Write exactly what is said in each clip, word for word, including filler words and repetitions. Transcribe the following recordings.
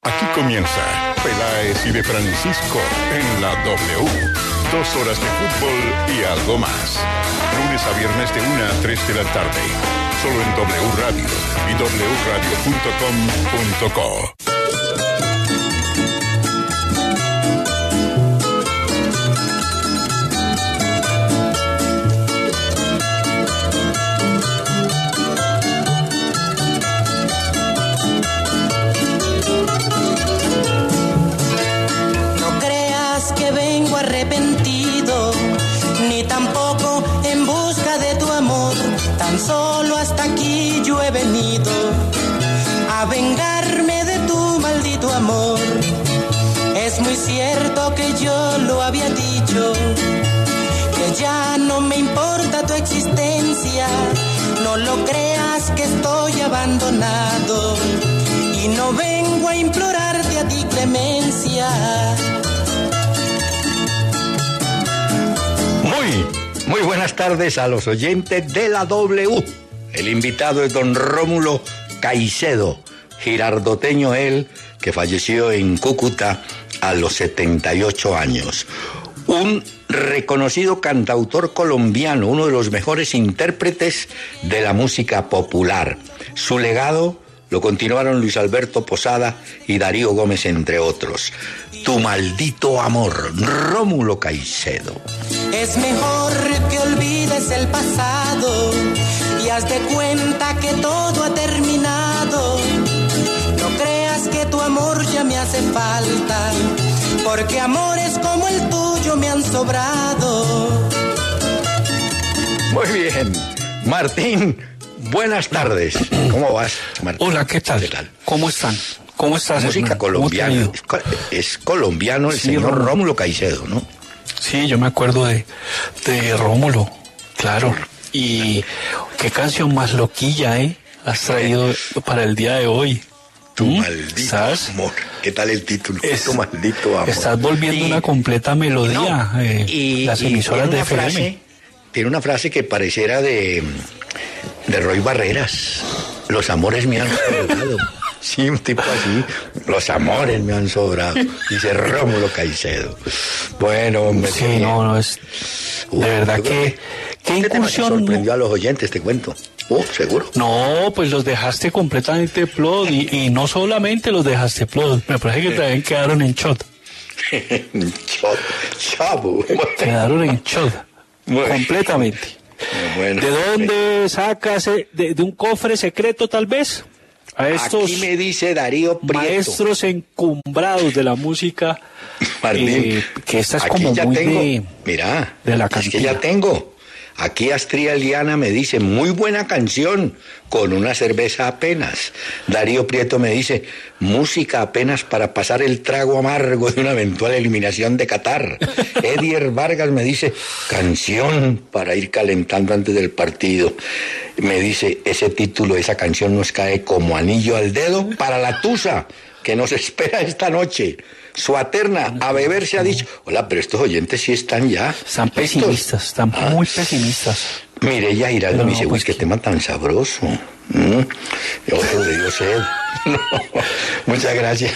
Aquí comienza Peláez y de Francisco en la W. Dos horas de fútbol y algo más. Lunes a viernes de una a tres de la tarde. Solo en W Radio y doble u radio punto com punto co. Arrepentido, ni tampoco en busca de tu amor. Tan solo hasta aquí yo he venido a vengarme de tu maldito amor. Es muy cierto que yo lo había dicho, que ya no me importa tu existencia. No lo creas que estoy abandonado y no vengo a implorarte a ti clemencia. Muy, muy buenas tardes a los oyentes de la W. El invitado es don Rómulo Caicedo, girardoteño él, que falleció en Cúcuta a los setenta y ocho años. Un reconocido cantautor colombiano, uno de los mejores intérpretes de la música popular. Su legado lo continuaron Luis Alberto Posada y Darío Gómez, entre otros. Tu maldito amor, Rómulo Caicedo. Es mejor que olvides el pasado y haz de cuenta que todo ha terminado. No creas que tu amor ya me hace falta, porque amores como el tuyo me han sobrado. Muy bien, Martín. Buenas tardes. ¿Cómo vas, Martín? Hola, ¿qué tal? ¿Qué tal? ¿Cómo están? ¿Cómo estás? Música colombiana. Es, es colombiano el sí, señor Rómulo. Rómulo Caicedo, ¿no? Sí, yo me acuerdo de, de Rómulo, claro. Y qué canción más loquilla, ¿eh? Has traído para el día de hoy. Tu ¿Mm? maldito ¿Sabes? amor. ¿Qué tal el título? Es, tu maldito amor. Estás volviendo y, una completa melodía. No, eh, y, las emisoras de F M. Frase, tiene una frase que pareciera de... de Roy Barreras. Los amores me han sobrado. Sí, un tipo así. Los amores me han sobrado. Dice Rómulo Caicedo. Bueno, hombre. Sí, que... no, no es. Uf, de verdad que. ¿Qué este incursión? Sorprendió a los oyentes, te cuento. Uh, seguro. No, pues los dejaste completamente plot. Y, y no solamente los dejaste plot. Me parece que también quedaron en shot. Shot. Chavo. Quedaron en shot. Bueno. Completamente. Bueno, ¿De dónde sacas? De, ¿De un cofre secreto, tal vez? A estos aquí me dice Darío Prieto, maestros encumbrados de la música. Martín, eh, que esta es como ya muy tengo, de, mira, de la es cantina. que ya tengo. Aquí Astrid Eliana me dice, muy buena canción, con una cerveza apenas. Darío Prieto me dice, música apenas para pasar el trago amargo de una eventual eliminación de Qatar. Edier Vargas me dice, canción para ir calentando antes del partido. Me dice, ese título, esa canción nos cae como anillo al dedo para la tusa que nos espera esta noche. Suaterna, a beber se ha dicho. Hola, pero estos oyentes sí están ya. Están pesimistas, están ah. muy pesimistas. Mire, ya Giraldo me dice, uy, pues qué tema tan sabroso. Mm. Otro le dio sed. No. Muchas gracias.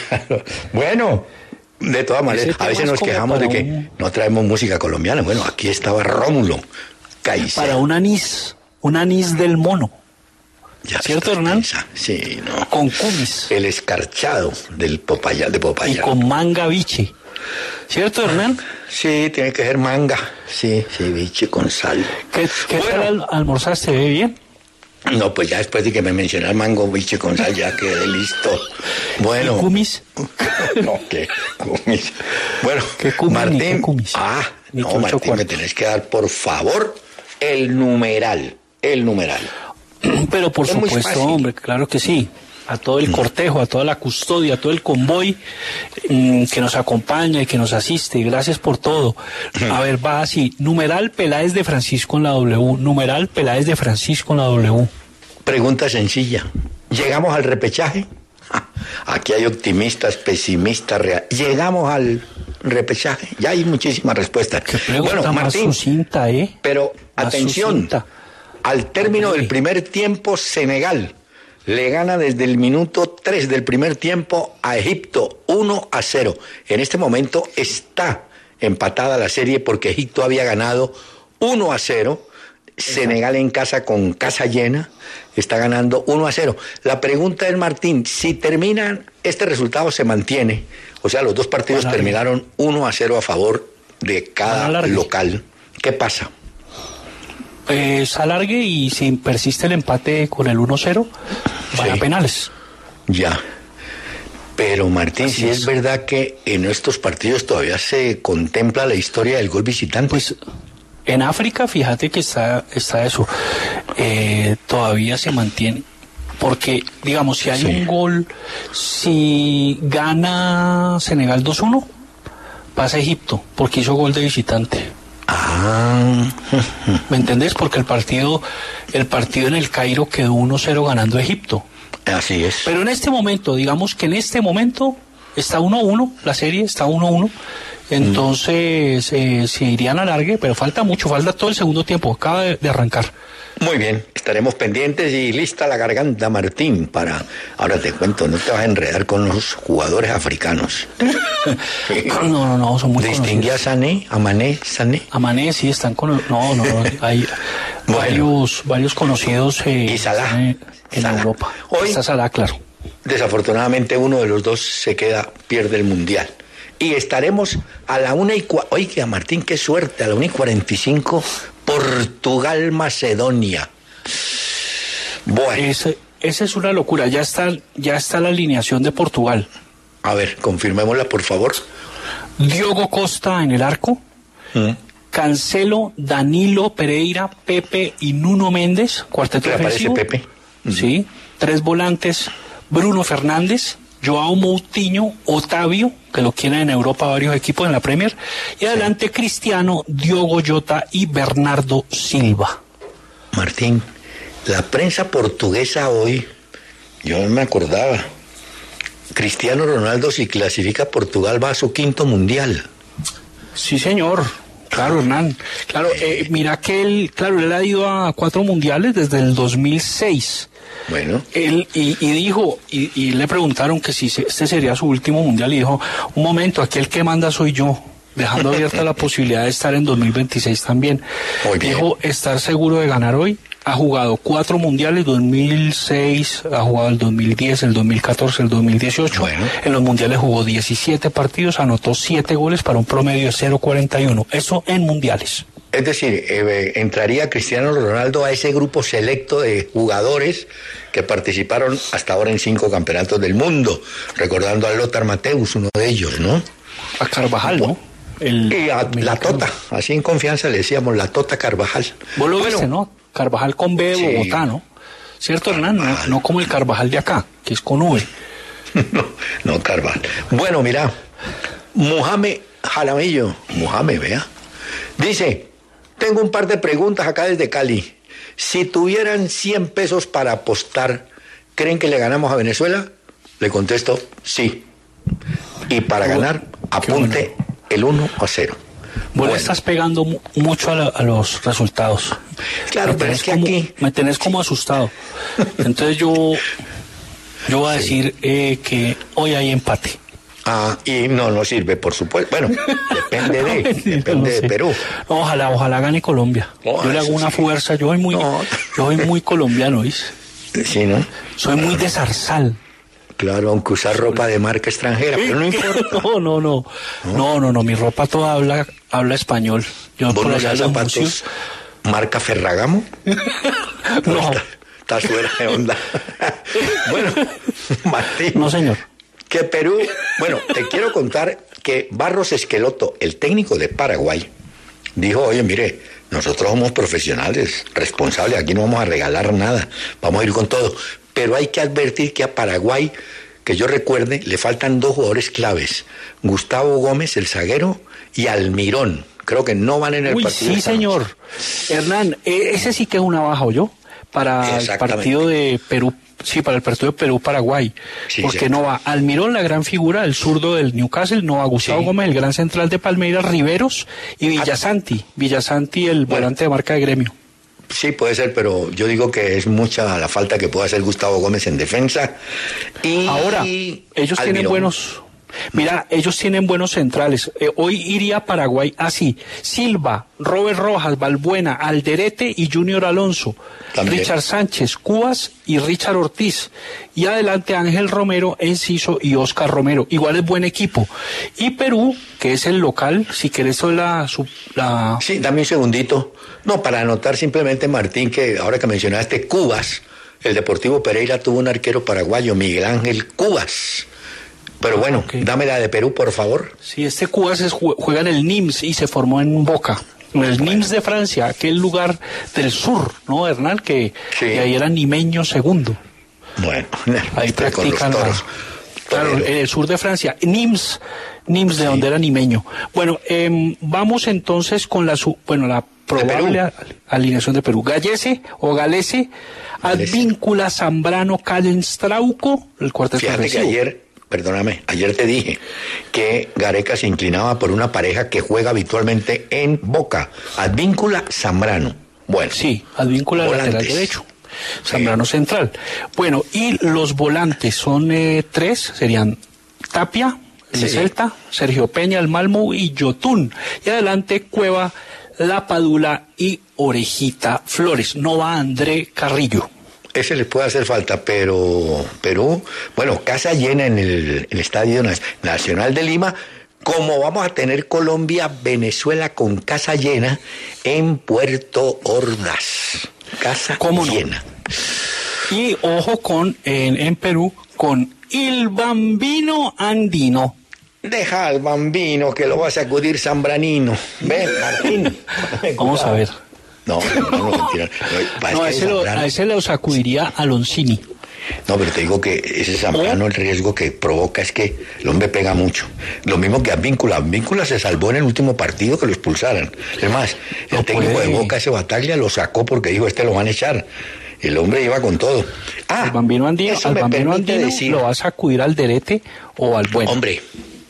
Bueno, de todas maneras, a veces nos quejamos de que un... no traemos música colombiana. Bueno, aquí estaba Rómulo Caicedo. Para un anís, un anís del mono. Ya ¿Cierto, Hernán? Tensa. Sí, no. Con cumis. El escarchado del Popayán, de Popayán. Y con manga biche. ¿Cierto, Hernán? Sí, tiene que ser manga. Sí, sí, biche con sal. ¿Qué, qué bueno. tal almorzaste? ¿Ve bien? No, pues ya después de que me mencionas mango biche con sal, ya quedé listo. Bueno. ¿Y cumis? No, ¿qué cumis? Bueno, ¿qué cumis? Martín. ¿Qué cumis? Ah, ni no, Martín, cuartos. Me tenés que dar, por favor, el numeral. El numeral. Pero por es supuesto, hombre, claro que sí. A todo el cortejo, a toda la custodia, a todo el convoy mmm, que nos acompaña y que nos asiste. Gracias por todo. A ver, va así. Numeral Peláez de Francisco en la W. Numeral Peláez de Francisco en la W. Pregunta sencilla. ¿Llegamos al repechaje? Aquí hay optimistas, pesimistas, real. ¿Llegamos al repechaje? Ya hay muchísimas respuestas. Qué pregunta bueno, Martín, más sucinta, ¿eh? Pero, más atención, sucinta. Al término del primer tiempo, Senegal le gana desde el minuto tres del primer tiempo a Egipto, uno a cero. En este momento está empatada la serie porque Egipto había ganado uno a cero. Senegal en casa con casa llena está ganando uno a cero. La pregunta es, Martín, si terminan, este resultado se mantiene, o sea, los dos partidos bueno, terminaron uno a cero a favor de cada local, ¿qué pasa? Eh, se alargue y si persiste el empate con el uno cero, vaya sí. penales. Ya. Pero Martín, Así si es. es verdad que en estos partidos todavía se contempla la historia del gol visitante. Pues en África, fíjate que está, está eso. Eh, todavía se mantiene. Porque, digamos, si hay sí. un gol, si gana Senegal dos uno, pasa a Egipto, porque hizo gol de visitante. Ah. ¿Me entendés? Porque el partido, el partido en el Cairo quedó uno cero ganando Egipto. Así es. Pero en este momento, digamos que en este momento está uno uno, la serie está uno uno. Entonces, mm. eh, se irían a alargue, pero falta mucho, falta todo el segundo tiempo, acaba de, de arrancar. Muy bien, estaremos pendientes y lista la garganta, Martín, para... Ahora te cuento, no te vas a enredar con los jugadores africanos. Sí. No, no, no, son muy ¿Distinguí a Sané, a Mané, Sané? A Mané, sí, están con... No, no, hay bueno. varios, varios conocidos eh, ¿Y Salah? en, en Salah. Europa. Hoy, está Salah, claro. Desafortunadamente uno de los dos se queda, pierde el Mundial. Y estaremos a la una y... Cua... Oiga, Martín, qué suerte, a la una y cuarenta y cinco... Portugal, Macedonia. Bueno. Ese, esa es una locura. Ya está, ya está la alineación de Portugal. A ver, confirmémosla, por favor. Diogo Costa en el arco. ¿Mm? Cancelo, Danilo, Pereira, Pepe y Nuno Méndez. Cuarteto defensivo. Aparece Pepe. ¿Mm? Sí. Tres volantes. Bruno Fernández, Joao Moutinho, Otavio, que lo quieren en Europa varios equipos en la Premier, y adelante sí. Cristiano, Diogo Jota y Bernardo Silva. Martín, la prensa portuguesa hoy, yo no me acordaba, Cristiano Ronaldo, si clasifica Portugal, va a su quinto mundial. Sí, señor. Claro, Hernán. Claro, eh, mira que él, claro, él ha ido a cuatro mundiales desde el dos mil seis. Bueno. Él, y, y dijo, y, y le preguntaron que si este sería su último mundial, y dijo, un momento, aquí el que manda soy yo, dejando abierta la posibilidad de estar en dos mil veintiséis también. Muy bien. Dijo estar seguro de ganar hoy. Ha jugado cuatro mundiales, dos mil seis, ha jugado el dos mil diez, el dos mil catorce, el dos mil dieciocho. Bueno. En los mundiales jugó diecisiete partidos, anotó siete goles para un promedio de cero cuarenta y uno. Eso en mundiales. Es decir, eh, entraría Cristiano Ronaldo a ese grupo selecto de jugadores que participaron hasta ahora en cinco campeonatos del mundo, recordando a Lothar Matthäus, uno de ellos, ¿no? A Carvajal, ¿no? El, y a la Tota, así en confianza le decíamos la Tota Carvajal. Vos lo bueno, viste, ¿no? Carvajal con B de sí. Bogotá, ¿no? ¿Cierto, Hernán? No, no como el Carvajal de acá, que es con V. no, no, Carvajal. Bueno, mira, Mohamed Jaramillo, Mohamed, vea, dice... Tengo un par de preguntas acá desde Cali. Si tuvieran cien pesos para apostar, ¿creen que le ganamos a Venezuela? Le contesto, sí. Y para oh, ganar, apunte bueno. el uno a cero. Vos bueno. le estás pegando mu- mucho a, la, a los resultados. Claro, pero es que como, aquí... Me tenés como asustado. Entonces yo, yo voy a sí. decir eh, que hoy hay empate. Ah, y no, no sirve, por supuesto. Bueno, depende de, sí, depende no de sé. Perú. No, ojalá, ojalá gane Colombia. Oh, yo le hago una sí. fuerza, yo soy muy, no. yo soy muy colombiano, ¿viste? Sí, ¿no? Soy muy de zarzal. Claro, aunque usar ropa de marca extranjera, pero no importa. No, no, no, no, no, no, no mi ropa toda habla, habla español. Yo por allá zapatos museos... marca Ferragamo. No. Estás fuera de onda. Bueno, Martín. No, señor. Que Perú, bueno, te quiero contar que Barros Esqueloto, el técnico de Paraguay, dijo, oye, mire, nosotros somos profesionales, responsables, aquí no vamos a regalar nada, vamos a ir con todo. Pero hay que advertir que a Paraguay, que yo recuerde, le faltan dos jugadores claves, Gustavo Gómez, el zaguero, y Almirón. Creo que no van en el Uy, partido. Sí, señor. Hernán, ese sí que es una baja, ¿oyó? Para el partido de Perú. Sí, para el partido de Perú-Paraguay, sí, porque cierto. No va Almirón, la gran figura, el zurdo del Newcastle, no va Gustavo sí. Gómez, el gran central de Palmeiras, Riveros y Villasanti, Villasanti el bueno, volante de marca de Gremio. Sí, puede ser, pero yo digo que es mucha la falta que puede hacer Gustavo Gómez en defensa. Y ahora, ellos Almirón. tienen buenos... Mira, ellos tienen buenos centrales. Eh, hoy iría Paraguay así: Silva, Robert Rojas, Balbuena, Alderete y Junior Alonso. También. Richard Sánchez, Cubas y Richard Ortiz. Y adelante Ángel Romero, Enciso y Oscar Romero. Igual es buen equipo. Y Perú, que es el local, si querés soy la, la... Sí, dame un segundito. No, para anotar simplemente, Martín, que ahora que mencionaste Cubas, el Deportivo Pereira tuvo un arquero paraguayo, Miguel Ángel Cubas. Pero bueno, okay. Dame la de Perú, por favor. Sí, este Cubas es, juega en el N I M S y se formó en Boca. En el N I M S de Francia, aquel lugar del sur, ¿no, Hernán? Que, sí. que ahí era nimeño segundo. Bueno, ahí practican con los toros. La, claro, en el sur de Francia. N I M S, N I M S de sí. donde era nimeño. Bueno, eh, vamos entonces con la, bueno, la probable alineación de Perú. Gallese o Galese, Advíncula, Zambrano, Callenstrauco, el cuarteto Fíjate defensivo. Que ayer... Perdóname, ayer te dije que Gareca se inclinaba por una pareja que juega habitualmente en Boca, Advíncula, Zambrano. Bueno, sí, Advíncula lateral derecho, Zambrano sí. central. Bueno, y los volantes son eh, tres, serían Tapia, el sí. de Celta, Sergio Peña, el Malmo y Yotún. Y adelante Cueva, La Padula y Orejita Flores. No va André Carrillo. Ese les puede hacer falta, pero Perú, bueno, casa llena en el, en el Estadio Nacional de Lima, como vamos a tener Colombia, Venezuela con casa llena en Puerto Ordaz. Casa llena. No? Y ojo con en, en Perú con el Bambino Andino. Deja al Bambino que lo va a sacudir Zambranino. Ven, Martín. Vamos a ver. No, no, no, mentira. No, no, a, ese lo, a ese lo sacudiría Aloncini. No, pero te digo que ese Zambrano, el riesgo que provoca es que el hombre pega mucho. Lo mismo que Advíncula. Advíncula se salvó en el último partido que lo expulsaran. Es más, el no técnico puede. de Boca, ese Bataglia, lo sacó porque dijo, este lo van a echar. El hombre iba con todo. Ah, el Bambino Andino, al Bambino Andino decir... lo va a sacudir al Derete o al Bueno. Hombre,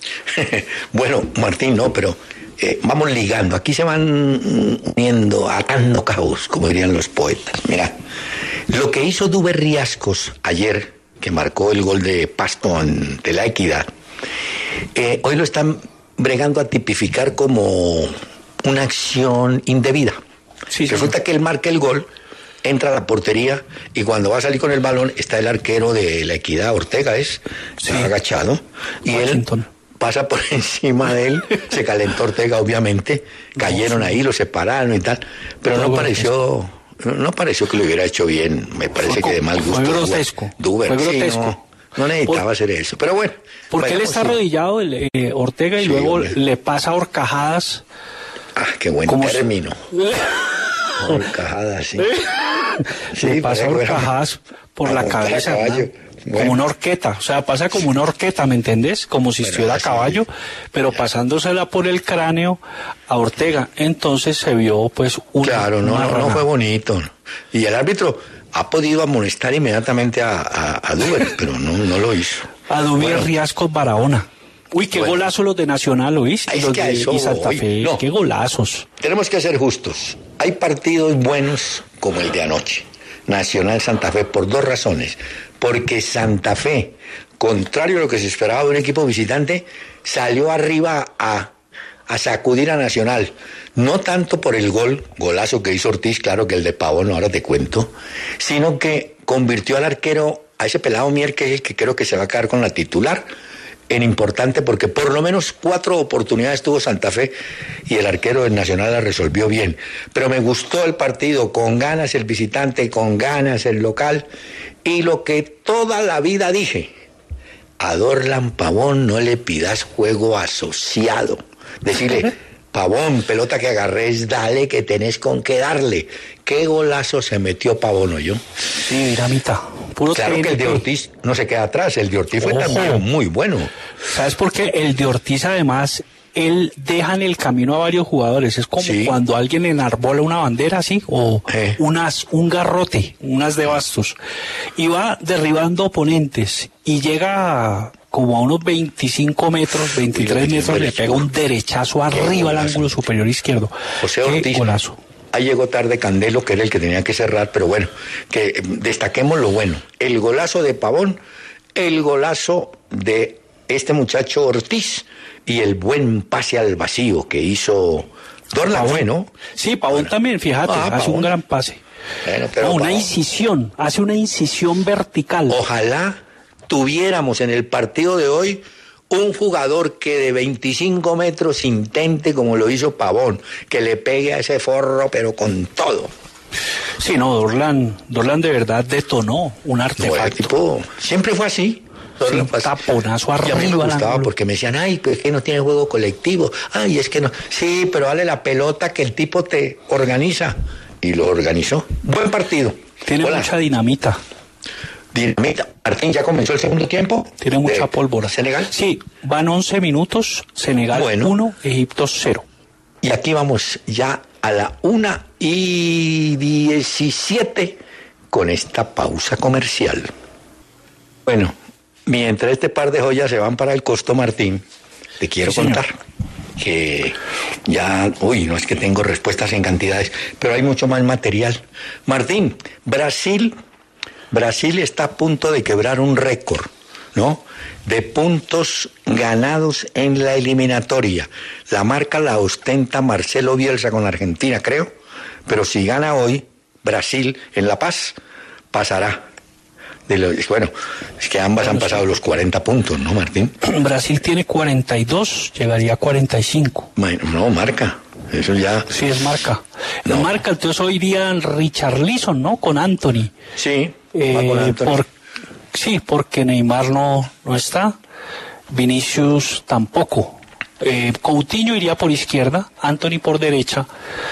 bueno, Martín, no, pero... Eh, vamos ligando, aquí se van uniendo, atando cabos, como dirían los poetas. Mira, lo que hizo Duber Riascos ayer, que marcó el gol de Pasto ante la Equidad, eh, hoy lo están bregando a tipificar como una acción indebida. Sí, Resulta sí. que él marca el gol, entra a la portería y cuando va a salir con el balón está el arquero de la Equidad, Ortega es, sí. agachado, y Washington. él... pasa por encima de él, se calentó Ortega obviamente, cayeron ahí, lo separaron y tal, pero no pareció, no pareció que lo hubiera hecho bien, me parece fue, que de mal gusto. Fue grotesco, Duber, fue grotesco. Sí, no, no necesitaba por, hacer eso, pero bueno. Porque bueno, él está sí. arrodillado, el, eh, Ortega, y sí, luego hombre. le pasa horcajadas. Ah, qué buen término. Horcajadas, sí. sí. Le pasa horcajadas por la cabeza. Bueno. Como una horqueta, o sea, pasa como una horqueta, ¿me entendés? Como si pero estuviera a caballo, pero ya. pasándosela por el cráneo a Ortega. Entonces se vio, pues, una... Claro, no, no, no fue bonito. Y el árbitro ha podido amonestar inmediatamente a, a, a Duber, pero no, no lo hizo. A Duber bueno. Riascos Barahona. Uy, qué bueno. golazos los de Nacional, ¿oís? Es los que de eso, y Santa Fe, no. qué golazos. Tenemos que ser justos. Hay partidos buenos como el de anoche. Nacional Santa Fe, por dos razones. Porque Santa Fe, contrario a lo que se esperaba de un equipo visitante, salió arriba a, a sacudir a Nacional. No tanto por el gol, golazo que hizo Ortiz, claro que el de Pavón, ahora te cuento, sino que convirtió al arquero, a ese pelado Mier, que es el que creo que se va a quedar con la titular, en importante porque por lo menos cuatro oportunidades tuvo Santa Fe y el arquero del Nacional la resolvió bien. Pero me gustó el partido, con ganas el visitante, con ganas el local, y lo que toda la vida dije, a Dorlan Pavón no le pidas juego asociado. Decirle, Pavón, pelota que agarres, dale que tenés con qué darle. Qué golazo se metió Pavón, ¿o yo? Sí, Dinamita. Puro claro que el de Ortiz no se queda atrás, el de Ortiz fue Ojo. también muy bueno. ¿Sabes por qué? El de Ortiz además, él deja en el camino a varios jugadores, es como sí. cuando alguien enarbola una bandera así, o eh. unas, un garrote, unas de bastos, y va derribando oponentes, y llega como a unos veinticinco metros, veintitrés metros, le pega un derechazo arriba al ángulo superior izquierdo. José Ortiz. Qué golazo. ahí llegó tarde Candelo, que era el que tenía que cerrar, pero bueno, que destaquemos lo bueno. El golazo de Pavón, el golazo de este muchacho Ortiz y el buen pase al vacío que hizo Dorlan, fue, ¿no? Sí, Pavón bueno. también, fíjate, ah, hace Pavón. un gran pase. Bueno, pero no, una Pavón. incisión, hace una incisión vertical. Ojalá tuviéramos en el partido de hoy un jugador que de veinticinco metros intente como lo hizo Pavón, que le pegue a ese forro, pero con todo. Sí, no, Dorlan, Dorlan de verdad detonó un artefacto. Bueno, tipo, siempre fue así. Sí, un taponazo arriba. Y a mí me gustaba porque me decían, ay, pues es que no tiene juego colectivo. Ay, es que no. Sí, pero dale la pelota que el tipo te organiza. Y lo organizó. Buen partido. Tiene Hola. mucha dinamita. Dinamita. Martín, ¿ya comenzó el segundo tiempo? Tiene mucha pólvora. ¿Senegal? Sí, van once minutos. Senegal bueno. uno, Egipto cero. Y aquí vamos ya a la una y diecisiete con esta pausa comercial. Bueno, mientras este par de joyas se van para el costo, Martín, te quiero sí, contar que ya, uy, no es que tengo respuestas en cantidades, pero hay mucho más material. Martín, Brasil, Brasil está a punto de quebrar un récord, ¿no? De puntos ganados en la eliminatoria. La marca la ostenta Marcelo Bielsa con Argentina, creo, pero si gana hoy Brasil en La Paz, pasará. De lo, bueno, es que ambas han pasado los cuarenta puntos, ¿no, Martín? Brasil tiene cuarenta y dos, llegaría a cuarenta y cinco. No, marca, eso ya... Sí, es marca. No. Marca, entonces hoy día Richarlison, ¿no? Con Anthony. Sí, eh, va con Anthony. Por, sí, porque Neymar no, no está, Vinicius tampoco. Eh, Coutinho iría por izquierda, Anthony por derecha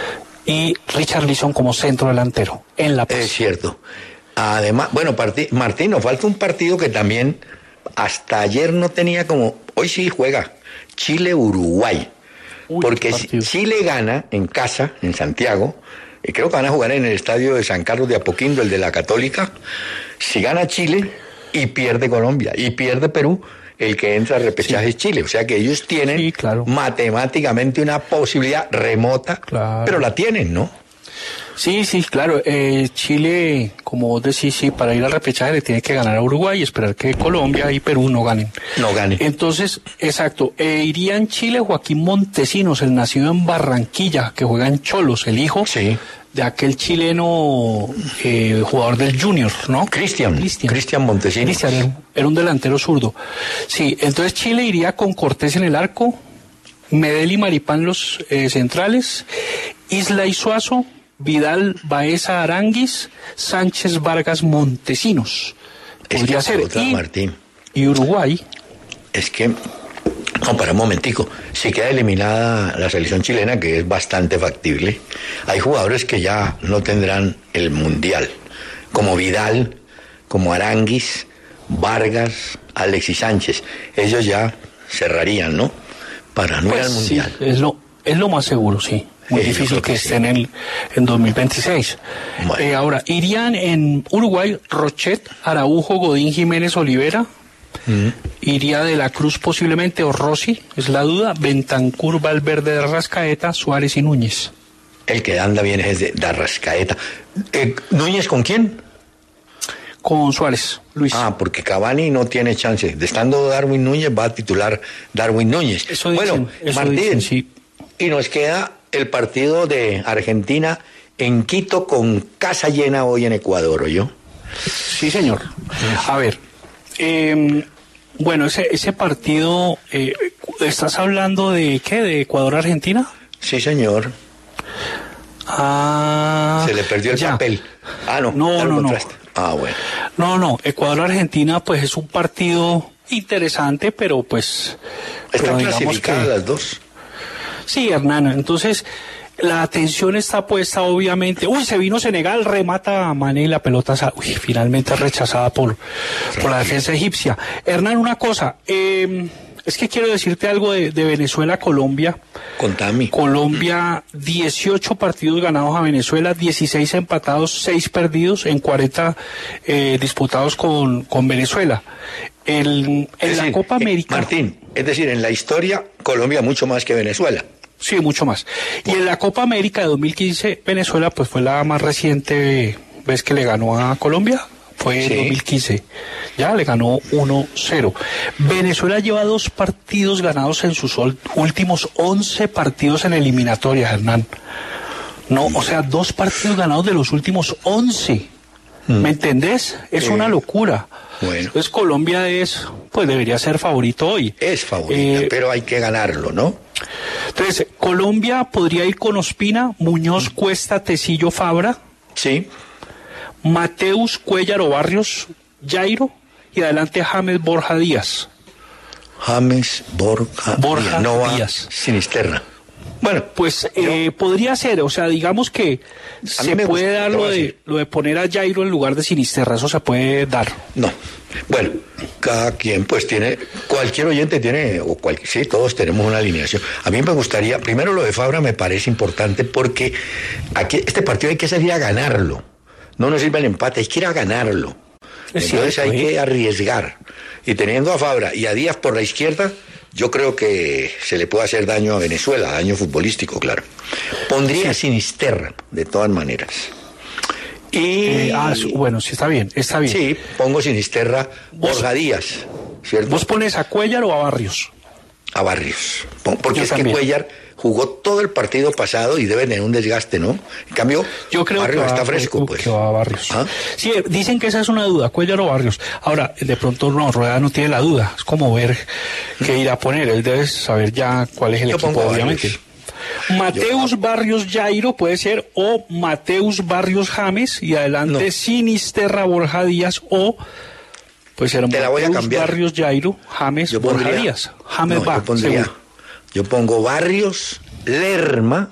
y Richarlison como centro delantero en La Paz. Es cierto. Además, bueno, Martín, nos falta un partido que también hasta ayer no tenía como... Hoy sí juega Chile-Uruguay. Porque si Chile gana en casa, en Santiago, y creo que van a jugar en el estadio de San Carlos de Apoquindo, el de la Católica. Si gana Chile y pierde Colombia y pierde Perú, el que entra a repechaje sí. es Chile. O sea que ellos tienen sí, claro. matemáticamente una posibilidad remota, claro. pero la tienen, ¿no? Sí, sí, claro. Eh, Chile, como vos decís, sí, para ir al repechaje le tiene que ganar a Uruguay y esperar que Colombia y Perú no ganen. No ganen. Entonces, exacto. Eh, iría en Chile Joaquín Montesinos, el nacido en Barranquilla, que juega en Cholos, el hijo sí. de aquel chileno eh, jugador del Junior, ¿no? Cristian. Cristian Montesinos. Cristian, era, era un delantero zurdo. Sí, entonces Chile iría con Cortés en el arco, Medel y Maripán los eh, centrales, Isla y Suazo, Vidal, Baeza, Aranguis, Sánchez, Vargas, Montesinos. Podría es que ser. Otra, y, Martín. y Uruguay. Es que, no, para un momentico, si queda eliminada la selección chilena, que es bastante factible, hay jugadores que ya no tendrán el Mundial, como Vidal, como Aranguis, Vargas, Alexis Sánchez. Ellos ya cerrarían, ¿no? Para no pues ir al Mundial. Sí, es lo, es lo más seguro, sí. Muy eh, difícil que, que sí. estén en, en dos mil veintiséis. Bueno. Eh, ahora, irían en Uruguay Rochet, Araujo, Godín, Jiménez, Olivera. Uh-huh. Iría de la Cruz posiblemente, o Rossi, es la duda. Bentancur, Valverde, de Arrascaeta, Suárez y Núñez. El que anda bien es de, de Arrascaeta. Eh, ¿Núñez con quién? Con Suárez, Luis. Ah, porque Cavani no tiene chance. De estando Darwin Núñez, va a titular Darwin Núñez. Eso dicen, bueno, eso Martín, dicen, sí. Y nos queda el partido de Argentina en Quito con casa llena hoy en Ecuador, ¿oyó? Sí, señor. A ver, eh, bueno, ese, ese partido, eh, ¿estás hablando de qué? ¿De Ecuador-Argentina? Sí, señor. Ah, se le perdió el ya. papel. Ah, no. No, no, no. Ah, bueno. No, no. Ecuador-Argentina, pues es un partido interesante, pero pues. Están clasificadas que... las dos. Sí, Hernán. Entonces, la atención está puesta, obviamente. Uy, se vino Senegal, remata a Mané y la pelota. Uy, finalmente rechazada por, por la defensa egipcia. Hernán, una cosa. Eh, es que quiero decirte algo de, de Venezuela-Colombia. Contame. Colombia, dieciocho partidos ganados a Venezuela, dieciséis empatados, seis perdidos en cuarenta eh, disputados con, con Venezuela. El, en decir, la Copa América. Martín, es decir, en la historia, Colombia mucho más que Venezuela. Sí, mucho más. Y en la Copa América de dos mil quince, Venezuela pues fue la más reciente vez que le ganó a Colombia. Fue en sí. dos mil quince. Ya le ganó uno cero. Venezuela lleva dos partidos ganados en sus últimos once partidos en eliminatorias, Hernán. No, o sea, dos partidos ganados de los últimos once. ¿Me entendés? Es sí. una locura. Bueno. Entonces Colombia es, pues debería ser favorito hoy. Es favorito, eh, pero hay que ganarlo, ¿no? Entonces, Colombia podría ir con Ospina, Muñoz, Cuesta, Tecillo, Fabra. Sí. Mateus, Cuéllar o Barrios, Jairo. Y adelante James, Borja, Díaz. James, Borja, Borja Díaz. No Díaz. Sinisterra. Bueno, pues eh, yo, podría ser, o sea, digamos que se puede gusta, dar lo de, lo de poner a Jairo en lugar de Sinisterra, eso se puede dar. No, bueno, cada quien pues tiene, cualquier oyente tiene, o cual, sí, todos tenemos una alineación. A mí me gustaría, primero lo de Fabra me parece importante porque aquí este partido hay que salir a ganarlo, no nos sirve el empate, hay que ir a ganarlo. Es Entonces cierto, hay ¿eh? que arriesgar, y teniendo a Fabra y a Díaz por la izquierda, yo creo que se le puede hacer daño a Venezuela, daño futbolístico, claro. Pondría sí. Sinisterra, de todas maneras. Y eh, ah, bueno, sí, está bien, está bien. Sí, pongo Sinisterra, Borja Díaz, ¿cierto? ¿Vos pones a Cuéllar o a Barrios? A Barrios, porque yo es también. que Cuéllar jugó todo el partido pasado y debe tener un desgaste, ¿no? En cambio, yo creo Barrios que va, está fresco, pues. Que va a Barrios. ¿Ah? Sí, dicen que esa es una duda, Cuéllar o Barrios. Ahora, de pronto no, Rueda no tiene la duda, es como ver qué irá a poner, él debe saber ya cuál es el yo equipo, obviamente. Mateus, yo... Barrios, Jairo puede ser, o Mateus, Barrios, James, y adelante no. Sinisterra, Borja Díaz, o pues era Te Mateus, la voy a cambiar. Barrios, Jairo, James, yo Borja pondría... Díaz. James no, va, yo, pondría... yo pongo Barrios, Lerma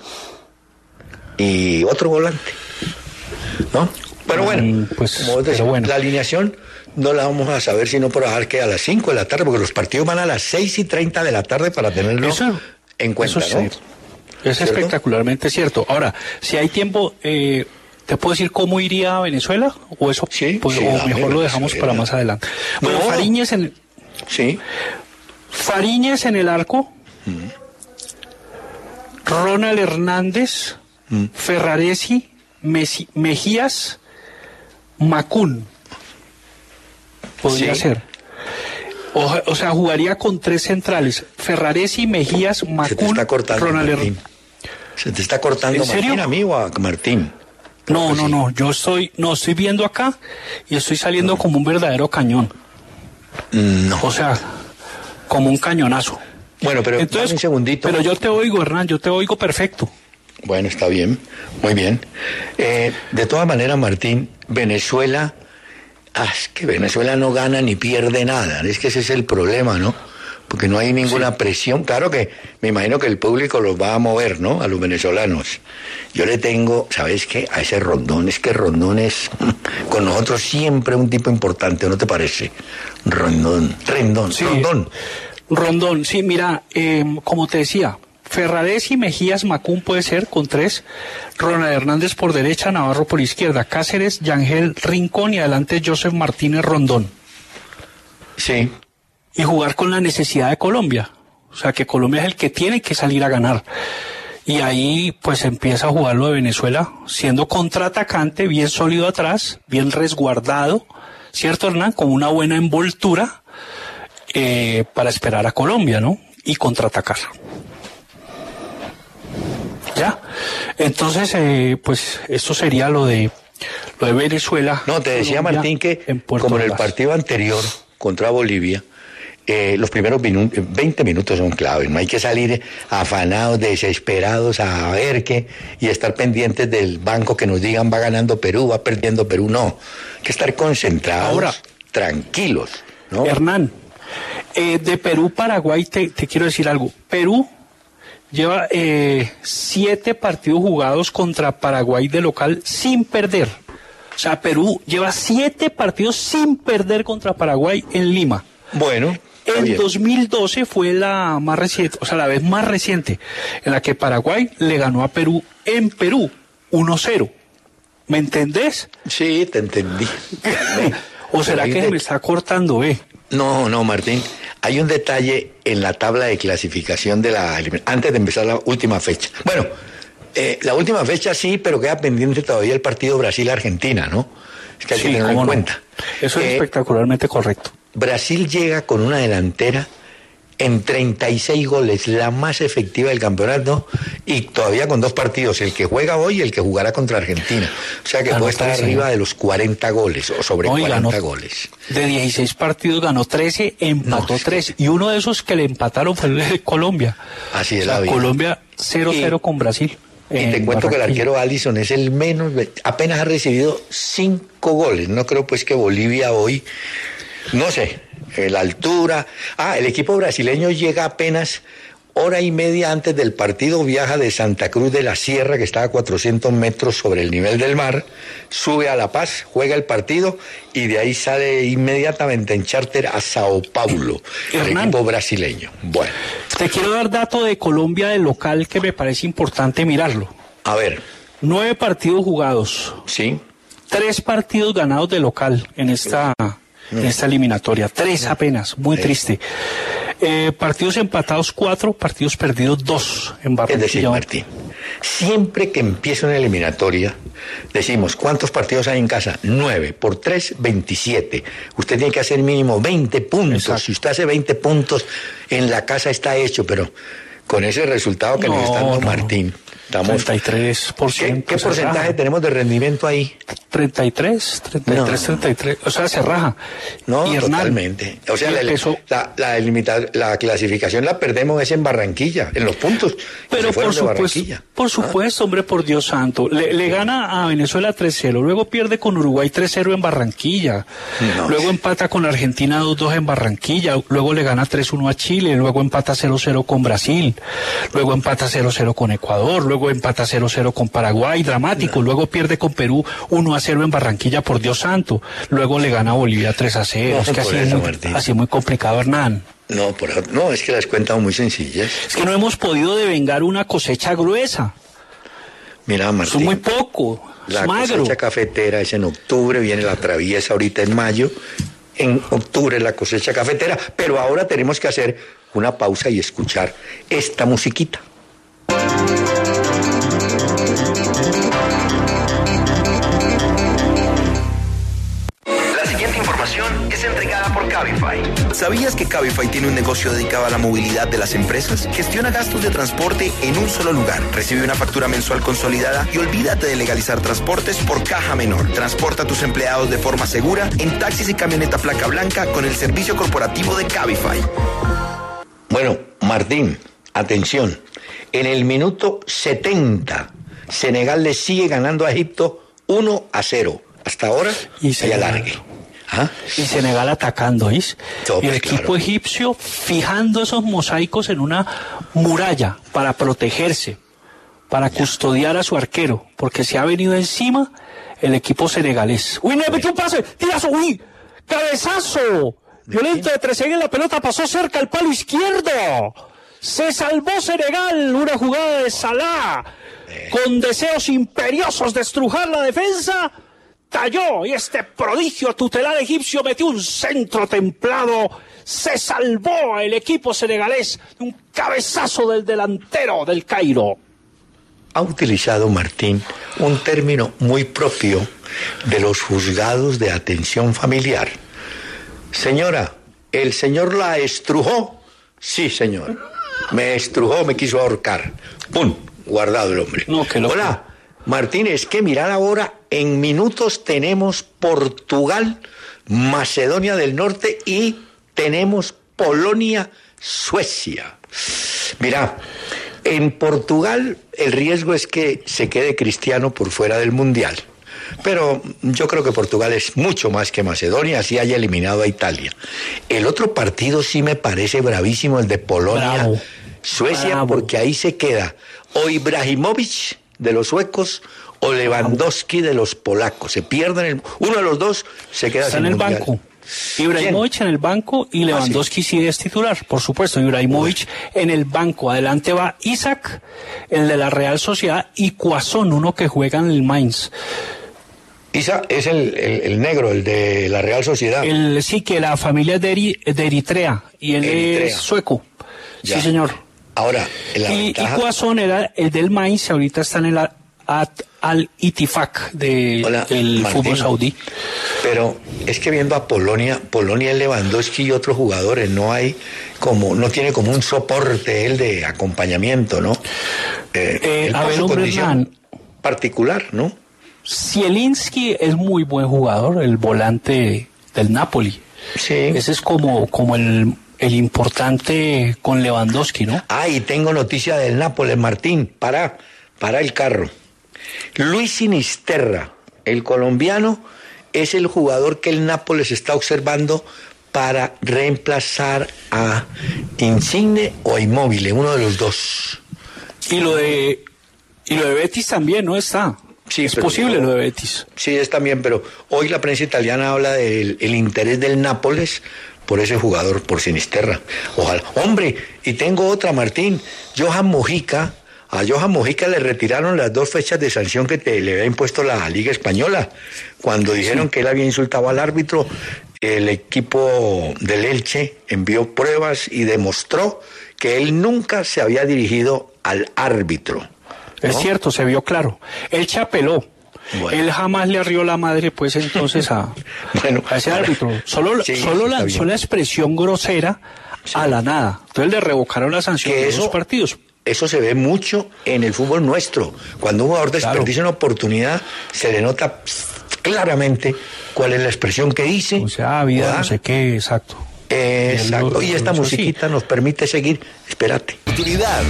y otro volante, ¿no? Pero bueno, pues, como decís, pero bueno, la alineación no la vamos a saber sino por dejar que a las cinco de la tarde, porque los partidos van a las seis y treinta de la tarde para tenerlo eso, en cuenta, eso ¿no? Es ¿cierto? Espectacularmente cierto. Ahora, si hay tiempo, eh, ¿te puedo decir cómo iría a Venezuela? ¿O eso sí, pues, sí, o dame, mejor lo dejamos sí, para sí, más adelante? Bueno, no. Fariñez en... Sí. Fariñez en el arco. Mm. Ronald Hernández, mm. Ferraresi, Messi, Mejías, Macún. Podría sí. ser. O, o sea, jugaría con tres centrales. Ferraresi, Mejías, Macún, Se te está cortando, Ronald Hernández. Se te está cortando, Martín, a mí o a Martín. No, no, sí. no, yo estoy, no, estoy viendo acá y estoy saliendo no. como un verdadero cañón. No. O sea, como un cañonazo. Bueno, pero entonces, un segundito. Pero yo te oigo, Hernán, yo te oigo perfecto. Bueno, está bien, muy bien. Eh, de todas maneras, Martín, Venezuela, ah, es que Venezuela no gana ni pierde nada, es que ese es el problema, ¿no? Porque no hay ninguna sí. presión. Claro que me imagino que el público los va a mover, ¿no? A los venezolanos. Yo le tengo, ¿sabes qué? A ese Rondón, es que Rondón es con nosotros siempre un tipo importante, ¿no te parece? Rondón, Rendón, sí. Rondón. Rondón, sí, mira, eh, como te decía, Ferraresi, Mejías, Macún puede ser con tres, Ronald Hernández por derecha, Navarro por izquierda, Cáceres, Yangel, Rincón y adelante Joseph Martínez Rondón. Sí. Y jugar con la necesidad de Colombia, o sea que Colombia es el que tiene que salir a ganar. Y ahí pues empieza a jugar lo de Venezuela, siendo contraatacante, bien sólido atrás, bien resguardado, ¿cierto, Hernán? Con una buena envoltura. Eh, para esperar a Colombia, ¿no? Y contraatacar. ¿Ya? Entonces, eh, pues, esto sería lo de lo de Venezuela. No, te decía Colombia, Martín que, en como en el partido anterior contra Bolivia, eh, los primeros minutos, veinte minutos son claves. No hay que salir afanados, desesperados a ver qué y estar pendientes del banco que nos digan va ganando Perú, va perdiendo Perú. No, hay que estar concentrados, ahora, tranquilos, ¿no? Hernán, Eh, de Perú-Paraguay te, te quiero decir algo. Perú lleva eh, siete partidos jugados contra Paraguay de local sin perder. O sea, Perú lleva siete partidos sin perder contra Paraguay en Lima. Bueno. En bien. dos mil doce fue la más reciente, o sea, la vez más reciente en la que Paraguay le ganó a Perú en Perú uno cero. ¿Me entendés? Sí, te entendí. ¿O será que se me está cortando, eh? No, no, Martín. hay un detalle en la tabla de clasificación de la antes de empezar la última fecha. Bueno, eh, la última fecha sí, pero queda pendiente todavía el partido Brasil-Argentina, ¿no? Es que hay sí, que tenerlo en no. cuenta. Eso es eh, espectacularmente correcto. Brasil llega con una delantera en treinta y seis goles, la más efectiva del campeonato, y todavía con dos partidos, el que juega hoy y el que jugará contra Argentina. O sea que ganó puede estar trece, arriba de los cuarenta goles, o sobre no, cuarenta ganó, goles. De dieciséis partidos ganó trece, empató no, tres, sí. Y uno de esos que le empataron fue el de Colombia. Así es, o sea, la vida. Colombia cero cero con Brasil. Y te cuento que el arquero Alisson es el menos, apenas ha recibido cinco goles. No creo pues que Bolivia hoy, no sé, la altura. Ah, el equipo brasileño llega apenas hora y media antes del partido, viaja de Santa Cruz de la Sierra, que está a cuatrocientos metros sobre el nivel del mar, sube a La Paz, juega el partido y de ahí sale inmediatamente en charter a Sao Paulo, el equipo brasileño. Bueno. Te quiero dar dato de Colombia del local que me parece importante mirarlo. A ver. Nueve partidos jugados. Sí. Tres partidos ganados de local en esta... en esta eliminatoria, tres apenas, muy sí. triste. Eh, partidos empatados cuatro, partidos perdidos dos en Barranquilla. Es decir, Martín, siempre que empieza una eliminatoria, decimos, ¿cuántos partidos hay en casa? Nueve, por tres, veintisiete. Usted tiene que hacer mínimo veinte puntos. Exacto. Si usted hace veinte puntos, en la casa está hecho, pero con ese resultado que no, nos está dando no. Martín. Estamos, treinta y tres por ciento. ¿Qué, qué porcentaje raja. tenemos de rendimiento ahí? treinta y tres, treinta y tres, no. treinta y tres. O sea, se raja. No, y Hernán, totalmente. O sea, la, la, la, la, la clasificación la perdemos es en Barranquilla, en los puntos. Pero por supuesto, por supuesto, ah. hombre, por Dios santo. Le, le gana a Venezuela tres cero, luego pierde con Uruguay tres cero en Barranquilla, no, luego sí. empata con Argentina dos dos en Barranquilla, luego le gana tres uno a Chile, luego empata cero cero con Brasil, luego empata cero cero con Ecuador, luego Luego empata cero cero con Paraguay, dramático. No. Luego pierde con Perú uno a cero en Barranquilla, por Dios santo. Luego le gana a Bolivia tres a cero. No, es que así, eso, es muy, así muy complicado, Hernán. No, por, no, es que las cuentas muy sencillas. Es que no hemos podido devengar una cosecha gruesa. Mira, Martín. Son muy poco. La magro. cosecha cafetera es en octubre, viene la traviesa ahorita en mayo. En octubre la cosecha cafetera, pero ahora tenemos que hacer una pausa y escuchar esta musiquita. Es entregada por Cabify. ¿Sabías que Cabify tiene un negocio dedicado a la movilidad de las empresas? Gestiona gastos de transporte en un solo lugar. Recibe una factura mensual consolidada y olvídate de legalizar transportes por caja menor. Transporta a tus empleados de forma segura en taxis y camioneta placa blanca con el servicio corporativo de Cabify. Bueno, Martín, atención. En el minuto setenta, Senegal le sigue ganando a Egipto uno a cero. Hasta ahora y se alargue. ¿Ah? Y Senegal atacando, ¿oís? Y el equipo claro. egipcio fijando esos mosaicos en una muralla para protegerse, para custodiar a su arquero, porque se ha venido encima el equipo senegalés. ¡Uy, no metió un pase! ¡Tirazo! ¡Uy! ¡Cabezazo! Violento de Trezeguet, la pelota pasó cerca al palo izquierdo. Se salvó Senegal, una jugada de Salah, con deseos imperiosos de estrujar la defensa. Talló y este prodigio tutelar egipcio metió un centro templado. Se salvó el equipo senegalés de un cabezazo del delantero del Cairo. Ha utilizado Martín un término muy propio de los juzgados de atención familiar. Señora, ¿el señor la estrujó? Sí, señor. Me estrujó, me quiso ahorcar. ¡Pum! Guardado el hombre. No, que lo Hola, Martín, es que mirar ahora, en minutos tenemos Portugal, Macedonia del Norte y tenemos Polonia, Suecia. Mira, en Portugal el riesgo es que se quede Cristiano por fuera del Mundial. Pero yo creo que Portugal es mucho más que Macedonia, así haya eliminado a Italia. El otro partido sí me parece bravísimo, el de Polonia, Bravo. Suecia, Bravo. Porque ahí se queda o Ibrahimovic de los suecos o Lewandowski de los polacos. Se pierden, el, uno de los dos se queda Está sin en el mundial. Banco. Ibrahimovic ¿Quién? En el banco y Lewandowski ah, sí. sí es titular, por supuesto. Ibrahimovic Uy. En el banco. Adelante va Isaac, el de la Real Sociedad, y Cuazón, uno que juega en el Mainz. Isa es el, el, el negro, el de la Real Sociedad. El, sí, que la familia es de, Eri, de Eritrea y él Eritrea. es sueco. Ya. Sí, señor. Ahora, la y, ventaja... y Quazón era el del Mainz, ahorita está en el Al-Itifaq de, Hola, del Martín, fútbol saudí. Pero es que viendo a Polonia, Polonia es Lewandowski y otros jugadores, no hay como, no tiene como un soporte él de acompañamiento, ¿no? Eh, eh, a ver, hombre, Hernán, particular, ¿no? Zielinski es muy buen jugador, el volante del Napoli. Sí. Ese es como, como el, el importante con Lewandowski, ¿no? Ah, y tengo noticia del Nápoles, Martín, para, para el carro. Luis Sinisterra, el colombiano, es el jugador que el Nápoles está observando para reemplazar a Insigne o a Immobile, uno de los dos. Y lo de, y lo de Betis también, ¿no está? Sí, es posible lo de Betis. Sí, es también, pero hoy la prensa italiana habla del el interés del Nápoles por ese jugador, por Sinisterra. Ojalá. Hombre, y tengo otra, Martín. Johan Mojica, a Johan Mojica le retiraron las dos fechas de sanción que te, le había impuesto la Liga Española. Cuando dijeron sí. que él había insultado al árbitro, el equipo del Elche envió pruebas y demostró que él nunca se había dirigido al árbitro. Es ¿no? cierto, se vio claro. Él chapeló. Bueno. Él jamás le arrió la madre, pues, entonces a, bueno, a ese árbitro. Solo, sí, solo sí, lanzó la expresión grosera sí. a la nada. Entonces le revocaron la sanción de esos partidos. Eso se ve mucho en el fútbol nuestro. Cuando un jugador desperdicia claro. una oportunidad, se le nota claramente cuál es la expresión que dice. O sea, vida, ¿verdad? No sé qué, exacto. Exacto. Y esta musiquita sí. nos permite seguir. Espérate. Utilidad.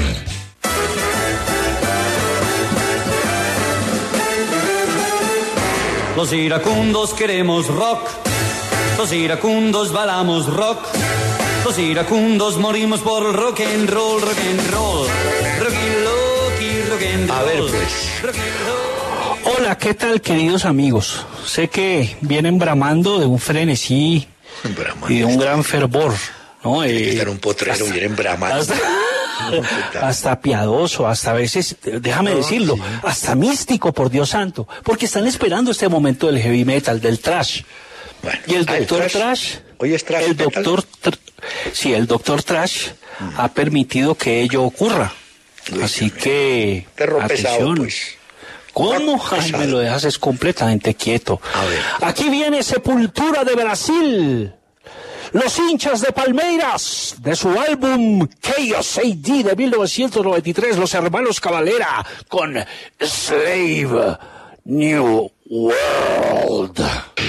Los iracundos queremos rock, los iracundos bailamos rock, los iracundos morimos por rock and roll, rock and roll, rock and roll, rock and roll. A ver, pues. Hola, ¿qué tal, queridos amigos? Sé que vienen bramando de un frenesí Bramando y de un gran fervor, ¿no? Eh, estar un potrero, hasta, vienen bramando. Hasta, hasta piadoso, hasta a veces, déjame no, decirlo, sí. hasta místico, por Dios santo, porque están esperando este momento del heavy metal, del thrash. Bueno, y el doctor ah, el Trash, hoy es trash el doctor, tr sí, el doctor Trash mm. ha permitido que ello ocurra. Uy, así que, perro atención. Pesado, pues. ¿Cómo? Ay, me lo dejas es completamente quieto. A ver. Aquí viene Sepultura de Brasil. Los hinchas de Palmeiras, de su álbum Chaos A D de mil novecientos noventa y tres, los hermanos Cavalera, con Slave New World.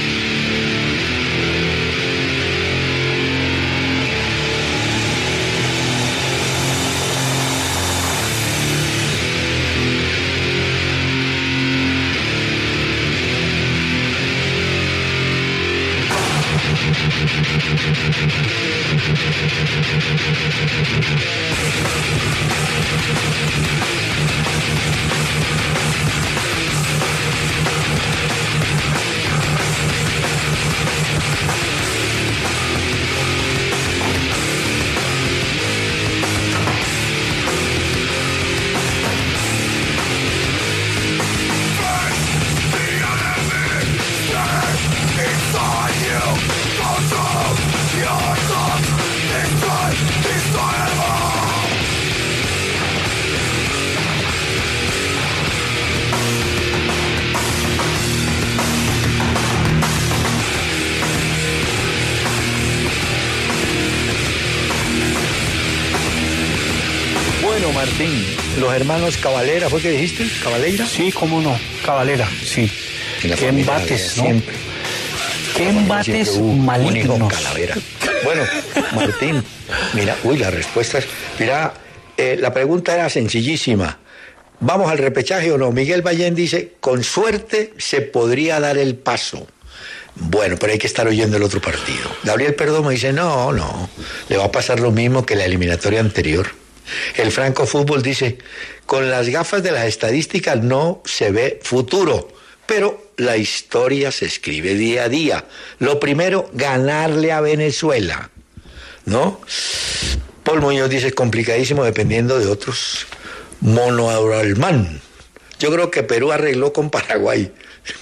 Martín, los hermanos Cavalera, ¿fue que dijiste? ¿Cavalera? Sí, cómo no, Cavalera, sí. Qué embates, ¿no? Siempre. Qué embates malignos. Calavera. Bueno, Martín, mira, uy, la respuesta es, mira, eh, la pregunta era sencillísima. ¿Vamos al repechaje o no? Miguel Ballén dice, con suerte se podría dar el paso. Bueno, pero hay que estar oyendo el otro partido. Gabriel Perdomo dice, no, no, le va a pasar lo mismo que la eliminatoria anterior. El Franco Fútbol dice, con las gafas de las estadísticas no se ve futuro, pero la historia se escribe día a día. Lo primero, ganarle a Venezuela, ¿no? Paul Muñoz dice, complicadísimo dependiendo de otros. Mono Auralmán, yo creo que Perú arregló con Paraguay. Bueno,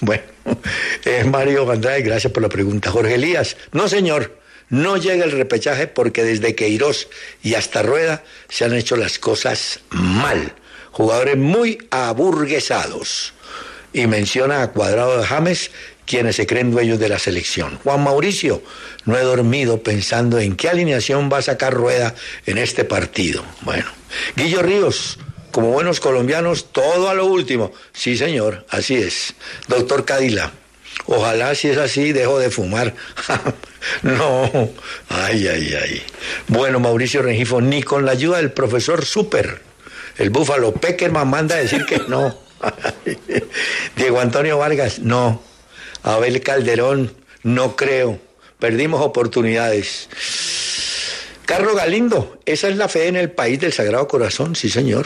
Es Mario Andrade, gracias por la pregunta. Jorge Elías, no señor, no llega el repechaje porque desde Queiroz y hasta Rueda se han hecho las cosas mal. Jugadores muy aburguesados. Y menciona a Cuadrado de James, quienes se creen dueños de la selección. Juan Mauricio, no he dormido pensando en qué alineación va a sacar Rueda en este partido. Bueno, Guillo Ríos, como buenos colombianos, todo a lo último. Sí, señor, así es. Doctor Cadila, ojalá si es así, dejo de fumar. No, ay, ay, ay. Bueno, Mauricio Rengifo, ni con la ayuda del profesor Super, el Búfalo Peckerman manda a decir que no. Diego Antonio Vargas, no. Abel Calderón, no creo. Perdimos oportunidades. Carlos Galindo, esa es la fe en el país del Sagrado Corazón, sí señor.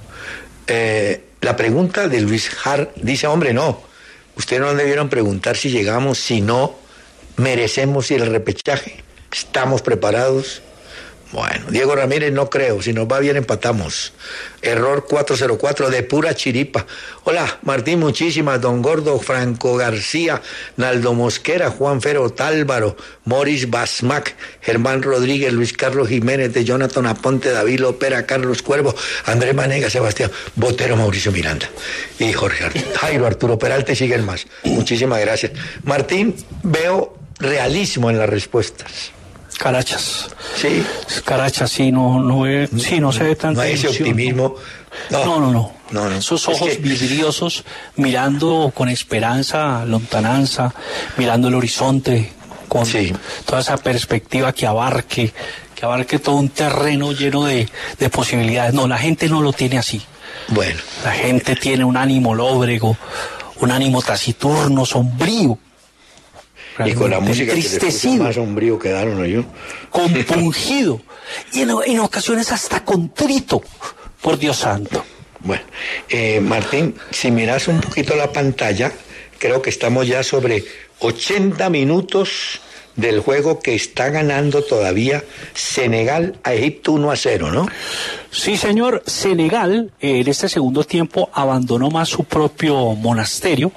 Eh, la pregunta de Luis Har dice, hombre, no, ustedes no debieron preguntar si llegamos, si no merecemos ir al repechaje, estamos preparados. Bueno, Diego Ramírez, no creo, si nos va bien empatamos. Error cuatro cero cuatro de pura chiripa. Hola, Martín, muchísimas, Don Gordo, Franco García, Naldo Mosquera, Juan Fero Tálvaro, Moris Basmac, Germán Rodríguez, Luis Carlos Jiménez, de Jonathan Aponte, David Lopera, Carlos Cuervo, Andrés Manega, Sebastián Botero, Mauricio Miranda y Jorge Arturo, Jairo Arturo Peralta y siguen más. Muchísimas gracias. Martín, veo realismo en las respuestas. Carachas. Sí. Carachas, sí, no, no, ve, sí, no se ve tanta no hay ese ilusión, optimismo. No, no, no. no. no, no. Esos ojos es que... vidriosos, mirando con esperanza, lontananza, mirando el horizonte, con sí. toda esa perspectiva que abarque, que abarque todo un terreno lleno de, de posibilidades. No, la gente no lo tiene así. Bueno. La gente tiene un ánimo lóbrego, un ánimo taciturno, sombrío. Y con la música entristecido, que más sombrío quedaron, ¿no? Yo. Compungido y en, en ocasiones hasta contrito, por Dios santo. Bueno, eh, Martín, si miras un poquito la pantalla, creo que estamos ya sobre ochenta minutos del juego que está ganando todavía Senegal a Egipto uno a cero, ¿no? Sí, señor. Senegal eh, en este segundo tiempo abandonó más su propio monasterio,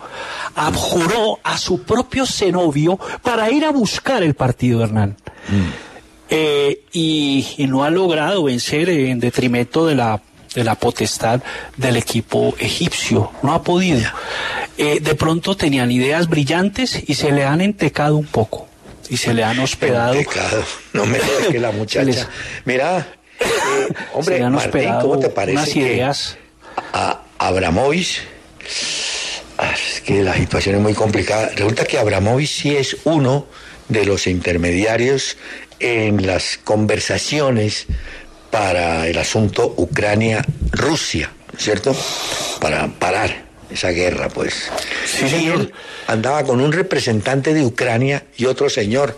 abjuró a su propio cenobio para ir a buscar el partido, Hernán. Mm. Eh, y, y no ha logrado vencer eh, en detrimento de la de la potestad del equipo egipcio. No ha podido. Eh, de pronto tenían ideas brillantes y se le han entecado un poco. Y se le han hospedado. Entecado. No me digas que la muchacha. Les... Mira, eh, hombre, Martín, ¿cómo te parece unas ideas? Que a Abramovich, es que la situación es muy complicada. Resulta que Abramovich sí es uno de los intermediarios en las conversaciones para el asunto Ucrania-Rusia, ¿cierto? Para parar esa guerra, pues. Sí, señor. Él andaba con un representante de Ucrania y otro señor,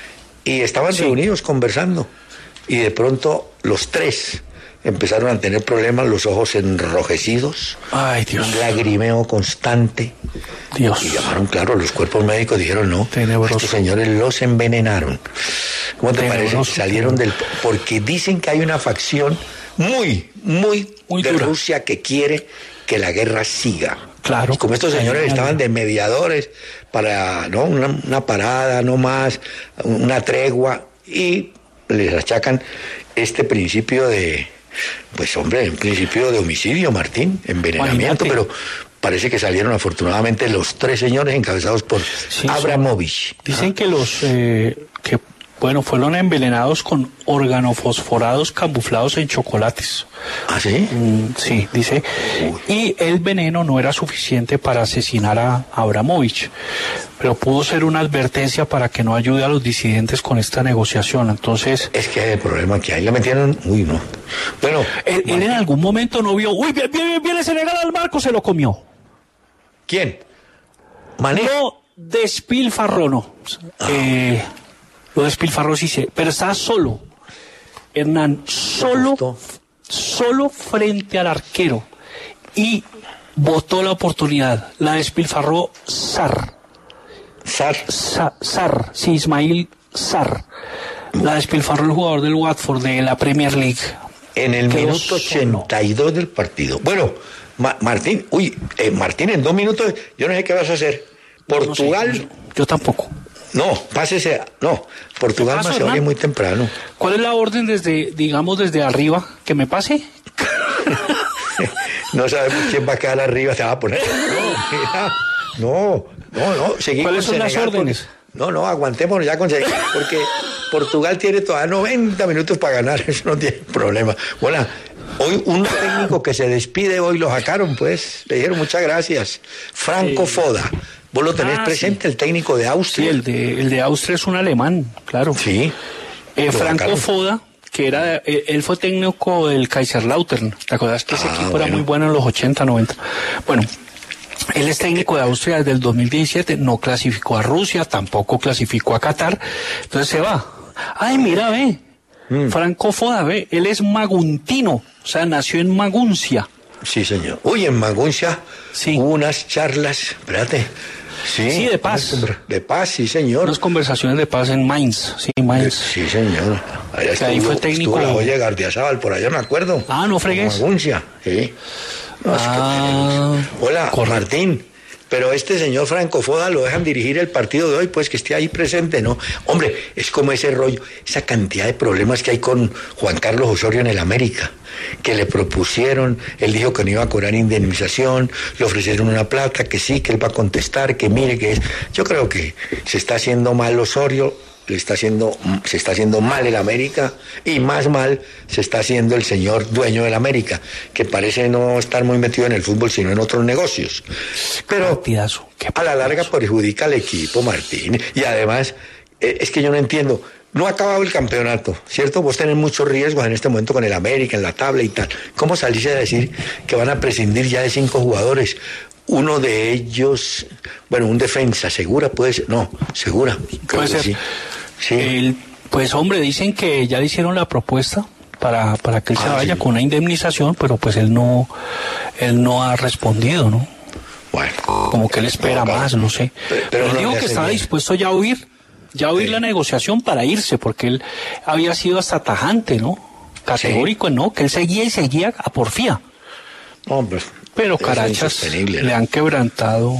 y estaban sí. reunidos conversando, y de pronto los tres empezaron a tener problemas, los ojos enrojecidos, ay, Dios, un lagrimeo constante, Dios. Y llamaron, claro, los cuerpos médicos dijeron, no, tenebroso. Estos señores los envenenaron. ¿Cómo te tenebroso. parece? Salieron del... Porque dicen que hay una facción muy, muy, muy de dura. Rusia que quiere que la guerra siga. Claro. Y como estos señores ay, estaban de mediadores para, ¿no? Una, una parada, no más, una tregua, y les achacan este principio de, pues hombre, un principio de homicidio, Martín, envenenamiento, Imagínate. Pero parece que salieron afortunadamente los tres señores encabezados por sí, Abramovich. Dicen ah. que los, eh, que bueno, fueron envenenados con organofosforados camuflados en chocolates. ¿Ah, sí? Mm, sí, dice. Uy. Y el veneno no era suficiente para asesinar a Abramovich, pero pudo ser una advertencia para que no ayude a los disidentes con esta negociación. Entonces... Es que el problema que hay, la metieron... Uy, no. Bueno... Él, él en algún momento no vio... Uy, viene, viene Senegal al marco, se lo comió. ¿Quién? Mané. No, despilfarró, no. Ah. Eh... Lo despilfarró, sí, sí, pero estaba solo, Hernán, solo, solo frente al arquero, y botó la oportunidad, la despilfarró Sarr. Sarr. Sa, Sarr, sí, Ismail Sarr. La despilfarró el jugador del Watford de la Premier League. En el Quedó minuto ochenta y dos solo. Del partido. Bueno, Ma- Martín, uy, eh, Martín, en dos minutos, yo no sé qué vas a hacer. Portugal. No sé, yo tampoco. No, pásese. No, Portugal más se oye muy temprano. ¿Cuál es la orden desde, digamos, desde arriba? ¿Que me pase? No sabemos quién va a quedar arriba, se va a poner. No, mira, no, no, no. Seguimos. ¿Cuáles son las órdenes? Porque, no, no, aguantémonos ya con Senegal, porque Portugal tiene todavía noventa minutos para ganar, eso no tiene problema. Bueno, hoy un técnico que se despide, hoy lo sacaron, pues, le dijeron muchas gracias. Franco sí. Foda. ¿Vos lo tenés ah, presente, sí. el técnico de Austria? Sí, el de, el de Austria es un alemán, claro. Sí. Eh, Franco Foda, que era, eh, él fue técnico del Kaiserslautern. ¿Te acuerdas que ese ah, equipo bueno. era muy bueno en los ochenta, noventa? Bueno, él es técnico de Austria desde el dos mil diecisiete, no clasificó a Rusia, tampoco clasificó a Qatar, entonces se va. Ay, mira, ve, mm. Franco Foda, ve, él es maguntino, o sea, nació en Maguncia. Sí, señor. Uy, en Maguncia sí. hubo unas charlas, espérate. Sí, sí, de paz. De paz, sí, señor. Unas conversaciones de paz en Mainz, sí, Mainz. Sí, señor. Allá estuvo, ahí fue técnico. Estuvo la olla de Gardiazabal, por allá me acuerdo. Ah, no fregues. Maguncia, sí. No, ah, es que... Hola, correcto. Martín. Pero este señor Franco Foda lo dejan dirigir el partido de hoy, pues que esté ahí presente, ¿no? Hombre, es como ese rollo, esa cantidad de problemas que hay con Juan Carlos Osorio en el América, que le propusieron, él dijo que no iba a cobrar indemnización, le ofrecieron una plata, que sí, que él va a contestar, que mire, que es... Yo creo que se está haciendo mal Osorio, le está haciendo, se está haciendo mal el América, y más mal se está haciendo el señor dueño del América, que parece no estar muy metido en el fútbol, sino en otros negocios. Pero partidazo, a la larga perjudica al equipo, Martín. Y además, eh, es que yo no entiendo, no ha acabado el campeonato, ¿cierto? Vos tenés muchos riesgos en este momento con el América, en la tabla y tal. ¿Cómo salís a decir que van a prescindir ya de cinco jugadores? Uno de ellos, bueno, un defensa, ¿segura puede ser? No, segura. Puede ser. Sí. Sí. El, pues hombre, dicen que ya le hicieron la propuesta para, para que él ah, se vaya sí. con una indemnización, pero pues él no, él no ha respondido, ¿no? Bueno. Como que él espera no, más, no sé. Pero, pero él no dijo que estaba bien. dispuesto ya a huir, ya a huir sí. la negociación para irse, porque él había sido hasta tajante, ¿no? Categórico, sí. ¿no? Que él seguía y seguía a porfía. Hombre. Pero carachas, le han quebrantado...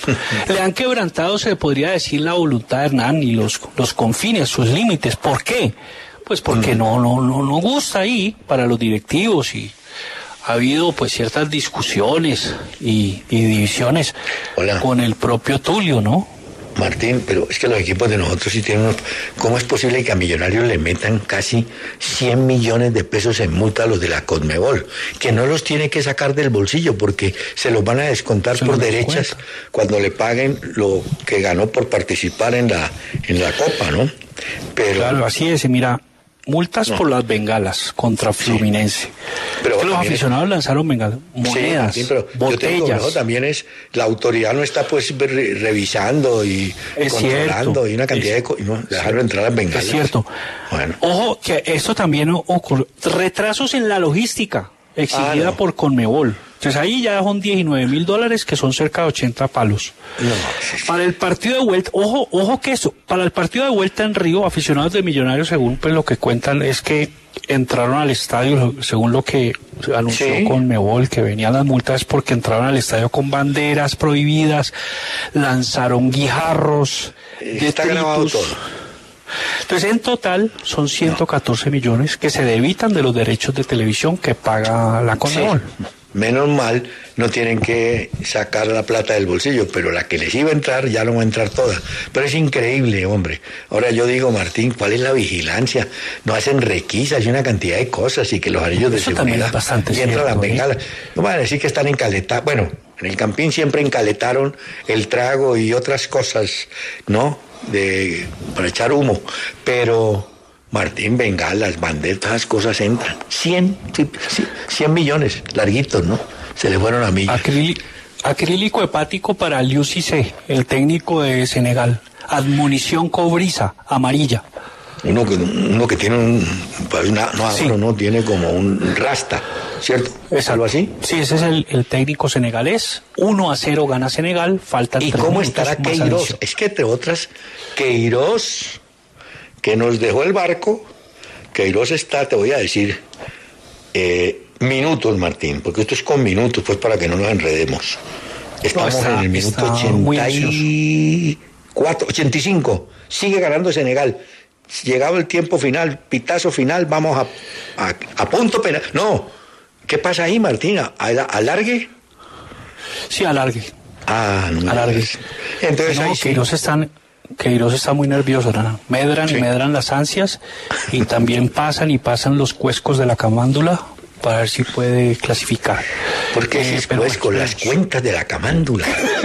Le han quebrantado, se podría decir, la voluntad de Hernán y los, los confines, sus límites. ¿Por qué? Pues porque mm. no, no, no, no gusta ahí para los directivos y ha habido pues ciertas discusiones y, y divisiones Hola. con el propio Tulio, ¿no? Martín, pero es que los equipos de nosotros sí tienen unos... ¿Cómo es posible que a Millonarios le metan casi cien millones de pesos en multa a los de la Conmebol? Que no los tiene que sacar del bolsillo porque se los van a descontar se por derechas cuando le paguen lo que ganó por participar en la, en la Copa, ¿no? Pero... Claro, así es, mira... Multas no. por las bengalas contra Fluminense. Sí. Pero los aficionados es... lanzaron bengalas, monedas, sí, pero botellas. Yo tengo, también es, la autoridad no está pues re revisando y es controlando cierto, y una cantidad es, de... No, dejaron sí, entrar las bengalas. Es cierto. Bueno. Ojo, que esto también ocurrió. Retrasos en la logística exigida ah, no. por Conmebol. Entonces ahí ya son diecinueve mil dólares, que son cerca de ochenta palos. No. Para el partido de vuelta, ojo, ojo que eso, para el partido de vuelta en Río, aficionados de Millonarios, según pues lo que cuentan, es que entraron al estadio, según lo que anunció ¿Sí? Conmebol, que venían las multas porque entraron al estadio con banderas prohibidas, lanzaron guijarros, está grabado todo. Entonces, en total, son ciento catorce no. millones que se debitan de los derechos de televisión que paga la Conmebol. Sí. Menos mal, no tienen que sacar la plata del bolsillo, pero la que les iba a entrar ya no va a entrar toda. Pero es increíble, hombre. Ahora yo digo, Martín, ¿cuál es la vigilancia? No hacen requisas y una cantidad de cosas y que los anillos de Eso seguridad es bastante y entran las bengalas. ¿eh? No van a decir que están encaletados. Bueno, en el Campín siempre encaletaron el trago y otras cosas, ¿no? De, para echar humo. Pero... Martín, bengalas, banderas, todas las cosas entran. cien, cien millones, larguitos, ¿no? Se le fueron a millas. Acrílico, acrílico hepático para Liu Cissé, el técnico de Senegal. Admunición cobriza, amarilla. Uno que, uno que tiene un... Una, no, sí. no, tiene como un rasta, ¿cierto? ¿Es algo así? Sí, ese es el, el técnico senegalés. uno a cero gana Senegal, faltan ¿Y tres cómo estará Queiroz? Es que, entre otras, Queiroz... que nos dejó el barco, Queiroz está, te voy a decir, eh, minutos, Martín, porque esto es con minutos, pues para que no nos enredemos. Estamos no, está, en el minuto ochenta y cuatro, ochenta y cinco. Sigue ganando Senegal. Llegado el tiempo final, pitazo final, vamos a, a, a punto penal. No, ¿qué pasa ahí, Martina? ¿Alargue? Sí, alargue. Ah, no. Alargue. Entonces no, ahí sí. Queiroz están, Queiroz está muy nervioso, ¿no? Medran sí. y medran las ansias y también pasan y pasan los cuescos de la camándula para ver si puede clasificar. ¿Por qué eh, cuescos? Las cuentas de la camándula.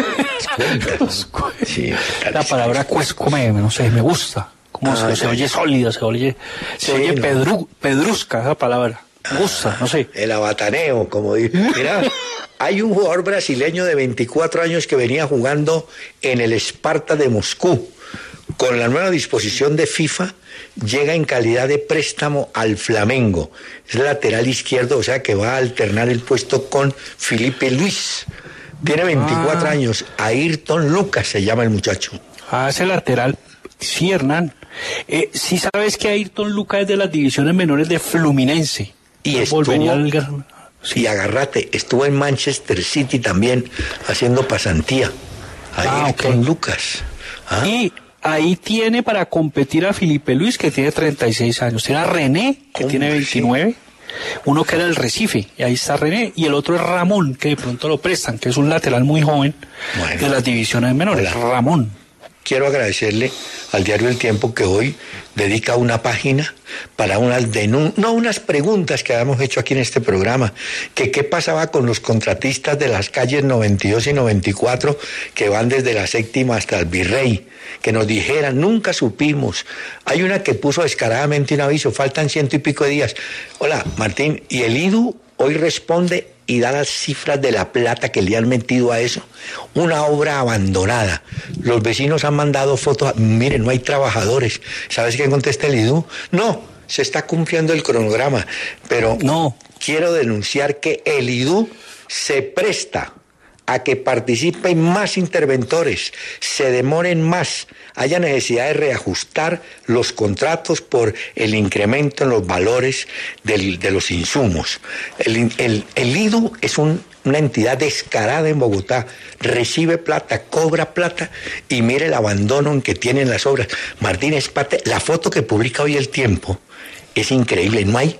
Los sí, la palabra cuesco me, no sé, me gusta. Como ah, se, se oye sólida, se oye, se sí, oye no. pedru, pedrusca esa palabra. Me gusta, no sé. El abataneo, como dice. Mira, hay un jugador brasileño de veinticuatro años que venía jugando en el Sparta de Moscú. Con la nueva disposición de FIFA, llega en calidad de préstamo al Flamengo. Es lateral izquierdo, o sea que va a alternar el puesto con Felipe Luis. Tiene veinticuatro ah. años. Ayrton Lucas se llama el muchacho. Ah, ese lateral. Sí, Hernán. Eh, sí sabes que Ayrton Lucas es de las divisiones menores de Fluminense. Y estuvo, al... sí. y agárrate, estuvo en Manchester City también haciendo pasantía. Ayrton ah, okay. Lucas. ¿Ah? Y ahí tiene para competir a Felipe Luis, que tiene treinta y seis años. Tiene a René, que tiene veintinueve. Sí. Uno que era el Recife, y ahí está René. Y el otro es Ramón, que de pronto lo prestan, que es un lateral muy joven bueno, de las divisiones menores. Hola. Ramón. Quiero agradecerle al diario El Tiempo que hoy dedica una página para unas denun- no unas preguntas que habíamos hecho aquí en este programa, que qué pasaba con los contratistas de las calles noventa y dos y noventa y cuatro que van desde la séptima hasta el Virrey, que nos dijeran, nunca supimos. Hay una que puso descaradamente un aviso, faltan ciento y pico de días. Hola, Martín, y el I D U hoy responde y da las cifras de la plata que le han metido a eso. Una obra abandonada. Los vecinos han mandado fotos. Miren, no hay trabajadores. ¿Sabes qué contesta el I D U? No, se está cumpliendo el cronograma. Pero no. Quiero denunciar que el I D U se presta a que participen más interventores, se demoren más, haya necesidad de reajustar los contratos por el incremento en los valores del, de los insumos. El, el, el I D U es un, una entidad descarada en Bogotá, recibe plata, cobra plata y mire el abandono en que tienen las obras. Martínez Pate, la foto que publica hoy El Tiempo es increíble, no hay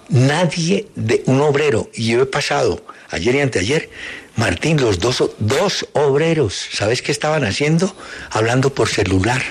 nadie de un obrero, y yo he pasado ayer y anteayer, Martín, los dos, dos obreros, ¿sabes qué estaban haciendo? Hablando por celular.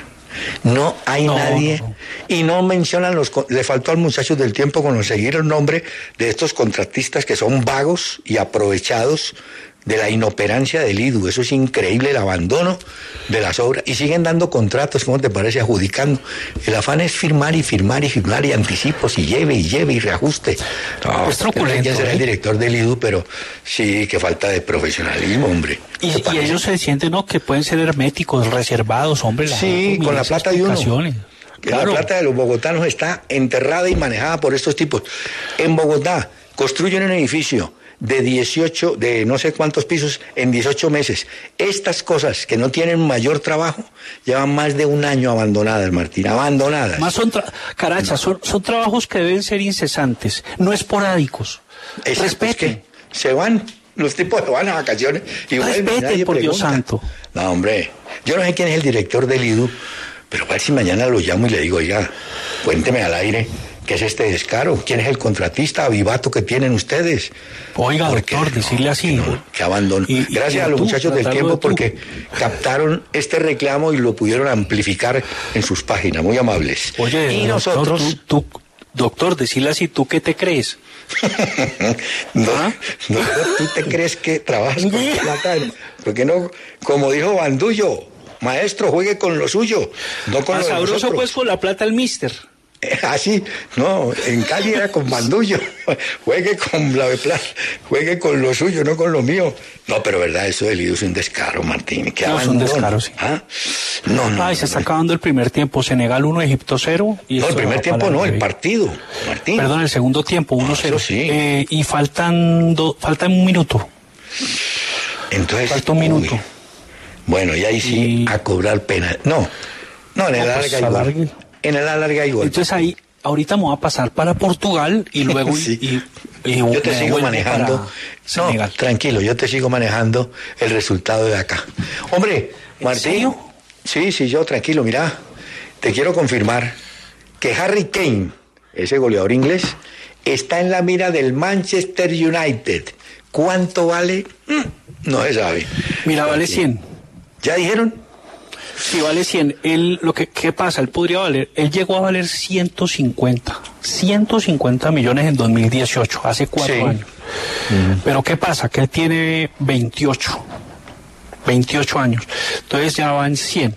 No hay no, nadie. No, no. Y no mencionan los... Le faltó al muchacho del Tiempo conseguir el nombre de estos contratistas que son vagos y aprovechados de la inoperancia del I D U. Eso es increíble, el abandono de las obras. Y siguen dando contratos, ¿cómo te parece? Adjudicando. El afán es firmar y firmar y firmar y anticipos y lleve y lleve y reajuste. No, es truculento, será ¿eh? El director del I D U, pero sí, que falta de profesionalismo, hombre. Y, y ellos se sienten, ¿no?, que pueden ser herméticos, reservados, hombre. Sí, con la plata de uno. Que claro. La plata de los bogotanos está enterrada y manejada por estos tipos. En Bogotá construyen un edificio de dieciocho, de no sé cuántos pisos en dieciocho meses. Estas cosas que no tienen mayor trabajo llevan más de un año abandonadas, Martín, abandonadas. Más son, tra- Caracha, no. son, son trabajos que deben ser incesantes, no esporádicos. Exacto, respeten. Es que se van, los tipos se van a vacaciones y respeten, vuelven, nadie por pregunta. Dios santo. No, hombre, yo no sé quién es el director del I D U, pero a ver si mañana lo llamo y le digo, oiga, cuénteme al aire. ¿Qué es este descaro? ¿Quién es el contratista avivato que tienen ustedes? Oiga, porque, doctor, decirle así. No, no, que abandono. Y, Gracias y a los tú, muchachos del Tiempo de porque captaron este reclamo y lo pudieron amplificar en sus páginas. Muy amables. Oye, y doctor, nosotros... Tú, tú, doctor, decirle así, ¿tú qué te crees? no, ¿Ah? no, ¿tú te crees que trabajas con plata? Porque no, como dijo Bandullo, maestro, juegue con lo suyo, no con lo de nosotros. Sabroso pues con la plata el mister. Así, no, en Cali era con Bandullo, juegue con la de plata, juegue con lo suyo, no con lo mío. No, pero verdad, eso del I D U es un descaro, Martín. ¿Qué no, es un descaro, sí. ¿Ah? No, no. Ay, se está acabando el primer tiempo, Senegal uno, Egipto cero. Y no, el primer tiempo no, el partido, Martín. Perdón, el segundo tiempo, uno cero. Ah, sí. Eh, y faltan, do, faltan un minuto. Entonces. Falta un minuto. Uy. Bueno, y ahí sí, y... a cobrar pena. No, no, en el no, pues, alarga igual. En el alarga igual. Entonces ahí, ahorita me voy a pasar para Portugal y luego sí. y Y yo te sigo manejando. No, tranquilo, yo te sigo manejando el resultado de acá. Hombre, Martín. ¿En serio? Sí, sí, yo tranquilo, mira. Te quiero confirmar que Harry Kane, ese goleador inglés, está en la mira del Manchester United. ¿Cuánto vale? No se sabe. Mira, vale cien. ¿Ya dijeron? Sí, vale cien. Él, lo que, ¿qué pasa? Él podría valer, él llegó a valer ciento cincuenta. ciento cincuenta millones en dos mil dieciocho, hace cuatro sí. años. Mm. Pero ¿qué pasa? Que él tiene veintiocho. veintiocho años. Entonces ya van cien.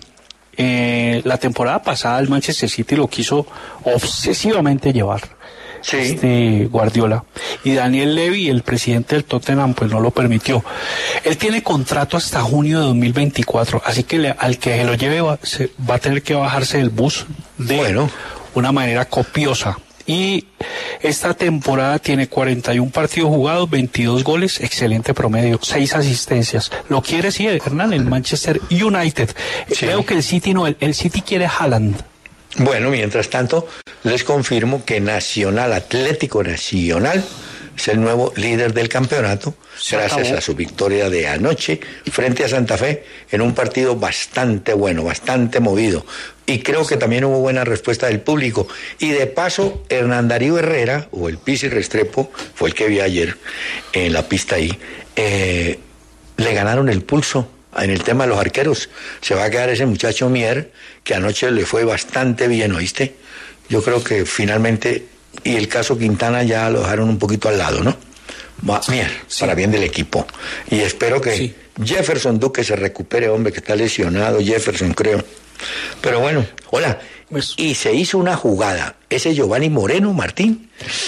Eh, la temporada pasada el Manchester City lo quiso obsesivamente llevar. Sí. Este Guardiola, y Daniel Levy, el presidente del Tottenham, pues no lo permitió. Él tiene contrato hasta junio de dos mil veinticuatro, así que le, al que se lo lleve va, se, va a tener que bajarse del bus de bueno. una manera copiosa. Y esta temporada tiene cuarenta y uno partidos jugados, veintidós goles, excelente promedio, seis asistencias. Lo quiere, sí, Hernán, el Manchester United. Sí. Creo que el City no, el, el City quiere Haaland. Bueno, mientras tanto, les confirmo que Nacional, Atlético Nacional, es el nuevo líder del campeonato, Se gracias acabó. a su victoria de anoche frente a Santa Fe, en un partido bastante bueno, bastante movido. Y creo que también hubo buena respuesta del público. Y de paso, Hernán Darío Herrera, o el Pizzi Restrepo, fue el que vi ayer en la pista ahí, eh, le ganaron el pulso en el tema de los arqueros. Se va a quedar ese muchacho Mier, que anoche le fue bastante bien, ¿oíste? Yo creo que finalmente, y el caso Quintana ya lo dejaron un poquito al lado, ¿no? Va, Mier, sí. para bien del equipo. Y espero que sí. Jefferson Duque se recupere, hombre, que está lesionado, Jefferson, creo. Pero bueno, hola. Pues, y se hizo una jugada, ese Giovanni Moreno, Martín,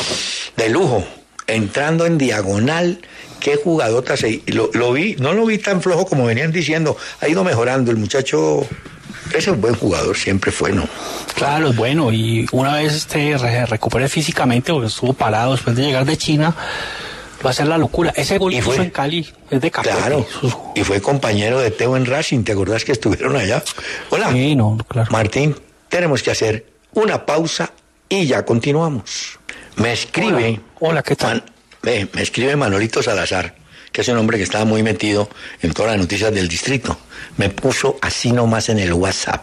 de lujo, entrando en diagonal. Qué jugadota, se, lo, lo vi, no lo vi tan flojo como venían diciendo, ha ido mejorando el muchacho. Ese es un buen jugador, siempre fue, ¿no? Claro, es bueno, y una vez este re, recupere físicamente, porque estuvo parado después de llegar de China, va a ser la locura. Ese gol que hizo en Cali es de Capote. Claro, y fue compañero de Teo en Racing, ¿te acordás que estuvieron allá? Hola, sí, no, claro. Martín, tenemos que hacer una pausa y ya continuamos. Me escribe... Hola, Hola ¿qué tal? Man, me, me escribe Manolito Salazar, que es un hombre que estaba muy metido en todas las noticias del distrito. Me puso así nomás en el WhatsApp.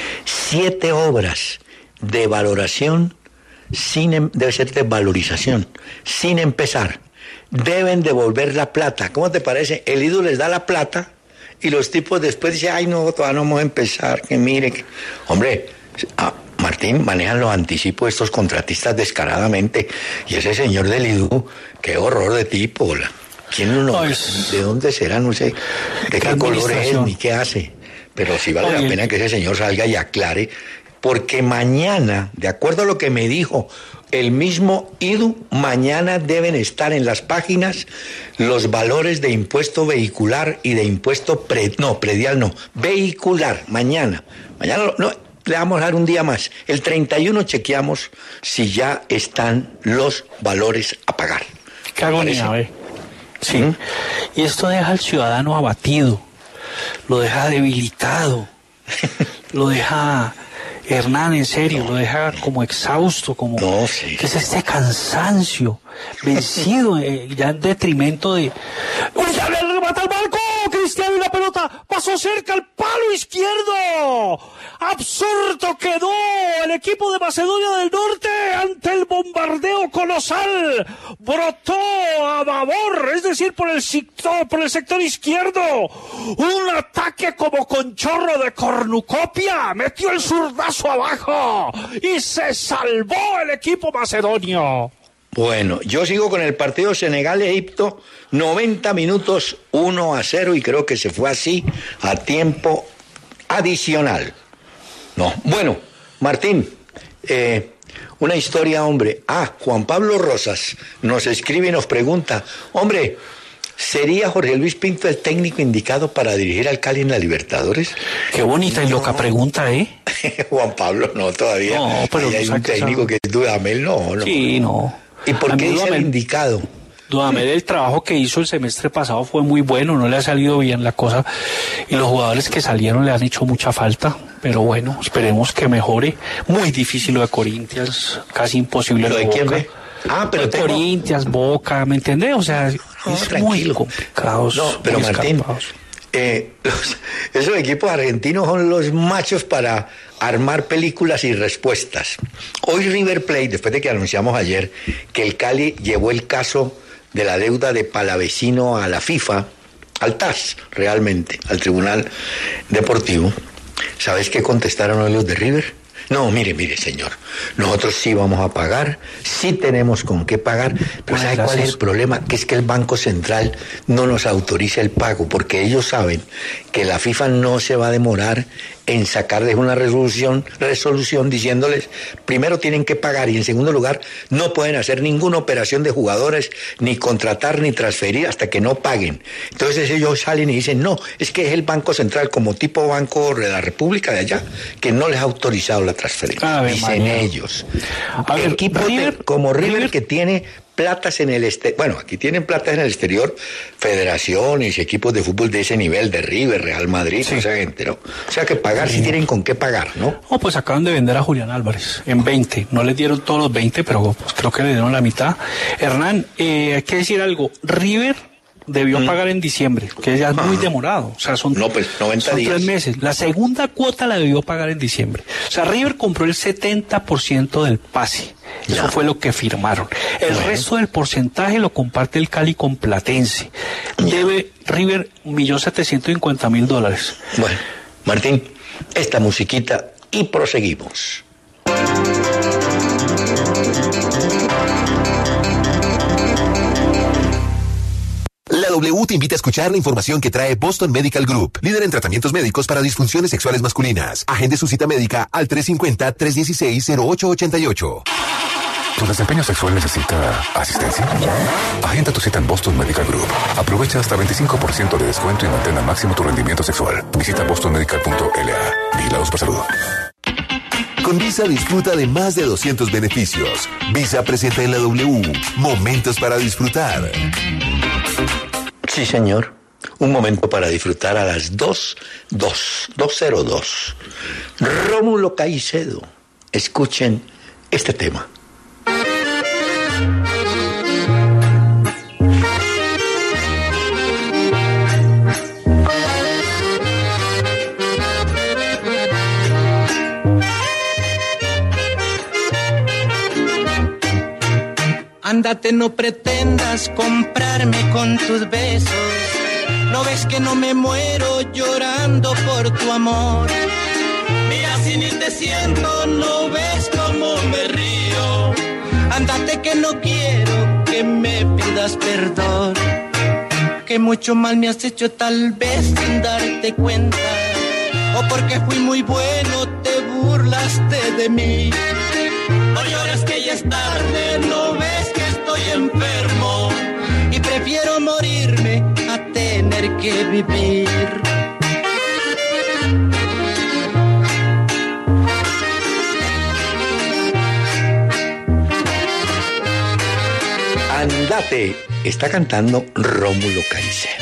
Siete obras de valoración, sin, debe ser de valorización, sin empezar. Deben devolver la plata. ¿Cómo te parece? El ídolo les da la plata y los tipos después dicen, ay no, todavía no vamos a empezar, que mire. Que... Hombre, ah, Martín, manejan los anticipos estos contratistas descaradamente. Y ese señor del I D U, qué horror de tipo, la... ¿Quién no? Ay, ¿de dónde será? No sé de qué color es ni qué hace. Pero sí vale Ay, la pena que ese señor salga y aclare, porque mañana, de acuerdo a lo que me dijo el mismo I D U, mañana deben estar en las páginas los valores de impuesto vehicular y de impuesto pre, no, predial no, vehicular, mañana. Mañana no, le vamos a dar un día más. El treinta y uno chequeamos si ya están los valores a pagar. Qué agonía, ¿ve? Sí, ¿Mm? Y esto deja al ciudadano abatido, lo deja debilitado, lo deja, Hernán, en serio, no. lo deja como exhausto, como no, sí. que es este cansancio, vencido, eh, ya en detrimento de... ¡Uy, ya le remata el marco! Cristiano y la pelota pasó cerca al palo izquierdo. Absorto quedó el equipo de Macedonia del Norte ante el bombardeo colosal. Brotó a babor, es decir, por el sector, por el sector izquierdo. Un ataque como con chorro de cornucopia. Metió el zurdazo abajo y se salvó el equipo macedonio. Bueno, yo sigo con el partido Senegal-Egipto, noventa minutos, uno a cero, y creo que se fue así a tiempo adicional. No, bueno, Martín, eh, una historia, hombre. Ah, Juan Pablo Rosas nos escribe y nos pregunta, hombre, ¿sería Jorge Luis Pinto el técnico indicado para dirigir al Cali en la Libertadores? Qué bonita y no. loca pregunta, ¿eh? Juan Pablo, no, todavía. No, pero hay un técnico que es Dudamel, no, no. Sí, no. ¿Y por qué dice el indicado? Dudamel, el trabajo que hizo el semestre pasado fue muy bueno, no le ha salido bien la cosa, y los jugadores que salieron le han hecho mucha falta, pero bueno, esperemos que mejore. Muy difícil lo de Corinthians, casi imposible lo de Boca. ¿Quién ve? Ah, pero tengo... Corinthians, Boca, ¿me entendés? O sea, no, es tranquilo. muy complicado. No, pero Martín, escapados. eh, los, esos equipos argentinos son los machos para armar películas y respuestas. Hoy River Plate, después de que anunciamos ayer que el Cali llevó el caso de la deuda de Palavecino a la FIFA, al T A S, realmente, al Tribunal Deportivo, ¿sabes qué contestaron hoy los de River? No, mire, mire, señor, nosotros sí vamos a pagar, sí tenemos con qué pagar, pero ¿sabe cuál es el problema? Que es que el Banco Central no nos autoriza el pago, porque ellos saben que la FIFA no se va a demorar en sacarles una resolución, resolución diciéndoles, primero tienen que pagar y en segundo lugar no pueden hacer ninguna operación de jugadores, ni contratar ni transferir hasta que no paguen. Entonces ellos salen y dicen, no, es que es el Banco Central como tipo Banco de la República de allá, que no les ha autorizado la transferencia. A ver, dicen María. ellos. A ver, Equipos River, de, como River, River que tiene platas en el exterior, bueno, aquí tienen platas en el exterior, federaciones, equipos de fútbol de ese nivel, de River, Real Madrid, Sí. o sea, gente, ¿no? O sea que pagar sí, sí tienen con qué pagar, ¿no? Oh, pues acaban de vender a Julián Álvarez en veinte. No les dieron todos los veinte, pero pues creo que le dieron la mitad. Hernán, eh, hay que decir algo. River debió mm. pagar en diciembre, que ya es muy demorado. O sea, son, no, pues, noventa son días. tres meses. La segunda cuota la debió pagar en diciembre. O sea, River compró el setenta por ciento del pase. Eso ya. fue lo que firmaron. El bueno. resto del porcentaje lo comparte el Cali con Platense. Debe River un millón setecientos cincuenta mil dólares. Bueno, Martín, esta musiquita y proseguimos. La W te invita a escuchar la información que trae Boston Medical Group, líder en tratamientos médicos para disfunciones sexuales masculinas. Agende su cita médica al tres cinco cero, tres uno seis, cero ocho ocho ocho. ¿Tu desempeño sexual necesita asistencia? Agenda tu cita en Boston Medical Group. Aprovecha hasta veinticinco por ciento de descuento y mantén al máximo tu rendimiento sexual. Visita boston medical punto l a. Vigilados por salud. Con Visa disfruta de más de doscientos beneficios. Visa presenta en la W momentos para disfrutar. Sí, señor. Un momento para disfrutar a las dos, dos, dos cero dos. Rómulo Caicedo. Escuchen este tema. Ándate, no pretendas comprarme con tus besos. ¿No ves que no me muero llorando por tu amor? Mira si ni te siento, ¿no ves cómo me río? Ándate que no quiero que me pidas perdón. Que mucho mal me has hecho tal vez sin darte cuenta. O porque fui muy bueno te burlaste de mí. No llores que ya es tarde, no ves que estoy enfermo y prefiero morirme a tener que vivir. Ándate, está cantando Rómulo Caicedo.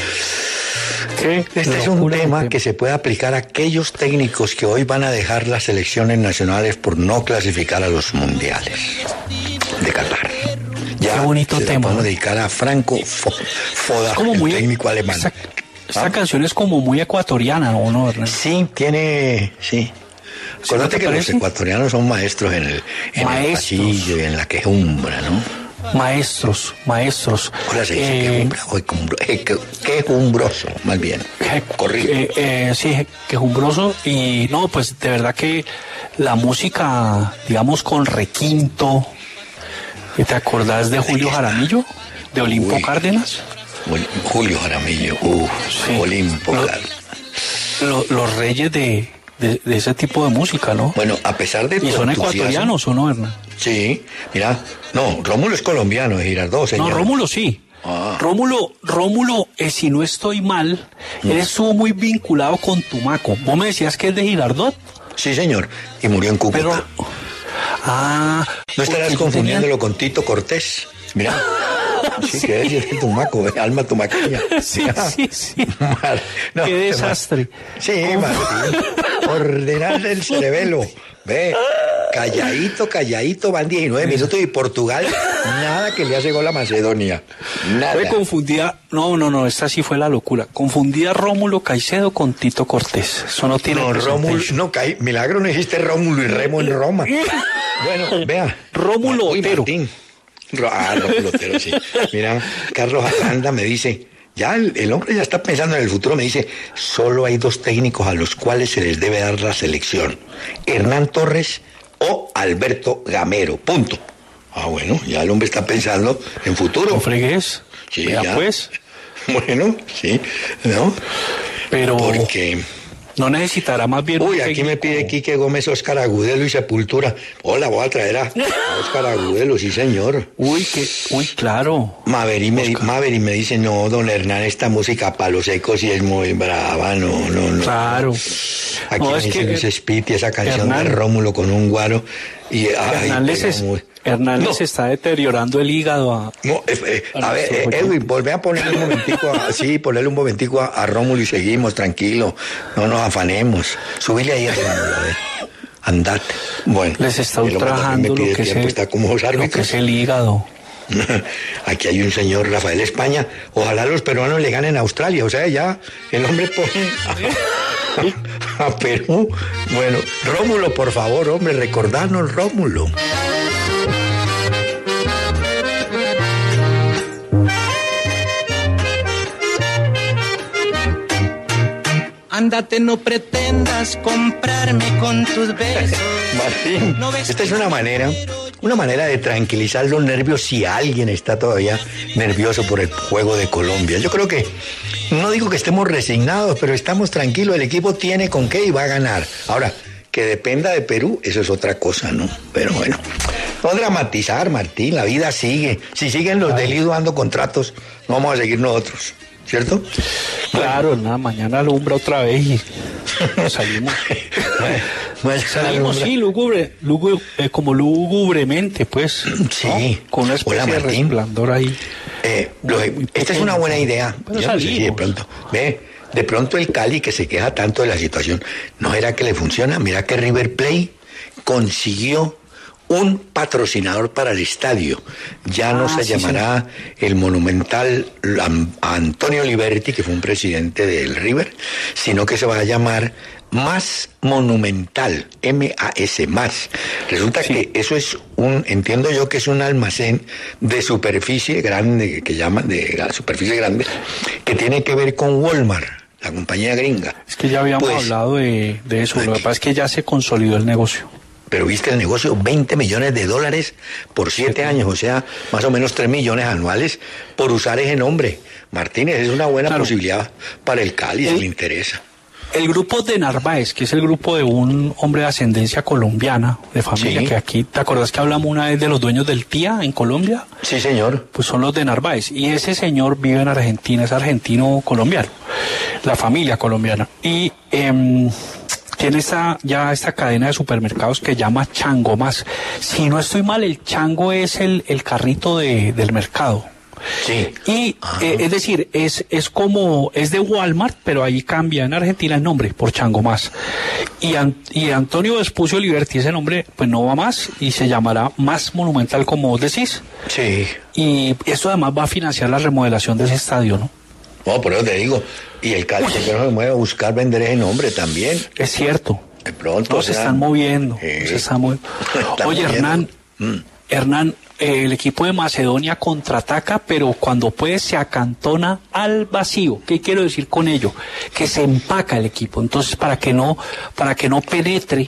Este es un tema que se puede aplicar a aquellos técnicos que hoy van a dejar las selecciones nacionales por no clasificar a los mundiales de Qatar. Ya qué bonito se tema. Vamos a dedicar a Franco Foda, el muy, técnico alemán. Esta, esta ¿Ah? canción es como muy ecuatoriana, ¿no? ¿No, Hernán? Sí, tiene, sí. Acuérdate que parece? Los ecuatorianos son maestros en el, en el pasillo y en la quejumbra, ¿no? Maestros, maestros. Ahora se dice eh, quejumbra o quejumbro, eh, que, quejumbroso, más bien. Corrijo. Eh, eh, sí, quejumbroso. Y no, pues de verdad que la música, digamos, con requinto. ¿Te acordás de Julio Jaramillo? ¿De Olimpo Uy, Cárdenas? Julio Jaramillo, uh, sí. Olimpo Cárdenas. Lo, los reyes de, de, de ese tipo de música, ¿no? Bueno, a pesar de... ¿Y son ecuatorianos o no, Hernán? Sí, mira, no, Rómulo es colombiano, es Girardot, señor. No, Rómulo sí. Ah. Rómulo, Rómulo, eh, si no estoy mal, mm. él estuvo muy vinculado con Tumaco. ¿Vos me decías que es de Girardot? Sí, señor, y murió en Cúcuta. Pero, ah... ¿No estarás confundiéndolo tenía... con Tito Cortés? Mira, sí, que es de Tumaco, eh, alma tumaqueña. Sí, sí, sí. Mar... No, qué desastre. Mar... Sí, Martín, ordenar el cerebelo, ve... Calladito, calladito, van diecinueve minutos y Portugal Nada que le hace gol a Macedonia. Nada. Me confundía, no, no, no, esta sí fue la locura. Confundía a Rómulo Caicedo con Tito Cortés. Eso no tiene. No, Rómulo, no, cae, milagro no existe Rómulo y Remo en Roma. Bueno, vea. Rómulo Uy, Otero. Martín. Ah, Rómulo Otero, sí. Mira, Carlos Aranda me dice, ya el, el hombre ya está pensando en el futuro, me dice, solo hay dos técnicos a los cuales se les debe dar la selección. Hernán Torres o Alberto Gamero, punto. Ah, bueno, ya el hombre está pensando en futuro. ¿No fregues? Sí, Vea, ya. pues. Bueno, sí, ¿no? Pero Porque... no necesitará más bien... Uy, un aquí técnico. me pide Quique Gómez, Óscar Agudelo y Sepultura. Hola, voy a traer a, a Óscar Agudelo, sí señor. Uy, que, uy, claro. Maveri me, di- Maveri me dice, no, don Hernán, esta música palo seco sí es muy brava, no, no, no. Claro. Aquí No, me es dice que, Luis Spiti, esa canción Hernán- de Rómulo con un guaro. Y, ay, Hernán les, pega es- muy- Hernán No. les está deteriorando el hígado a... No, eh, eh, A a ver, nuestro eh, oyente. Edwin, volvé a ponerle un momentico, a, sí, ponerle un momentico a, a Rómulo y seguimos, tranquilo, no nos afanemos. Subile ahí a Rómulo, a ver. Andate. Bueno. Les está el hombre también ultrajando me pide lo que, es tiempo, el, está como los lo que árbitros. es el hígado. Aquí hay un señor Rafael España. Ojalá los peruanos le ganen a Australia. O sea, ya el hombre pone a, a Perú. Bueno, Rómulo, por favor, hombre, recordarnos, Rómulo. Ándate, no pretendas comprarme con tus besos. Martín, No ves esta es una manera, una manera de tranquilizar los nervios si alguien está todavía nervioso por el juego de Colombia. Yo creo que, no digo que estemos resignados, pero estamos tranquilos, el equipo tiene con qué y va a ganar. Ahora, que dependa de Perú, eso es otra cosa, ¿no? Pero bueno, no dramatizar, Martín, la vida sigue. Si siguen los de Lido dando contratos, no vamos a seguir nosotros, ¿cierto? Claro, nada, mañana alumbra otra vez y salimos. Bueno, Salimos, sí, lúgubre, lúgubre, eh, como lúgubremente, pues. Sí. ¿no? Con una especie Hola, de Martín. resplandor ahí. Eh, lo- esta es una buena idea. Pero Yo no sé si de salimos. pronto, ve, de pronto el Cali que se queja tanto de la situación, ¿no era que le funciona? Mira que River Plate consiguió un patrocinador para el estadio. Ya no Ah, se sí, llamará el monumental Lam- Antonio Liberti, que fue un presidente del River, sino que se va a llamar Más Monumental, M A S, más. Resulta que eso es un, entiendo yo que es un almacén de superficie grande, que llaman de la superficie grande, que tiene que ver con Walmart, la compañía gringa. Es que ya habíamos Pues, hablado de, de eso. Lo que pasa es que ya se consolidó el negocio. Pero viste el negocio, veinte millones de dólares por siete años, o sea, más o menos tres millones anuales por usar ese nombre. Martínez, es una buena Claro. posibilidad para el Cali, si El- le interesa. El grupo de Narváez, que es el grupo de un hombre de ascendencia colombiana, de familia, Sí. que aquí, ¿te acordás que hablamos una vez de los dueños del T I A en Colombia? Sí, señor. Pues son los de Narváez. Y ese señor vive en Argentina, es argentino-colombiano, la familia colombiana. Y em, tiene esta, ya esta cadena de supermercados que llama Chango Más. Si no estoy mal, el Chango es el, el carrito de, del mercado. Sí. Y eh, es decir, es, es como, es de Walmart, pero ahí cambia en Argentina el nombre por Chango Más. Y, An- y Antonio Vespucio Liberti, ese nombre, pues no va más y se llamará Más Monumental, como vos decís. Sí. Y esto además va a financiar la remodelación de ese estadio, ¿no? No, por eso te digo. Y el Cali que no se mueve a buscar vender ese nombre también. Es cierto. De pronto. Todos se o sea, están moviendo. sí. Se están moviendo. Están Oye, moviendo. Hernán, Mm. Hernán, eh, el equipo de Macedonia contraataca, pero cuando puede se acantona al vacío. ¿Qué quiero decir con ello? Que se empaca el equipo. Entonces, para que no, para que no penetre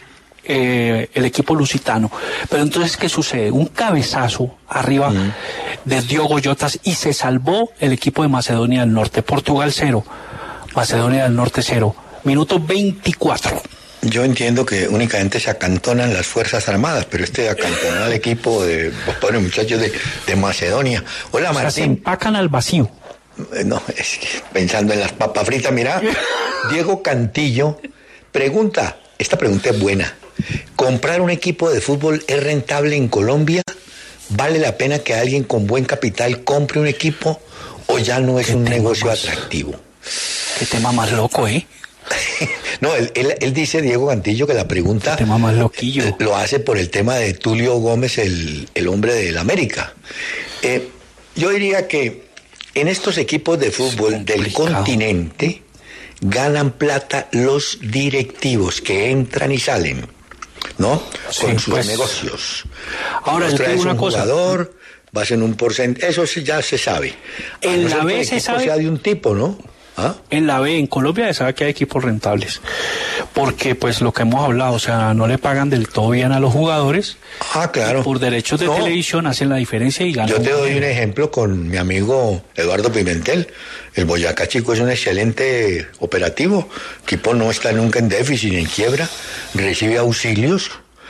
eh, el equipo lusitano. Pero entonces, ¿qué sucede? Un cabezazo arriba Mm. de Diogo Jotas y se salvó el equipo de Macedonia del Norte. Portugal cero, Macedonia del Norte cero. Minuto veinticuatro. Yo entiendo que únicamente se acantonan las Fuerzas Armadas, pero este acantonó al equipo de los pobres muchachos de, de Macedonia. Hola, O sea, se Martín. empacan al vacío. Eh, No, es que pensando en las papas fritas, mira, Diego Cantillo pregunta, esta pregunta es buena. ¿Comprar un equipo de fútbol es rentable en Colombia? ¿Vale la pena que alguien con buen capital compre un equipo o ya no es ¿Qué un tema negocio más? atractivo? Qué tema más loco, ¿eh? No, él, él, él dice, Diego Cantillo, que la pregunta el tema más loquillo. lo hace por el tema de Tulio Gómez, el, el hombre del América. Eh, yo diría que en estos equipos de fútbol del continente ganan plata los directivos que entran y salen, ¿no? Sí, con sus pues, negocios. Ahora, yo traes una un cosa. jugador, vas en un porcentaje, eso sí ya se sabe. En no la ser que B el se equipo sabe. sea de un tipo, ¿no? ¿Ah? En la B, en Colombia, se sabe que hay equipos rentables. Porque, pues, lo que hemos hablado, o sea, no le pagan del todo bien a los jugadores. Ah, claro. Por derechos de No. televisión hacen la diferencia y ganan. Yo te doy un ejemplo con mi amigo Eduardo Pimentel. El Boyacá Chico es un excelente operativo. El equipo no está nunca en déficit ni en quiebra. Recibe auxilios.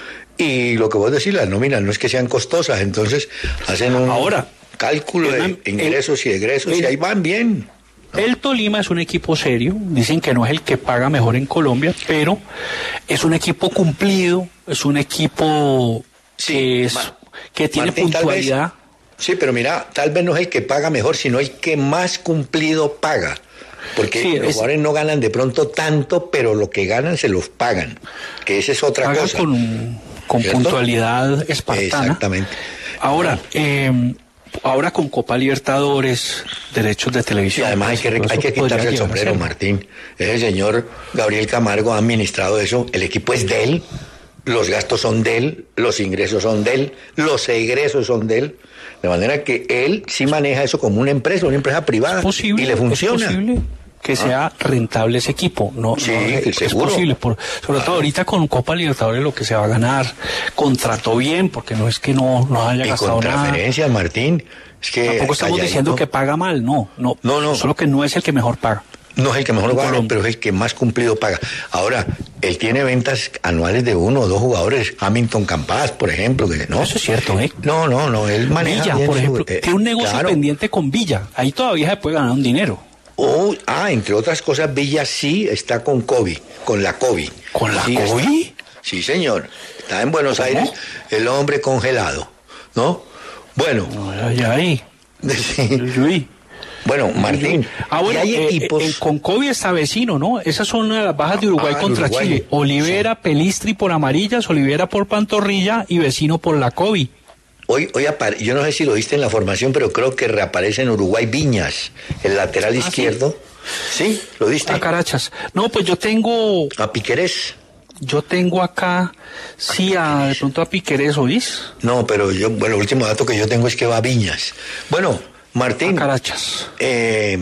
Y lo que vos decís, las nóminas no es que sean costosas. Entonces, hacen un Ahora, cálculo de el- ingresos y egresos el- y ahí van bien. El Tolima es un equipo serio, dicen que no es el que paga mejor en Colombia, pero es un equipo cumplido, es un equipo Sí, que, es, Ma- que tiene Martín, tal vez- puntualidad. Sí, pero mira, tal vez no es el que paga mejor, sino el que más cumplido paga. Porque Sí, los es- jugadores no ganan de pronto tanto, pero lo que ganan se los pagan. Que esa es otra Paga cosa. con, con ¿Cierto? puntualidad espartana. Exactamente. Ahora, eh, ahora con Copa Libertadores, derechos de Y televisión. además hay pues, que, todo hay eso que podría quitarse el llegar a sombrero, ser. Martín. Ese señor Gabriel Camargo ha administrado eso. El equipo es de él, los gastos son de él, los ingresos son de él, los egresos son de él. De manera que él sí maneja eso como una empresa, una empresa privada. Es posible, y le funciona. Es posible que sea rentable ese equipo. No, Sí, no, es seguro. posible. Por, sobre todo ahorita con Copa Libertadores lo que se va a ganar. Contrató bien, porque no es que no, no haya Y gastado con nada. transferencias, Martín. Es que Tampoco estamos calladito. diciendo que paga mal, no, no. No, no. Solo que no es el que mejor paga. No es el que mejor En gana, Colombia. pero es el que más cumplido paga. Ahora, él tiene ventas anuales de uno o dos jugadores. Hamilton Campas, por ejemplo, que no. Eso es cierto, ¿eh? No, no, no, él maneja Villa, bien por su- ejemplo, eh, tiene un negocio claro. pendiente con Villa. Ahí todavía se puede ganar un dinero. Oh, ah, entre otras cosas, Villa sí está con COVID, con la COVID. ¿Con la Sí COVID? está. Sí, señor. Está en Buenos ¿Cómo? Aires, el hombre congelado, ¿no? Bueno, No, ya ahí. sí. Uy. Bueno, Martín, Ah, bueno, y hay eh, equipos... eh, con COVID está vecino, ¿no? Esas son una de las bajas de Uruguay Ah, contra Uruguay. Chile. Olivera, Pelistri por amarillas, Olivera por pantorrilla y vecino por la COVID. Hoy, hoy apare- yo no sé si lo viste en la formación, pero creo que reaparece en Uruguay Viñas, el lateral ¿sí? izquierdo. ¿Sí? ¿Lo viste? A Carachas. No, pues yo tengo, A Piquerés. yo tengo acá, sí, a, de pronto a Piquerés, ¿oís? No, pero yo, bueno, el último dato que yo tengo es que va a Viñas. Bueno, A Martín, Carachas. eh,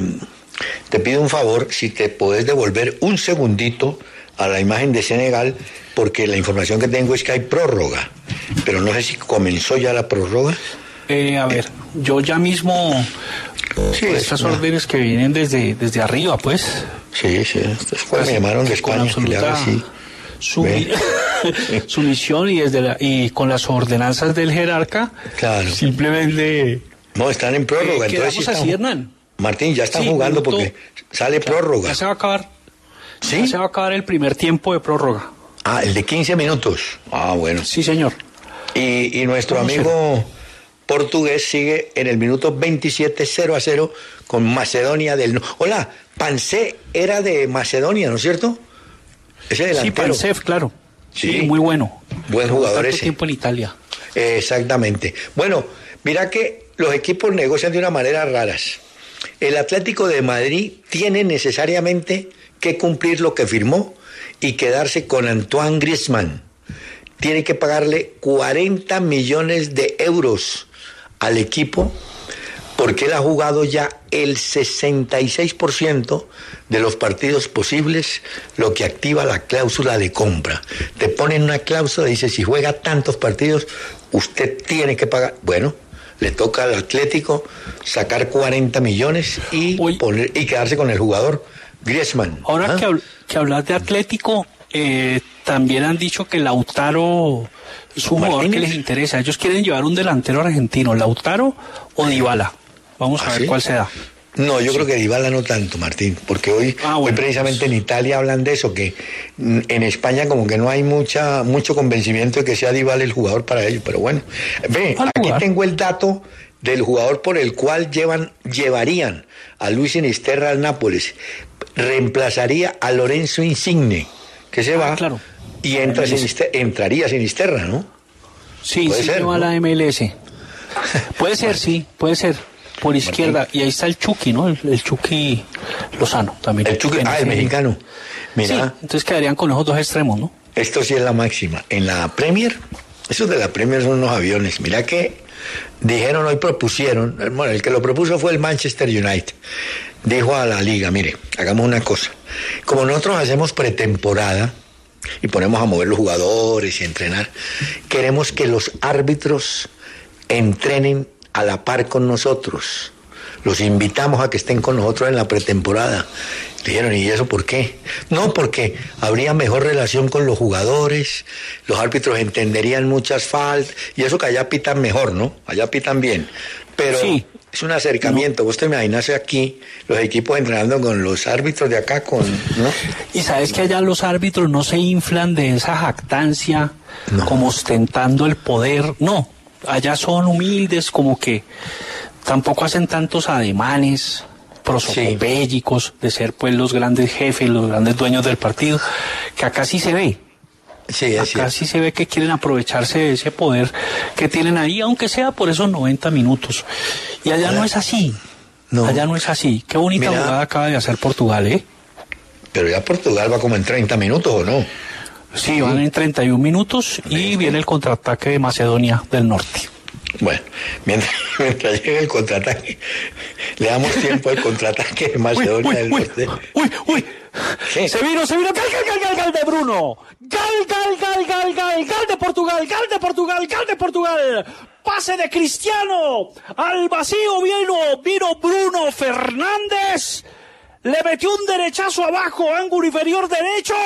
te pido un favor, si te podés devolver un segundito a la imagen de Senegal, porque la información que tengo es que hay prórroga, pero no sé si comenzó ya la prórroga. Eh, a ver, yo ya mismo, Sí, por es estas una- órdenes que vienen desde, desde arriba, pues. Sí, sí, estas cosas me llamaron de con España, que le haga absoluta así. sumi- sumisión y desde la, y con las ordenanzas del jerarca, Claro. simplemente No, están en prórroga, Eh, entonces quedamos sí están- así, Hernán. Martín, ya están Sí, jugando minuto- porque sale prórroga. ya se va a acabar. ¿Sí? Ya se va a acabar el primer tiempo de prórroga. Ah, el de quince minutos. Ah, bueno. Sí, señor. Y, y nuestro Vamos a amigo portugués sigue en el minuto veintisiete, cero a cero con Macedonia del... No- Hola, Pansé era de Macedonia, ¿no es cierto? Ese Sí, delantero. Pansef, claro. Sí, Sí. muy bueno. Buen Jugó jugador tanto ese. tiempo en Italia. Eh, Exactamente. Bueno, mira que los equipos negocian de una manera raras. El Atlético de Madrid tiene necesariamente que cumplir lo que firmó y quedarse con Antoine Griezmann. Tiene que pagarle cuarenta millones de euros al equipo porque él ha jugado ya el sesenta y seis por ciento de los partidos posibles, lo que activa la cláusula de compra. Te ponen una cláusula y dice, si juega tantos partidos, usted tiene que pagar. Bueno, le toca al Atlético sacar cuarenta millones y, Uy. poner, y quedarse con el jugador Griezmann. Ahora ¿Ah? que, habl- que hablas de Atlético, eh, también han dicho que Lautaro es un jugador que Martínez. les interesa. Ellos quieren llevar un delantero argentino, Lautaro o Dybala. Vamos a ¿Ah, ver sí? cuál se da. No, yo creo que Dybala no tanto, Martín, porque hoy, Ah, hoy bueno, precisamente pues. en Italia hablan de eso, que mm, en España como que no hay mucha mucho convencimiento de que sea Dybala el jugador para ellos, pero bueno. Ve, Al aquí jugar. tengo el dato del jugador por el cual llevan llevarían a Luis Sinisterra al Nápoles. reemplazaría a Lorenzo Insigne, que se va, ah, claro. y entra Sinister- entraría Sinisterra, ¿no? Sí, sí, ser, va a ¿no? la M L S. Puede ser, sí, puede ser. Por izquierda. Martín. Y ahí está el Chucky, ¿no? El, el Chucky Lozano también. El Chucky, ah, el mexicano. Mira. Sí, entonces quedarían con esos dos extremos, ¿no? Esto sí es la máxima. En la Premier, esos de la Premier son unos aviones. Mira que dijeron hoy, propusieron, bueno, el que lo propuso fue el Manchester United. Dijo a la liga, mire, hagamos una cosa. Como nosotros hacemos pretemporada y ponemos a mover los jugadores y a entrenar, queremos que los árbitros entrenen a la par con nosotros. Los invitamos a que estén con nosotros en la pretemporada. Dijeron, ¿y eso por qué? No, porque habría mejor relación con los jugadores, los árbitros entenderían muchas faltas, y eso que allá pitan mejor, ¿no? Allá pitan bien. Pero sí, es un acercamiento. No. Vos te imaginas aquí los equipos entrenando con los árbitros de acá, con, ¿no? Y sabes que allá los árbitros no se inflan de esa jactancia, no, como ostentando el poder, no. Allá son humildes, como que tampoco hacen tantos ademanes prosopopélicos, sí, de ser pues los grandes jefes, los grandes dueños del partido, que acá sí se ve. Sí, acá sí se ve que quieren aprovecharse de ese poder que tienen ahí, aunque sea por esos noventa minutos. Y allá no es así. No. Allá no es así. Qué bonita Mira, jugada acaba de hacer Portugal, ¿eh? Pero ya Portugal va como en treinta minutos, ¿o no? Sí, van en treinta y un minutos y viene el contraataque de Macedonia del Norte. Bueno, mientras, mientras llegue el contraataque, le damos tiempo al contraataque de Macedonia uy, uy, del Norte. ¡Uy, uy! ¿Qué? Se vino, se vino, gal, gal, gal, gal, gal de Bruno. Gal, gal, gal, gal, gal, gal de Portugal, gal de Portugal, gal de Portugal. Pase de Cristiano. Al vacío vino, vino Bruno Fernández. Le metió un derechazo abajo, ángulo inferior derecho.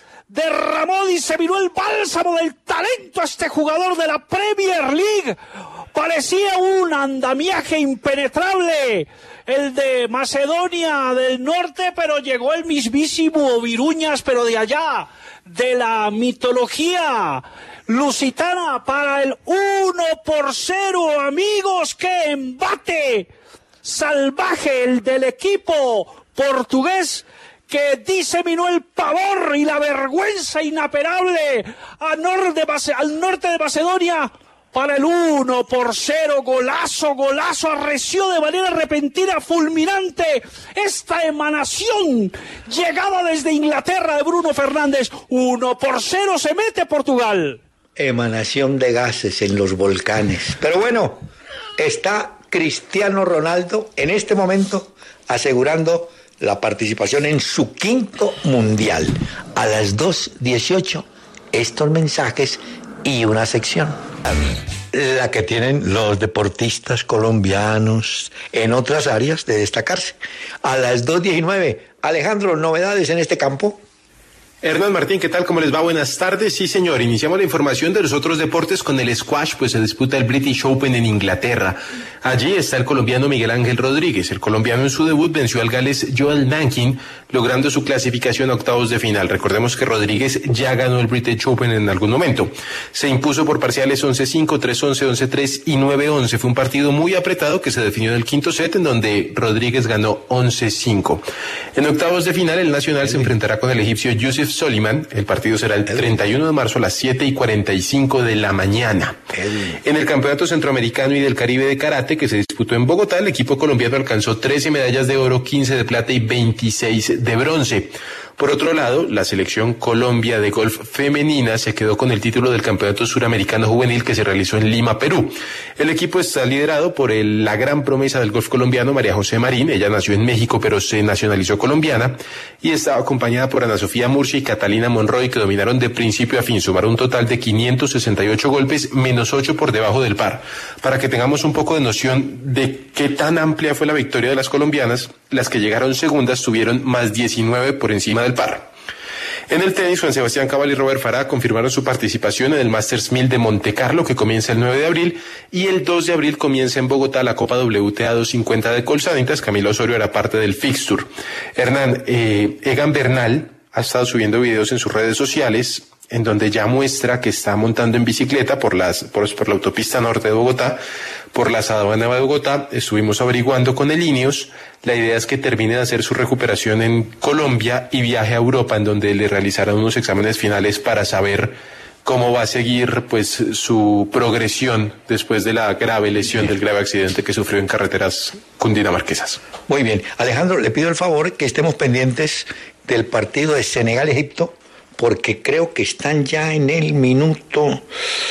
Derramó, diseminó el bálsamo del talento a este jugador de la Premier League. Parecía un andamiaje impenetrable el de Macedonia del Norte, pero llegó el mismísimo Viruñas, pero de allá, de la mitología lusitana, para el uno por cero, amigos. ¡Qué embate salvaje el del equipo portugués, que diseminó el pavor y la vergüenza inaperable al norte, al norte de Macedonia para el uno por cero, golazo, golazo, arreció de manera repentina, fulminante, esta emanación llegada desde Inglaterra de Bruno Fernández. uno por cero se mete Portugal. Emanación de gases en los volcanes. Pero bueno, está Cristiano Ronaldo en este momento asegurando la participación en su quinto mundial. A las dos dieciocho, estos mensajes y una sección. La que tienen los deportistas colombianos en otras áreas de destacarse. A las dos diecinueve, Alejandro, ¿novedades en este campo? Hernán Martín, ¿qué tal? ¿Cómo les va? Buenas tardes. Sí, señor. Iniciamos la información de los otros deportes con el squash, pues se disputa el British Open en Inglaterra. Allí está el colombiano Miguel Ángel Rodríguez. El colombiano en su debut venció al gales Joel Mankin, logrando su clasificación a octavos de final. Recordemos que Rodríguez ya ganó el British Open en algún momento. Se impuso por parciales once cinco, tres once, once tres y nueve once. Fue un partido muy apretado que se definió en el quinto set, en donde Rodríguez ganó once cinco. En octavos de final, el nacional se enfrentará con el egipcio Youssef Soliman. El partido será el treinta y uno de marzo a las siete y cuarenta y cinco de la mañana. En el Campeonato Centroamericano y del Caribe de Karate, que se disputó en Bogotá, el equipo colombiano alcanzó trece medallas de oro, quince de plata y veintiséis de bronce. Por otro lado, la selección Colombia de golf femenina se quedó con el título del Campeonato Suramericano Juvenil que se realizó en Lima, Perú. El equipo está liderado por el, la gran promesa del golf colombiano, María José Marín. Ella nació en México, pero se nacionalizó colombiana, y estaba acompañada por Ana Sofía Murcia y Catalina Monroy, que dominaron de principio a fin. Sumaron un total de quinientos sesenta y ocho golpes, menos ocho por debajo del par. Para que tengamos un poco de noción de qué tan amplia fue la victoria de las colombianas, las que llegaron segundas tuvieron más diecinueve por encima del par. En el tenis, Juan Sebastián Cabal y Robert Farah confirmaron su participación en el Masters mil de Monte Carlo, que comienza el nueve de abril, y el dos de abril comienza en Bogotá la Copa W T A doscientos cincuenta de Colsanitas. Camilo Osorio era parte del fixture. Hernán, eh, Egan Bernal ha estado subiendo videos en sus redes sociales en donde ya muestra que está montando en bicicleta por las por, por la autopista norte de Bogotá, por las aduanas de Bogotá. Estuvimos averiguando con el INEOS. La idea es que termine de hacer su recuperación en Colombia y viaje a Europa, en donde le realizarán unos exámenes finales para saber cómo va a seguir pues su progresión después de la grave lesión del grave accidente que sufrió en carreteras cundinamarquesas. Muy bien. Alejandro, le pido el favor que estemos pendientes del partido de Senegal-Egipto, porque creo que están ya en el minuto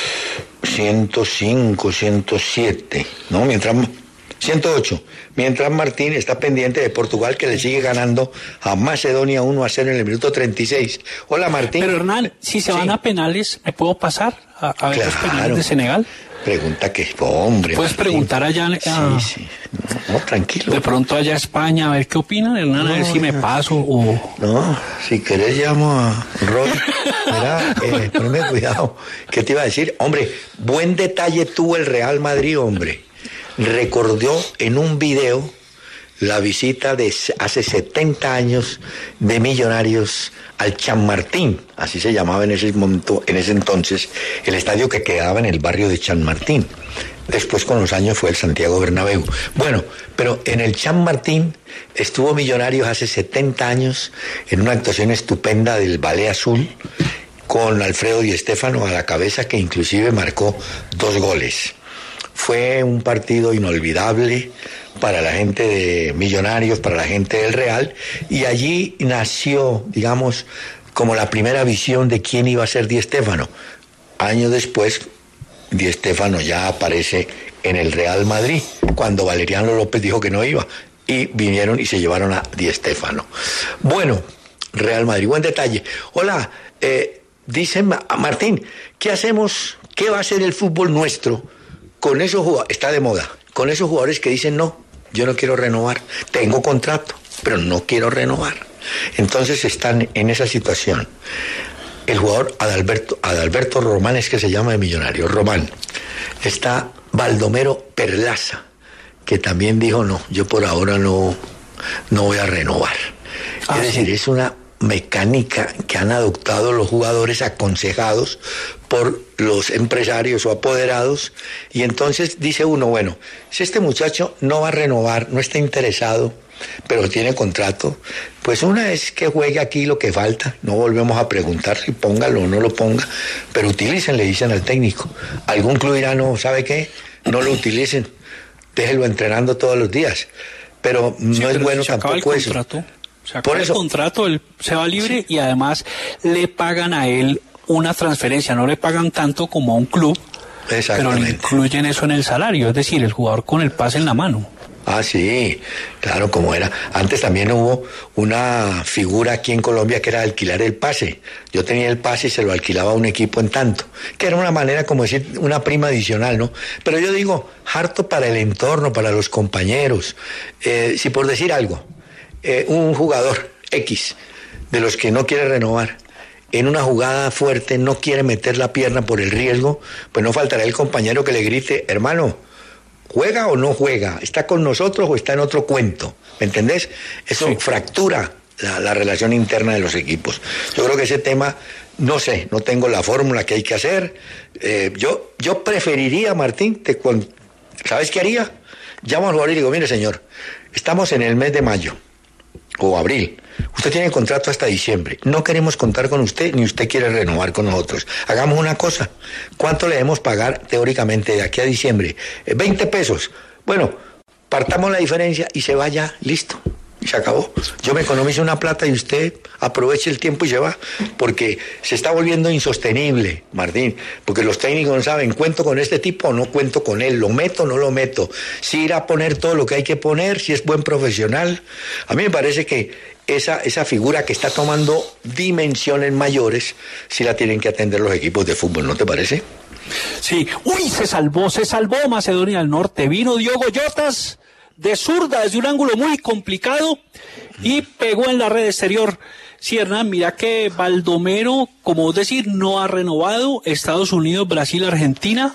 ciento cinco, ciento siete, ¿no? Mientras ciento ocho. Mientras Martín está pendiente de Portugal, que le sigue ganando a Macedonia uno a cero en el minuto treinta y seis. Hola, Martín. Pero Hernán, si se van sí. a penales, ¿me puedo pasar a, a ver claro. los penales de Senegal? Pregunta que, hombre. Puedes Martín. preguntar allá. A, sí, sí. No, no, tranquilo. De pronto allá a España, a ver qué opinan, Hernán, no, a ver si me paso o... No, si querés llamo a Roy. Mira, eh, ponme cuidado. ¿Qué te iba a decir? Hombre, buen detalle tuvo el Real Madrid, hombre. Recordó en un video la visita de hace setenta años de Millonarios al Chamartín, así se llamaba en ese momento, en ese entonces, el estadio que quedaba en el barrio de Chamartín. Después con los años fue el Santiago Bernabéu. Bueno, pero en el Chamartín estuvo Millonarios hace setenta años en una actuación estupenda del Ballet Azul con Alfredo Di Stéfano a la cabeza, que inclusive marcó dos goles. Fue un partido inolvidable para la gente de Millonarios, para la gente del Real, y allí nació, digamos, como la primera visión de quién iba a ser Di Stéfano. Años después, Di Stéfano ya aparece en el Real Madrid, cuando Valeriano López dijo que no iba, y vinieron y se llevaron a Di Stéfano. Bueno, Real Madrid, buen detalle. Hola, eh, dice Martín, ¿qué hacemos? ¿Qué va a ser el fútbol nuestro con esos jugadores? Está de moda, con esos jugadores que dicen no, yo no quiero renovar, tengo contrato, pero no quiero renovar. Entonces están en esa situación. El jugador Adalberto, Adalberto Román es que se llama de Millonarios, Román. Está Baldomero Perlaza, que también dijo no, yo por ahora no, no voy a renovar. Ah, es decir, sí. es una mecánica que han adoptado los jugadores aconsejados por los empresarios o apoderados, y entonces dice uno, bueno, si este muchacho no va a renovar, no está interesado, pero tiene contrato, pues una es que juegue aquí lo que falta, no volvemos a preguntar si póngalo o no lo ponga, pero utilicen, le dicen al técnico. Algún club dirá, no, ¿sabe qué? No lo utilicen, déjenlo entrenando todos los días, pero no sí, pero es bueno si tampoco eso. Se acaba Por eso, el contrato, él se va libre, sí. y además le pagan a él una transferencia, no le pagan tanto como a un club, pero le incluyen eso en el salario, es decir, el jugador con el pase en la mano. Ah, sí, claro, como era. Antes también hubo una figura aquí en Colombia que era alquilar el pase. Yo tenía el pase y se lo alquilaba a un equipo en tanto, que era una manera como decir una prima adicional, ¿no? Pero yo digo, harto para el entorno, para los compañeros. Eh, si por decir algo, eh, un jugador X de los que no quiere renovar, en una jugada fuerte no quiere meter la pierna por el riesgo, pues no faltará el compañero que le grite, hermano, ¿juega o no juega? ¿Está con nosotros o está en otro cuento? ¿Me entendés? Eso sí. fractura la, la relación interna de los equipos. Yo creo que ese tema, no sé, no tengo la fórmula que hay que hacer. Eh, yo, yo preferiría, Martín, te, ¿sabes qué haría? Llamo al jugador y digo, mire señor, estamos en el mes de mayo o abril. Usted tiene contrato hasta diciembre. No queremos contar con usted, ni usted quiere renovar con nosotros. Hagamos una cosa. ¿Cuánto le debemos pagar teóricamente de aquí a diciembre? Eh, veinte pesos. Bueno, partamos la diferencia y se vaya, listo. Y se acabó. Yo me economizo una plata y usted aproveche el tiempo y se va. Porque se está volviendo insostenible, Martín. Porque los técnicos no saben, ¿cuento con este tipo o no cuento con él? ¿Lo meto o no lo meto? Si irá a poner todo lo que hay que poner, si es buen profesional. A mí me parece que Esa, esa figura que está tomando dimensiones mayores, sí la tienen que atender los equipos de fútbol, ¿no te parece? Sí, uy, se salvó, se salvó Macedonia del Norte, vino Diogo Jotas de zurda desde un ángulo muy complicado y pegó en la red exterior. Sí, Hernán, mira que Baldomero, como vos decís, no ha renovado. Estados Unidos, Brasil, Argentina.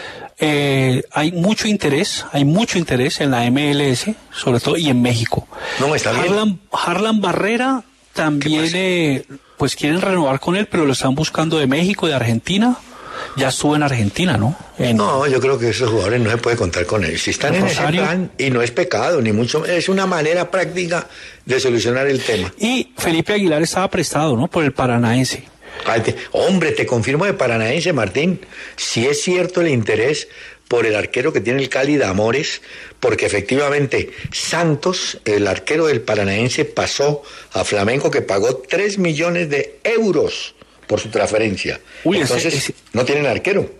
Eh, hay mucho interés, hay mucho interés en la M L S, sobre todo, y en México. No, está bien. Harlan, Harlan Barrera también eh, pues quieren renovar con él, pero lo están buscando de México, de Argentina. Ya estuvo en Argentina, ¿no? En... No, yo creo que esos jugadores no se puede contar con él. Si están en Rosario, ese plan, y no es pecado, ni mucho, es una manera práctica de solucionar el tema. Y Felipe Aguilar estaba prestado, ¿no? Por el Paranaense. Ay, te, hombre, te confirmo de Paranaense, Martín, si es cierto el interés por el arquero que tiene el Cali de Amores, porque efectivamente Santos, el arquero del Paranaense, pasó a Flamengo, que pagó tres millones de euros por su transferencia. Uy, entonces ese, ese... no tienen arquero.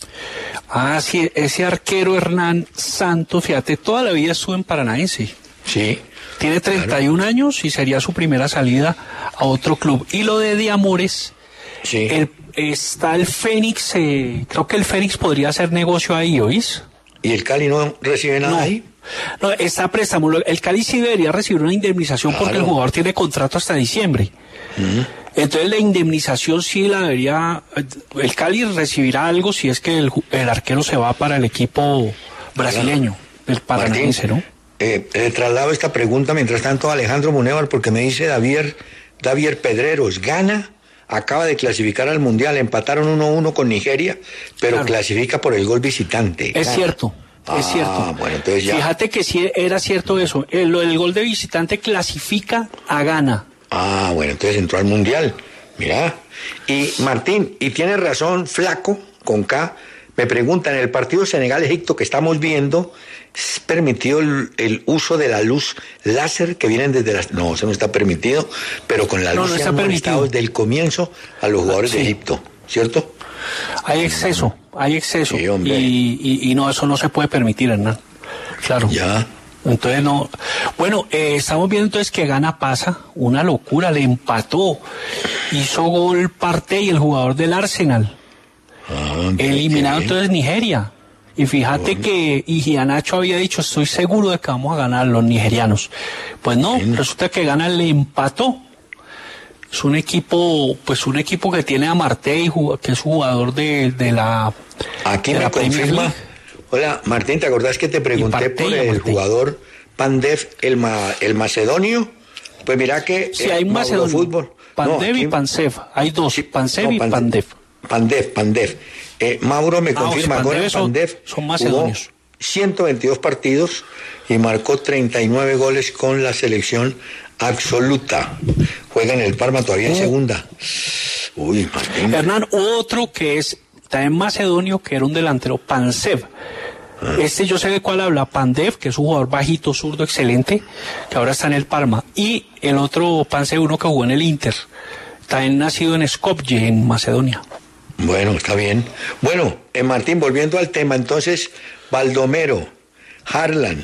Ah, sí, ese arquero Hernán Santos, fíjate, toda la vida estuvo en Paranaense. Sí. Tiene treinta y un claro. años y sería su primera salida a otro club. Y lo de De Amores, sí. el, está el Fénix, eh, creo que el Fénix podría hacer negocio ahí, ¿oís? ¿Y el Cali no recibe nada no. ahí? No, está préstamo. El Cali sí debería recibir una indemnización claro. porque el jugador tiene contrato hasta diciembre. Uh-huh. Entonces la indemnización sí la debería, el Cali recibirá algo si es que el, el arquero se va para el equipo brasileño, el Paranaense, ¿no? Eh, eh, traslado esta pregunta mientras tanto a Alejandro Munévar, porque me dice Davier, Davier Pedreros, gana, acaba de clasificar al Mundial, empataron uno a uno con Nigeria, pero claro. clasifica por el gol visitante. Es gana. cierto. Es ah, cierto. Bueno, entonces ya. Fíjate que sí era cierto eso, el, el gol de visitante clasifica a Ghana. Ah, bueno, entonces entró al Mundial. Mira. Y Martín, y tiene razón, Flaco, con K, me preguntan, en el partido Senegal-Egipto que estamos viendo, ¿es permitido el, el uso de la luz láser que vienen desde las... No, eso no está permitido, pero con la no, luz no se está han permitido molestado desde el comienzo a los jugadores ah, sí. de Egipto, ¿cierto? Hay exceso, hay exceso. Sí, hombre. Y, y, y no, eso no se puede permitir, Hernán. Claro. Ya. Entonces no, bueno, eh, estamos viendo entonces que Ghana pasa, una locura, le empató, hizo gol Partey, el jugador del Arsenal, ah, eliminado entonces Nigeria, y fíjate oh. que Igianacho había dicho, estoy seguro de que vamos a ganar los nigerianos, pues no, ¿sí? Resulta que Ghana le empató, es un equipo, pues un equipo que tiene a Partey, que es jugador de, de la... Aquí de me la confirma... Hola, Martín, ¿te acordás que te pregunté por el Martín. jugador Pandev, el, ma, el macedonio? Pues mira que... Sí, hay un macedonio. Fútbol. Pandev no, y Pansev. Hay dos, sí, Pansev no, y Pandev. Pandev, Pandev. Eh, Mauro me ah, confirma, o sea, Pandev, son, Pandev son macedonios. ciento veintidós partidos y marcó treinta y nueve goles con la selección absoluta. Juega en el Parma todavía en uh. segunda. Uy, Martín. Hernán, otro que es... Está en macedonio, que era un delantero, Pansev. Ah. Este yo sé de cuál habla, Pandev, que es un jugador bajito, zurdo, excelente, que ahora está en el Parma. Y el otro Pansev, uno que jugó en el Inter, también nacido en Skopje, en Macedonia. Bueno, está bien. Bueno, eh, Martín, volviendo al tema, entonces, Baldomero, Harlan,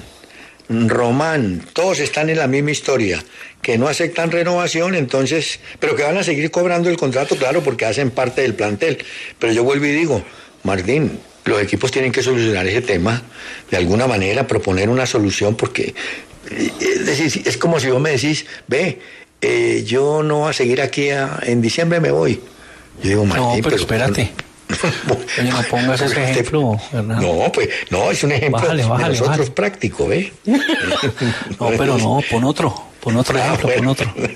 Román, todos están en la misma historia, que no aceptan renovación, entonces, pero que van a seguir cobrando el contrato, claro, porque hacen parte del plantel. Pero yo vuelvo y digo, Martín, los equipos tienen que solucionar ese tema, de alguna manera, proponer una solución, porque es, decir, es como si vos me decís, ve, eh, yo no voy a seguir aquí, a, en diciembre me voy. Yo digo, Martín, no, pero, pero espérate. Oye, no pongas ese ejemplo, Hernán. No, pues, no, es un ejemplo bájale, bájale, de nosotros bájale. práctico, ¿ve? No, pero no, pon otro, pon otro ejemplo, ah, bueno. pon otro.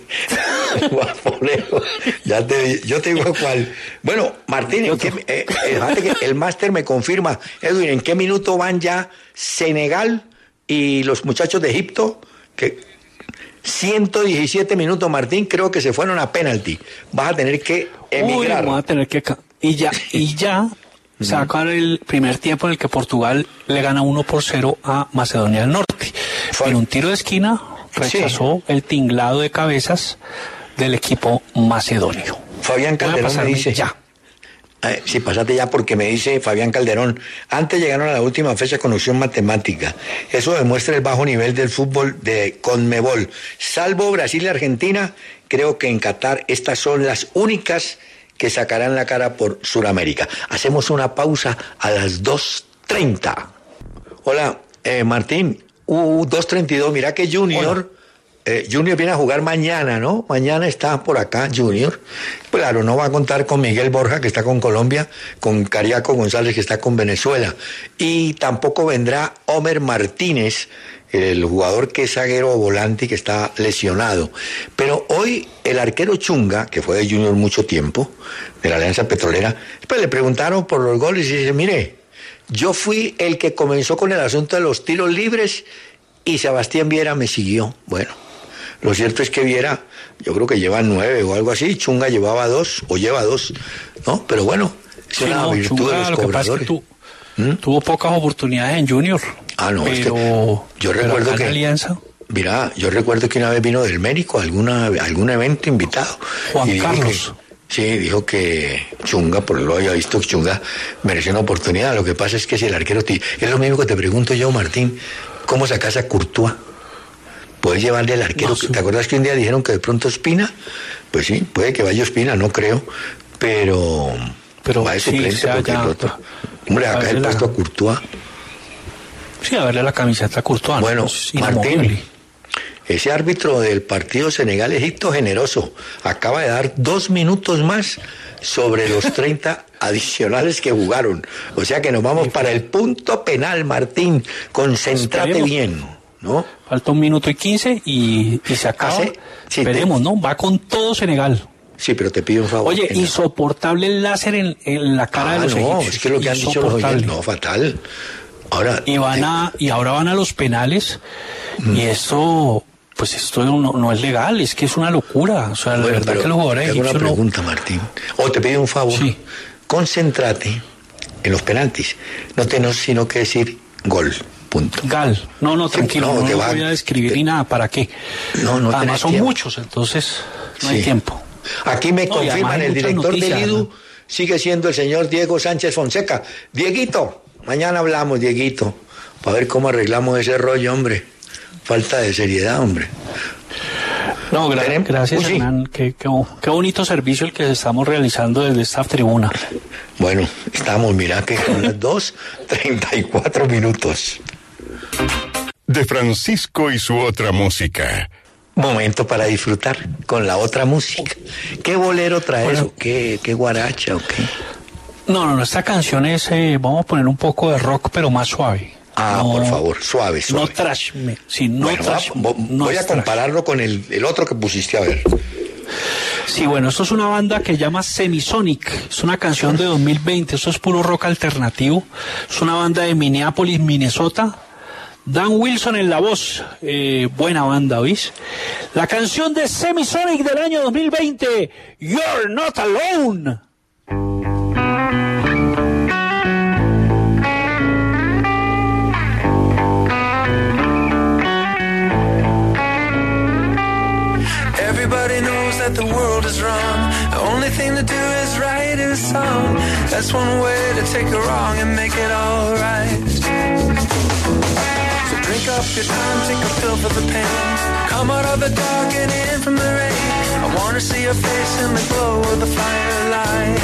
Ya te, yo te digo cuál. Bueno, Martín, ¿en qué, eh, el, el máster me confirma, Edwin, ¿en qué minuto van ya Senegal y los muchachos de Egipto? Que ciento diecisiete minutos, Martín, creo que se fueron a penalti. Vas a tener que emigrar. Uy, vas a tener que... Y ya, y ya se va a acabar el primer tiempo en el que Portugal le gana uno por cero a Macedonia del Norte. Fue en un tiro de esquina, rechazó sí. el tinglado de cabezas del equipo macedonio. Fabián Calderón me dice... Ya. Eh, sí, pasate ya porque me dice Fabián Calderón, antes llegaron a la última fecha con opción matemática. Eso demuestra el bajo nivel del fútbol de Conmebol. Salvo Brasil y Argentina, creo que en Qatar estas son las únicas que sacarán la cara por Sudamérica. Hacemos una pausa a las dos treinta. Hola, eh, Martín, uh, dos treinta y dos, mira que Junior... Eh, Junior viene a jugar mañana, ¿no? Mañana está por acá Junior. Claro, no va a contar con Miguel Borja, que está con Colombia, con Cariaco González, que está con Venezuela. Y tampoco vendrá Homer Martínez, el jugador que es zaguero o volante y que está lesionado. Pero hoy el arquero Chunga, que fue de Junior mucho tiempo, de la Alianza Petrolera, después le preguntaron por los goles y dice, mire, yo fui el que comenzó con el asunto de los tiros libres y Sebastián Viera me siguió. Bueno, lo cierto es que Viera, yo creo que lleva nueve o algo así, Chunga llevaba dos o lleva dos, ¿no? Pero bueno, es sí, una no, virtud Chunga, de los cobradores. Tu, ¿Mm? Tuvo pocas oportunidades en Junior. Ah, no, pero, es que yo recuerdo que... Alianza. Mira, yo recuerdo que una vez vino del México a alguna, algún evento invitado. Juan y Carlos. Que, sí, dijo que Chunga, por lo había visto, Chunga mereció una oportunidad. Lo que pasa es que si el arquero... Te, es lo mismo que te pregunto yo, Martín, ¿cómo sacas a Courtois? ¿Puedes llevarle al arquero? No, sí. ¿Te acuerdas que un día dijeron que de pronto Espina? Pues sí, puede que vaya Espina, no creo, pero... Pero va de suplente sí, porque ya, pronto... Hombre, acá el puesto la... a Courtois. Sí, a verle la camiseta a Courtois. Bueno, ¿no? Martín, ese árbitro del partido Senegal-Egipto generoso acaba de dar dos minutos más sobre los treinta adicionales que jugaron. O sea que nos vamos sí, para el punto penal, Martín. Concéntrate Esperemos. bien, ¿no? Falta un minuto y quince y, y se acaba. ¿Ah, sí? Veremos, te... ¿no? Va con todo Senegal. Sí, pero te pido un favor. Oye, insoportable el láser en, en la cara ah, de los no, egipcios. Es que lo que han dicho los oyentes, no, fatal. Ahora, y van a, y ahora van a los penales, mm. y esto, pues esto no, no es legal, es que es una locura. O sea, la bueno, verdad que los jugadores egipcios. Te hago una pregunta, no... Martín. O te pido un favor. Sí. Concéntrate en los penaltis. No tenés sino que decir gol. Punto. Gal. No, no, tranquilo, sí, no, no, no va, voy a describir te... ni nada, ¿para qué? No, no. Además son tiempo. muchos, entonces no sí. hay tiempo. Aquí me no, confirman, el director noticias, del I D U ¿no? sigue siendo el señor Diego Sánchez Fonseca. Dieguito, mañana hablamos, Dieguito, para ver cómo arreglamos ese rollo, hombre. Falta de seriedad, hombre. No, gra gracias, Uy, Hernán. Sí. Qué, qué, qué bonito servicio el que estamos realizando desde esta tribuna. Bueno, estamos, mira que son las dos treinta y cuatro minutos. De Francisco y su otra música. Momento para disfrutar con la otra música. ¿Qué bolero traes bueno, o qué, qué guaracha o qué? No, no, no, esta canción es, eh, vamos a poner un poco de rock, pero más suave. Ah, no, por favor, suave, suave. No trash, me, sí, no bueno, trash. Va, no voy a compararlo trash. con el, el otro que pusiste a ver. Sí, bueno, esto es una banda que se llama Semisonic, es una canción de dos mil veinte, esto es puro rock alternativo, es una banda de Minneapolis, Minnesota. Dan Wilson en la voz, eh, buena banda, ¿oís? La canción de Semisonic del año dos mil veinte, You're Not Alone. Everybody knows that the world is wrong. The only thing to do is write a song. That's one way to take a wrong and make it all right. Drink up your time, take a pill for the pain. Come out of the dark and in from the rain. I wanna see your face in the glow of the firelight.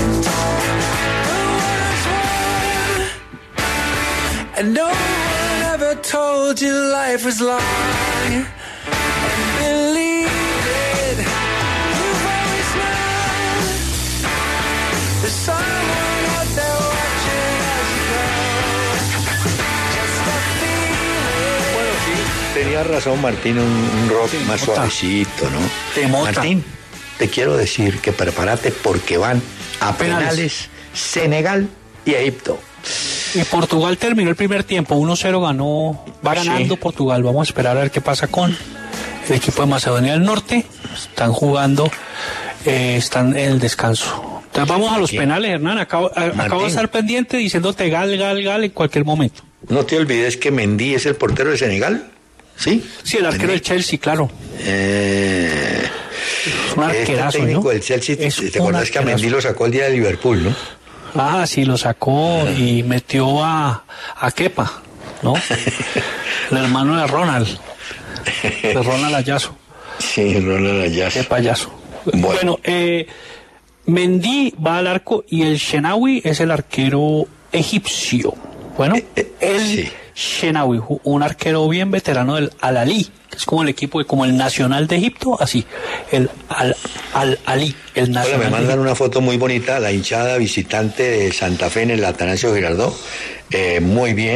And no one ever told you life was long. And believe it, you've always known there's someone out there watching as you go. Just a feeling. Tenía razón, Martín, un, un rock sí, más mota. suavecito, ¿no? Te Martín, te quiero decir que prepárate porque van a penales, penales Senegal y Egipto. Y Portugal terminó el primer tiempo, uno cero ganó, va ganando sí. Portugal. Vamos a esperar a ver qué pasa con el equipo de Macedonia del Norte. Están jugando, eh, están en el descanso. Entonces vamos a los ¿Quién? penales, Hernán. Acabo, a, acabo de estar pendiente diciéndote gal, gal, gal en cualquier momento. No te olvides que Mendy es el portero de Senegal, ¿sí? Sí, el arquero Mendy. del Chelsea, claro. Eh, es un arquerazo, este técnico ¿no? del Chelsea, ¿te acuerdas que a Mendy lo sacó el día de Liverpool, no? Ah, sí, lo sacó ah. y metió a, a Kepa, ¿no? El hermano de Ronald, de Ronald Ayazo. Sí, Ronald Ayazo. Qué payaso. Bueno, bueno eh, Mendy va al arco y el Shenawi es el arquero egipcio. Bueno, eh, eh, el sí. Shenawi, un arquero bien veterano del Al-Ali, que es como el equipo, de, como el nacional de Egipto, así, el Al-Ali, el nacional. Hola, me mandan una foto muy bonita, la hinchada visitante de Santa Fe en el Atanasio Girardot, eh, muy bien,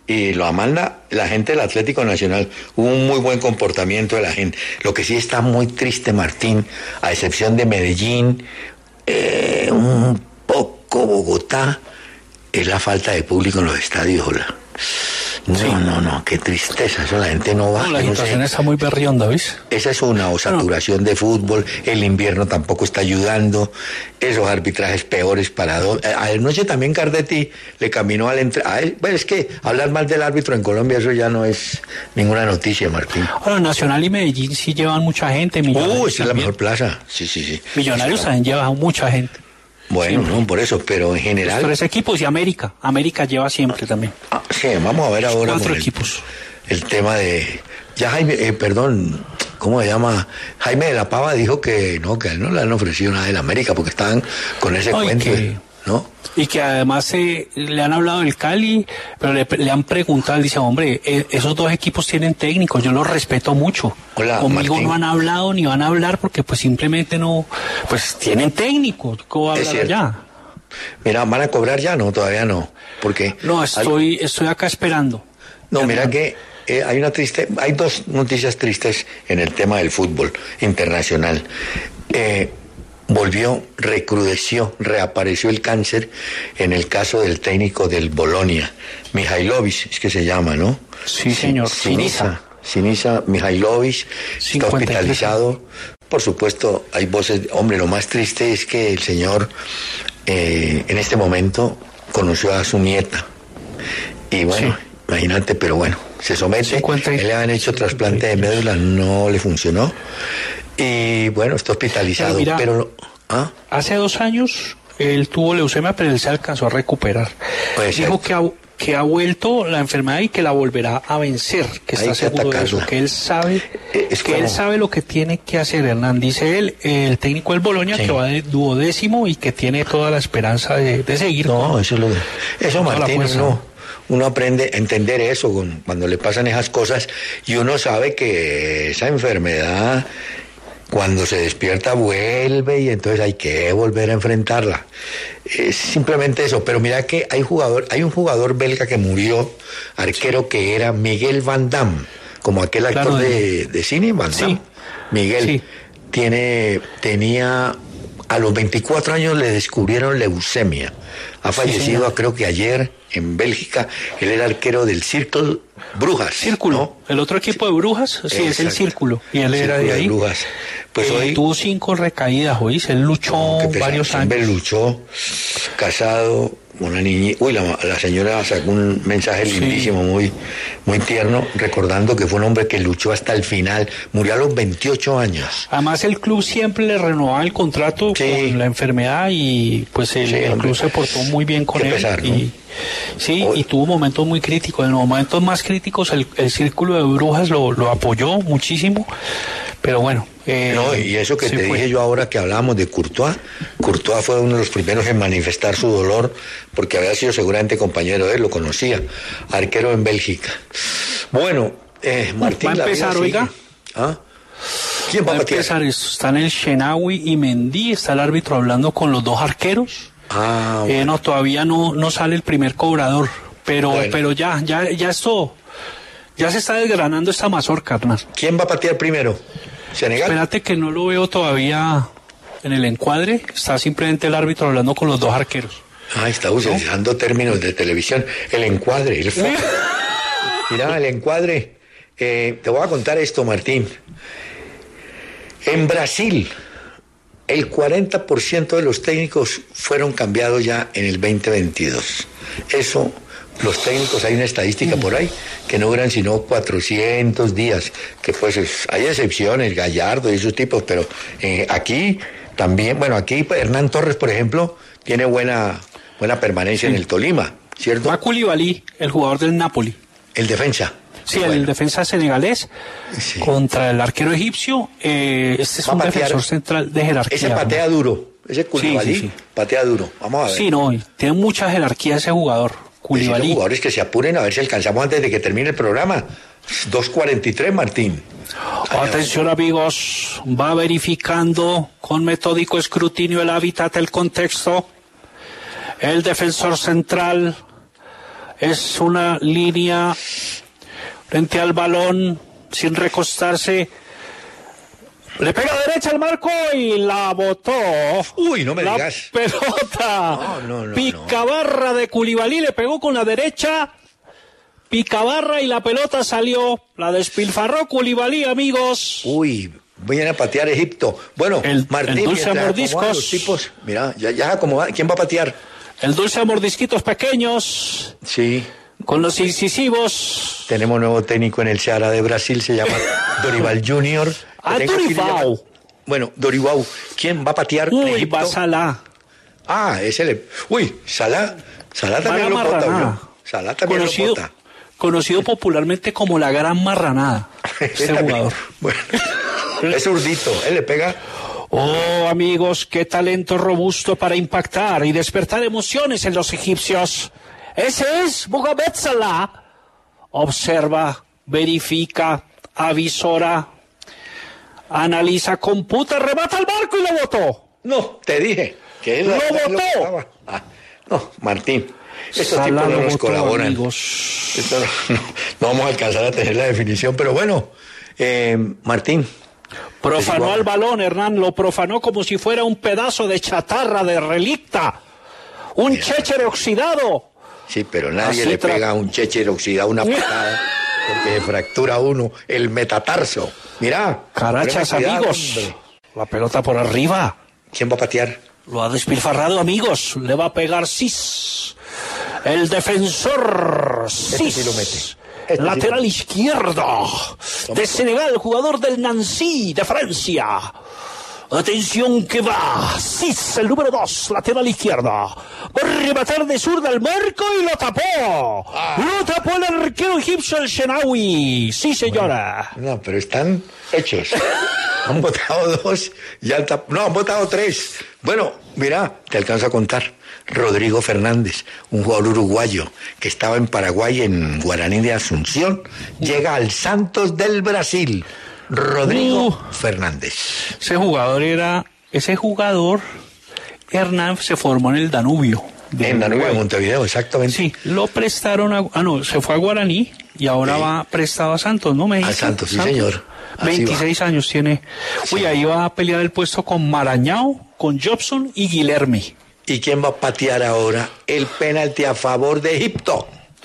y lo amanda la gente del Atlético Nacional. Hubo un muy buen comportamiento de la gente. Lo que sí está muy triste, Martín, a excepción de Medellín, eh, un poco Bogotá, es la falta de público en los estadios, hola. No, sí. no, no, qué tristeza, eso la gente no va. No, la situación no sé. Está muy berrionda, ¿ves? Esa es una, o saturación bueno. de fútbol, el invierno tampoco está ayudando, esos arbitrajes peores para dos. Anoche también Cardetti le caminó al entre... a él. Bueno, es que hablar mal del árbitro en Colombia, eso ya no es ninguna noticia, Martín. Bueno, Nacional y Medellín sí llevan mucha gente. Uh, esa es la mejor plaza, sí, sí, sí. Millonarios también llevan mucha gente. Bueno, sí, no, por eso, pero en general... Los tres equipos y América. América lleva siempre también. Ah, sí, vamos a ver ahora... Cuatro el, equipos. El tema de... Ya Jaime, eh, perdón, ¿cómo se llama? Jaime de la Pava dijo que no, que a él no le han ofrecido nada de la América porque estaban con ese no, cuento, que, ¿no? Y que además eh, le han hablado del Cali, pero le, le han preguntado, él dice, hombre, eh, esos dos equipos tienen técnicos, yo los respeto mucho. Hola, conmigo Martín. No han hablado ni van a hablar porque pues simplemente no, pues tienen técnicos, ¿cómo va a hablar allá? Mira, ¿van a cobrar ya? No, todavía no. Porque no, estoy, hay... estoy acá esperando. No, mira que eh, hay una triste, hay dos noticias tristes en el tema del fútbol internacional. Eh, volvió, recrudeció, reapareció el cáncer en el caso del técnico del Bolonia, Mihailovic, es que se llama, ¿no? Sí, señor. Sinisa. Sinisa Mihailovic está hospitalizado. Por supuesto, hay voces, hombre, lo más triste es que el señor eh, en este momento conoció a su nieta. Y bueno, sí. Imagínate, pero bueno, se somete. cincuenta Él le han hecho trasplante de médula, no le funcionó. Y bueno, está hospitalizado. Pero, mira, pero ¿ah? Hace dos años él tuvo leucemia, pero él se alcanzó a recuperar. Puede Dijo que ha, que ha vuelto la enfermedad y que la volverá a vencer, que está seguro de eso, que él sabe, es que como... él sabe lo que tiene que hacer, Hernán. Dice él, el técnico del Bolonia, sí. que va de duodécimo y que tiene toda la esperanza de, de seguir. No, con, eso es lo de... Eso, Martín, no. Uno aprende a entender eso con, cuando le pasan esas cosas y uno sabe que esa enfermedad cuando se despierta vuelve y entonces hay que volver a enfrentarla. Es simplemente eso, pero mira que hay jugador, hay un jugador belga que murió, arquero que era Miguel Van Damme, como aquel actor claro, de, de cine, Van Damme. Sí. Miguel sí. tiene, tenía, a los veinticuatro años le descubrieron leucemia. Ha fallecido, sí, creo que ayer, en Bélgica. Él era arquero del Círculo Brujas. Círculo. ¿No? El otro equipo de Brujas, sí, exacto. Es el Círculo. Y él era de ahí. De Brujas. Pues eh, hoy tuvo cinco recaídas, ¿oíste? Él luchó no, varios años. Él luchó, casado, una niña. Uy, la, la señora sacó un mensaje lindísimo, sí. muy, muy tierno, recordando que fue un hombre que luchó hasta el final. Murió a los veintiocho años. Además, el club siempre le renovaba el contrato sí. con la enfermedad y pues el, sí, el club se portó muy bien con él. Pesar, y, ¿no? Sí, Hoy. y tuvo momentos muy críticos. En los momentos más críticos, el, el Círculo de Brujas lo, lo apoyó muchísimo. Pero bueno. Eh, no, y eso que te fue. dije yo ahora que hablábamos de Courtois, Courtois fue uno de los primeros en manifestar su dolor, porque había sido seguramente compañero de él, lo conocía, arquero en Bélgica. Bueno, eh, Martín... Va a empezar, oiga. ¿Ah? ¿Quién va, va a empezar esto? Están el Shenawi y Mendy, está el árbitro hablando con los dos arqueros. Ah, bueno. eh, no, todavía no, no sale el primer cobrador, pero, bueno. pero ya, ya, ya esto... Ya se está desgranando esta mazorca, Hernán. ¿Quién va a patear primero? ¿Senegal? Espérate que no lo veo todavía en el encuadre. Está simplemente el árbitro hablando con los dos arqueros. Ah, está utilizando ¿no? términos de televisión. El encuadre. El Mira, el encuadre. Eh, te voy a contar esto, Martín. En Brasil, el cuarenta por ciento de los técnicos fueron cambiados ya en el veinte veintidós. Eso... Los técnicos, hay una estadística por ahí, que no duran sino cuatrocientos días, que pues es, hay excepciones, Gallardo y esos tipos, pero eh, aquí también, bueno, aquí Hernán Torres, por ejemplo, tiene buena buena permanencia sí. en el Tolima, ¿cierto? Va Koulibaly, el jugador del Napoli. El defensa. Sí, bueno. el defensa senegalés sí. contra el arquero egipcio, eh, este es un patear, defensor central de jerarquía. Ese patea ¿no? duro, ese Koulibaly sí, sí, sí. patea duro, vamos a ver. Sí, no, tiene mucha jerarquía ese jugador. Los jugadores que se apuren a ver si alcanzamos antes de que termine el programa. dos cuarenta y tres, Martín. Atención, amigos, va verificando con metódico escrutinio el hábitat, el contexto. El defensor central, Es una línea frente al balón, sin recostarse. Le pega derecha al marco y la botó. Uy, no me la digas. pelota. No, no, no, Picabarra de Koulibaly le pegó con la derecha. Picabarra y la pelota salió. La despilfarró Koulibaly, amigos. Uy, viene a patear Egipto. Bueno, el, Martín, el dulce mientras mordiscos. acomodan los tipos, mira, ya, ya como ¿quién va a patear? El dulce mordisquitos pequeños. Sí. Con los incisivos. Tenemos nuevo técnico en el Ceará de Brasil, se llama Dorival Junior. Ah, Dorival. Bueno, Dorival, ¿quién va a patear? Uy, Egipto? va Salah. Ah, ese le... Uy, Salah, Salah también lo bota, ¿no? Salah también conocido, lo bota. Conocido popularmente como la gran marranada, este jugador. Bueno, es zurdito, él le pega... Oh, amigos, qué talento robusto para impactar y despertar emociones en los egipcios. Ese es Mohamed Salah. Observa, verifica, avisora, analiza, computa, remata al marco y lo botó. No, te dije que él lo botó. Lo ah, no, Martín, estos tipos no nos colaboran. Amigos. Esto no, no, no vamos a alcanzar a tener la definición, pero bueno, eh, Martín. Profanó al balón, Hernán, lo profanó como si fuera un pedazo de chatarra, de relicta, un Mira. chéchere oxidado. Sí, pero nadie Así le tra... pega a un chéchere oxidado una patada porque le fractura uno el metatarso. Mira. Carachas, amigos. Hombre. La pelota por arriba. ¿Quién va a patear? Lo ha despilfarrado, amigos. Le va a pegar Cis. El defensor Cis. Este sí lo mete. Este lateral sí. izquierdo de Senegal, jugador del Nancy de Francia. Atención que va. Cis, el número dos, lateral izquierdo. Va a rematar de zurda al marco y lo tapó. Ah. Lo tapó el arquero egipcio, el Shenawi. Sí, señora. Bueno, no, pero están hechos. Han votado dos. Ya han tap... No, han votado tres. Bueno, mira, te alcanzo a contar. Rodrigo Fernández, un jugador uruguayo que estaba en Paraguay, en Guaraní de Asunción, llega al Santos del Brasil. Rodrigo uh, Fernández. Ese jugador era, ese jugador, Hernán, se formó en el Danubio. En Danubio de Montevideo, exactamente. Sí, lo prestaron a, ah no, se fue a Guaraní y ahora sí. va prestado a Santos, ¿no? Me a Santos, sí Santos. Señor. Así veintiséis va. Años tiene. Sí. Uy, ahí va a pelear el puesto con Marañao, con Jobson y Guilherme. ¿Y quién va a patear ahora el penalti a favor de Egipto?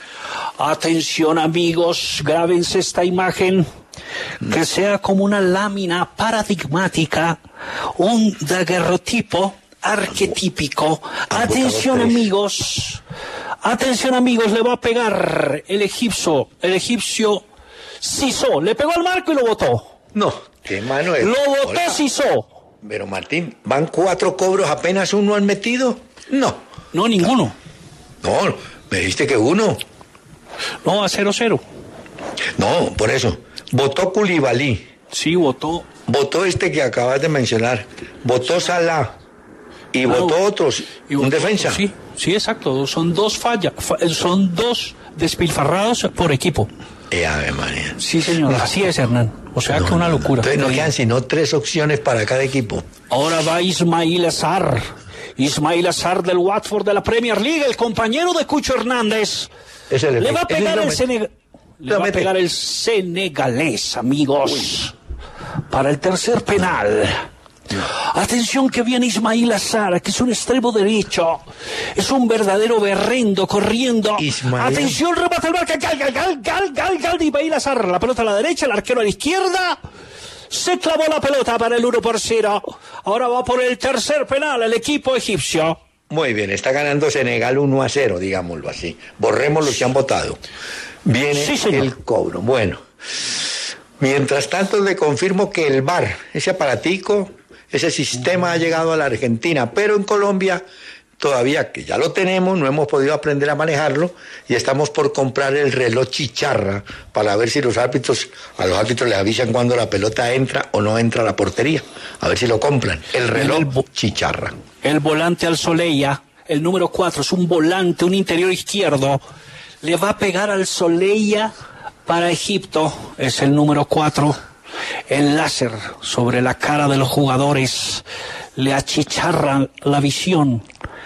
Atención, amigos, grábense esta imagen. Que sea como una lámina paradigmática, un daguerrotipo arquetípico. Atención, amigos. Atención, amigos, le va a pegar el egipcio, el egipcio Sissó. Le pegó al marco y lo botó. No, qué mano es. Lo botó Sissó. Pero Martín, ¿van cuatro cobros apenas uno han metido? No. No, ninguno. No, me dijiste que uno. No, a cero cero. No, por eso. Votó Koulibaly. Sí, votó. Votó este que acabas de mencionar. Votó Salah. Y ah, votó otros. Y un votó, defensa. Sí, sí, exacto. Son dos fallas. Son dos despilfarrados por equipo. Eh, Ave María. Sí, señor. Así es, Hernán. O sea no, que una locura. Entonces no quedan sino tres opciones para cada equipo. Ahora va Ismail Azar. Ismail Azar del Watford de la Premier League, el compañero de Cucho Hernández. Ese le, le va a pegar el Senegal. Le va a pegar el senegalés, amigos. Uy. Para el tercer penal. Atención que viene Ismail Azar, que es un extremo derecho. Es un verdadero berrendo corriendo. Ismael. Atención, remata el marca. Gal, gal, gal, gal, gal, gal. Ismail Azar. La pelota a la derecha, el arquero a la izquierda. Se clavó la pelota para el uno por cero. Ahora va por el tercer penal el equipo egipcio. Muy bien, está ganando Senegal uno a cero, digámoslo así. Borremos los que han votado. Viene sí, el cobro. Bueno, mientras tanto le confirmo que el V A R, ese aparatico, ese sistema ha llegado a la Argentina, pero en Colombia todavía, que ya lo tenemos, no hemos podido aprender a manejarlo y estamos por comprar el reloj chicharra para ver si los árbitros, a los árbitros les avisan cuando la pelota entra o no entra a la portería, a ver si lo compran, el reloj el vo- chicharra. El volante al Soleya, el número cuatro, es un volante, un interior izquierdo, le va a pegar al Soleya para Egipto, es el número cuatro, el láser sobre la cara de los jugadores, le achicharra la visión.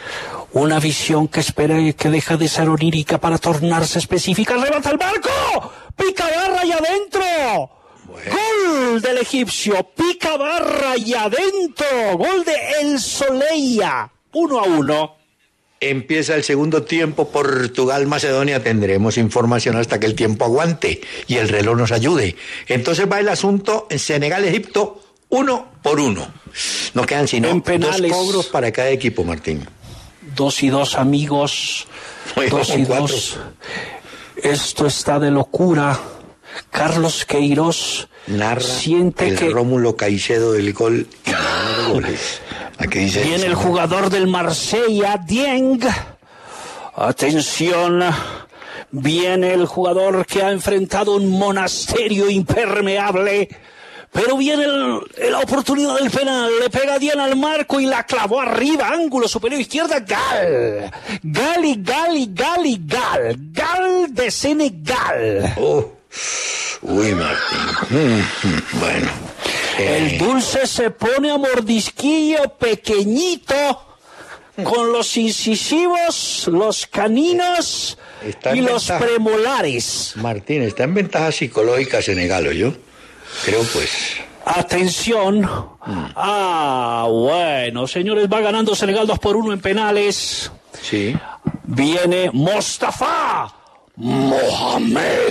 Una visión que espera y que deja de ser onírica para tornarse específica. ¡Levanta el marco! ¡Pica barra y adentro! Bueno. Gol del egipcio. Pica barra y adentro. Gol de El Soleil. Uno a uno. Empieza el segundo tiempo, Portugal-Macedonia. Tendremos información hasta que el tiempo aguante y el reloj nos ayude. Entonces va el asunto en Senegal-Egipto, uno por uno. No quedan sino en penales, dos cobros para cada equipo, Martín. Dos y dos, amigos. Bueno, dos y cuatro. dos. Esto está de locura. Carlos Queiroz narra siente el que Rómulo Caicedo del gol y no de goles. Aquí dice viene el jugador del Marsella, Dieng. Atención, viene el jugador que ha enfrentado un monasterio impermeable. Pero viene el, la oportunidad del penal, le pega Dieng al marco y la clavó arriba, ángulo superior izquierda, Gal. Gal y Gal y Gal y Gal. Gal de Senegal. Oh. Uy, Martín. Mm, bueno. Eh. El dulce se pone a mordisquillo pequeñito, con los incisivos, los caninos y los ventaja. premolares. Martín, está en ventaja psicológica Senegal, ¿o yo? Creo pues. Atención. Mm. Ah, bueno, señores, va ganando Senegal dos por uno en penales. Sí. Viene Mostafa Mohamed.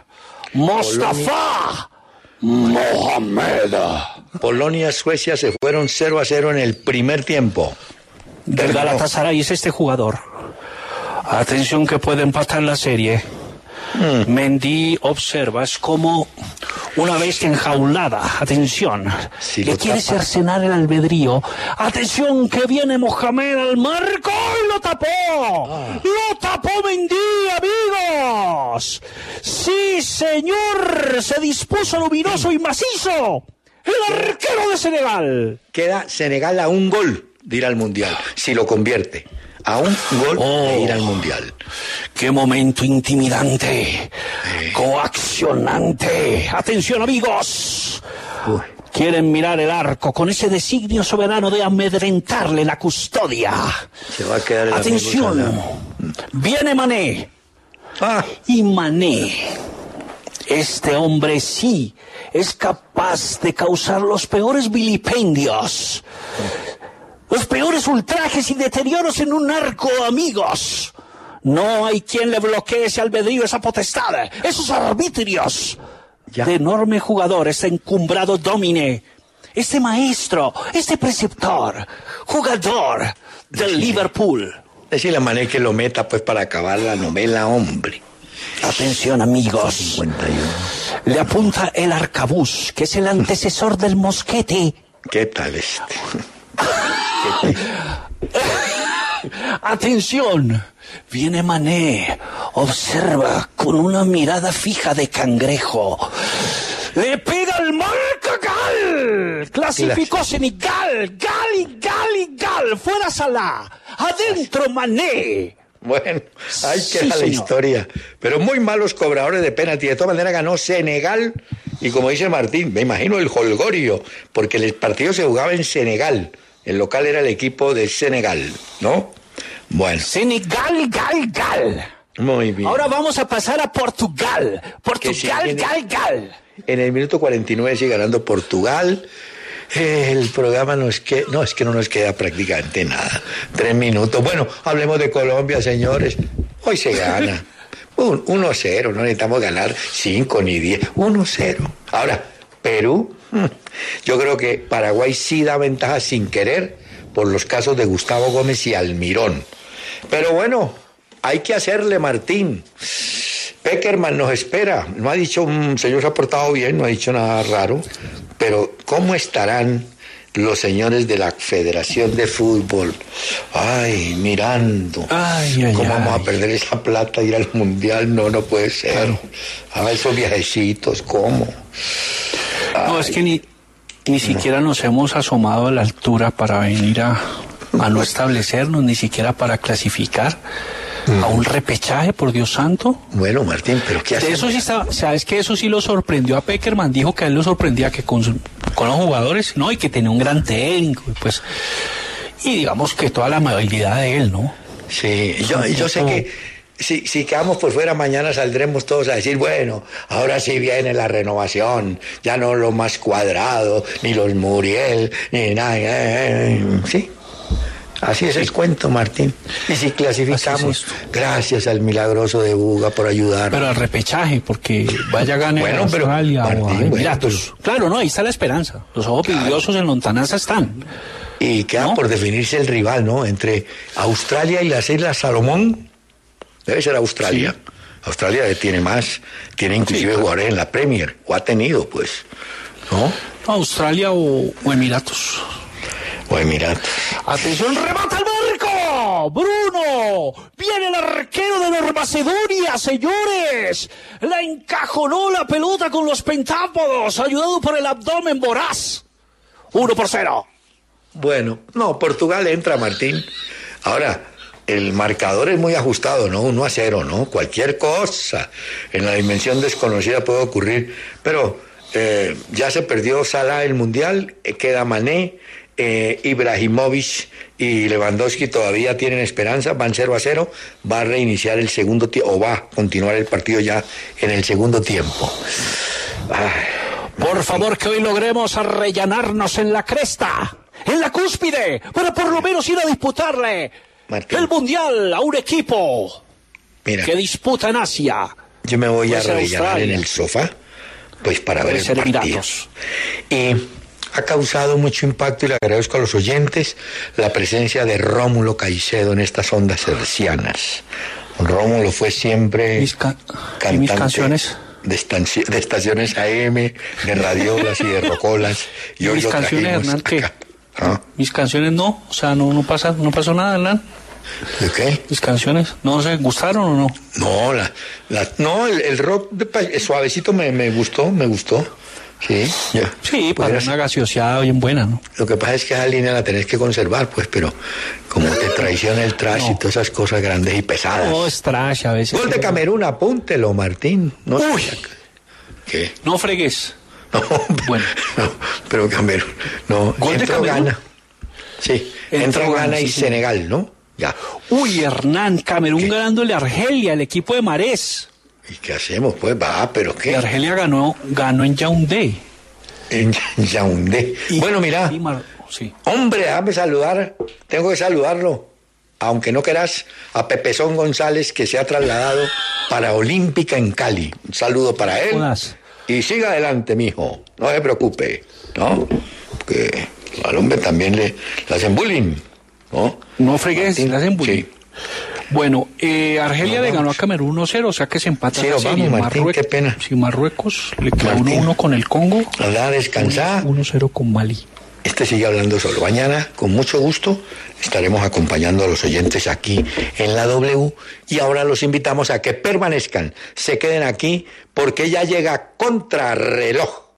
Mostafa Mohamed. Polonia, Suecia se fueron cero a cero en el primer tiempo. Del Galatasaray es este jugador. Atención que puede empatar la serie. Mm. Mendy observa, es como una bestia enjaulada. Atención, si le quiere cercenar el albedrío. Atención que viene Mohamed al marco y lo tapó. Ah. Lo tapó Mendy, amigos. Sí, señor, se dispuso luminoso y macizo el arquero de Senegal. Queda Senegal a un gol de ir al Mundial, si lo convierte. A un gol oh, de ir al Mundial. ¡Qué momento intimidante! Eh. ¡Coaccionante! ¡Atención, amigos! Uy. Quieren mirar el arco con ese designio soberano de amedrentarle la custodia. Se va a quedar el ¡atención! Viene Mané. Ah. Y Mané, este hombre sí, es capaz de causar los peores vilipendios. Los peores ultrajes y deterioros en un arco, amigos. No hay quien le bloquee ese albedrío, esa potestad, esos arbitrios. Ya. De enorme jugador, este encumbrado domine, este maestro, este preceptor, jugador del sí. Liverpool. Decirle a Mané que lo meta pues para acabar la novela, hombre. Atención, amigos. cincuenta y uno. Le apunta el arcabuz, que es el antecesor del mosquete. ¿Qué tal este? Atención, viene Mané, observa con una mirada fija de cangrejo. Le pega al marca Gal. Clasificó Senegal. Gal y Gal y Gal. Fuera Salah. Adentro Mané. Bueno, ahí queda sí, la señor. historia. Pero muy malos cobradores de penalti. De todas maneras ganó Senegal. Y como dice Martín, me imagino el jolgorio, porque el partido se jugaba en Senegal. El local era el equipo de Senegal, ¿no? Bueno. Senegal, Gal, Gal. Muy bien. Ahora vamos a pasar a Portugal. Portugal, Gal, Gal. En el minuto cuarenta y nueve sigue ganando Portugal. El programa no es que, no, es que no nos queda prácticamente nada. Tres minutos. Bueno, hablemos de Colombia, señores. Hoy se gana. uno cero, no necesitamos ganar cinco ni diez. uno cero. Ahora, Perú, yo creo que Paraguay sí da ventaja sin querer por los casos de Gustavo Gómez y Almirón. Pero bueno, hay que hacerle, Martín. Peckerman nos espera. No ha dicho, un señor se ha portado bien, no ha dicho nada raro. Pero, ¿cómo estarán los señores de la Federación de Fútbol? Ay, mirando. Ay, ay, ¿Cómo ay. vamos a perder esa plata, ir al Mundial? No, no puede ser. Claro. A esos viajecitos, ¿cómo? No, Ay. es que ni, ni siquiera nos hemos asomado a la altura para venir a, a no establecernos, ni siquiera para clasificar mm. a un repechaje, por Dios santo. Bueno, Martín, pero ¿qué hacemos? Eso sí está, sabes que eso sí lo sorprendió a Peckerman, dijo que a él lo sorprendía que con, con los jugadores, no, y que tenía un gran técnico, pues, y digamos que toda la amabilidad de él, ¿no? Sí, yo, yo sé que si, si quedamos por fuera mañana saldremos todos a decir, bueno, ahora sí viene la renovación, ya no lo más cuadrado, ni los Muriel, ni nada, eh, eh, sí. Así es el cuento, Martín. Y si clasificamos, gracias al milagroso de Buga por ayudar. Pero al repechaje, porque vaya a ganar bueno, a Australia pero, Martín, o a Emiratos. Bueno, pero... Claro, no, ahí está la esperanza. Los ojos claro. vidriosos en lontananza están. Y queda ¿no? por definirse el rival, ¿no? Entre Australia y las Islas Salomón. Debe ser Australia. Sí. Australia tiene más, tiene inclusive sí, claro. jugadores en la Premier, o ha tenido, pues, ¿no? Australia o, o Emiratos. O Emiratos. ¡Atención, remata el barco! ¡Bruno! ¡Viene el arquero de Nueva Macedonia, señores! La encajonó la pelota con los pentápodos, ayudado por el abdomen voraz. Uno por cero. Bueno, no, Portugal entra, Martín. Ahora, el marcador es muy ajustado, ¿no? Uno a cero, ¿no? Cualquier cosa en la dimensión desconocida puede ocurrir. Pero eh, ya se perdió Salah el Mundial, eh, queda Mané, eh, Ibrahimovic y Lewandowski todavía tienen esperanza, van cero a cero, va a reiniciar el segundo tiempo, o va a continuar el partido ya en el segundo tiempo. Ay, por favor, que hoy logremos arrellanarnos en la cresta, en la cúspide, para por lo menos ir a disputarle Martín. el Mundial a un equipo Mira, que disputa en Asia. Yo me voy a arrellanar en el sofá, pues para ver el partido. Emiratos. Y ha causado mucho impacto, y le agradezco a los oyentes, la presencia de Rómulo Caicedo en estas ondas hercianas. Rómulo fue siempre mis ca cantante mis canciones? De, de estaciones A M, de radiolas y de rocolas. Y, y hoy mis lo canciones, Hernán, ¿qué? ¿Ah? Mis canciones no, o sea, no, no, pasa, no pasó nada, Hernán. ¿De qué? Mis canciones, ¿no sé, gustaron o no? No, la, la, no el, el rock de, suavecito me, me gustó, me gustó. Sí, ya. Sí, para una gaseoseada bien buena, ¿no? Lo que pasa es que esa línea la tenés que conservar, pues, pero como te traiciona el trash no. y todas esas cosas grandes y pesadas. No, es trash a veces. Gol de Camerún, apúntelo, Martín. No Uy. Sé. ¿Qué? No fregues. No, bueno. No, pero Camerún, no. ¿Gol entró de Camerún? Ghana. Sí, entró, entró Ghana y sí, Senegal, ¿no? Ya. Uy, Hernán, Camerún ¿Qué? ganándole a Argelia, el equipo de Marés. ¿Y qué hacemos? Pues va, pero ¿qué? Y Argelia ganó, ganó en Yaoundé. En Yaoundé. Y, bueno, mira, y Mar... sí. hombre, déjame saludar, tengo que saludarlo, aunque no quieras, a Pepezón González, que se ha trasladado para Olímpica en Cali. Un saludo para él. Jodas. Y siga adelante, mijo, no se preocupe, ¿no? Porque al hombre también le, le hacen bullying, ¿no? No fregues, le hacen bullying. Sí. Bueno, eh, Argelia no, le ganó a Camerún uno cero, o sea que se empata sí, la serie. Vamos, Martín, qué pena. Si Marruecos le quedó uno uno con el Congo. Anda a descansar. uno cero con Mali. Este sigue hablando solo. Mañana, con mucho gusto, estaremos acompañando a los oyentes aquí en la W. Y ahora los invitamos a que permanezcan, se queden aquí, porque ya llega Contrarreloj.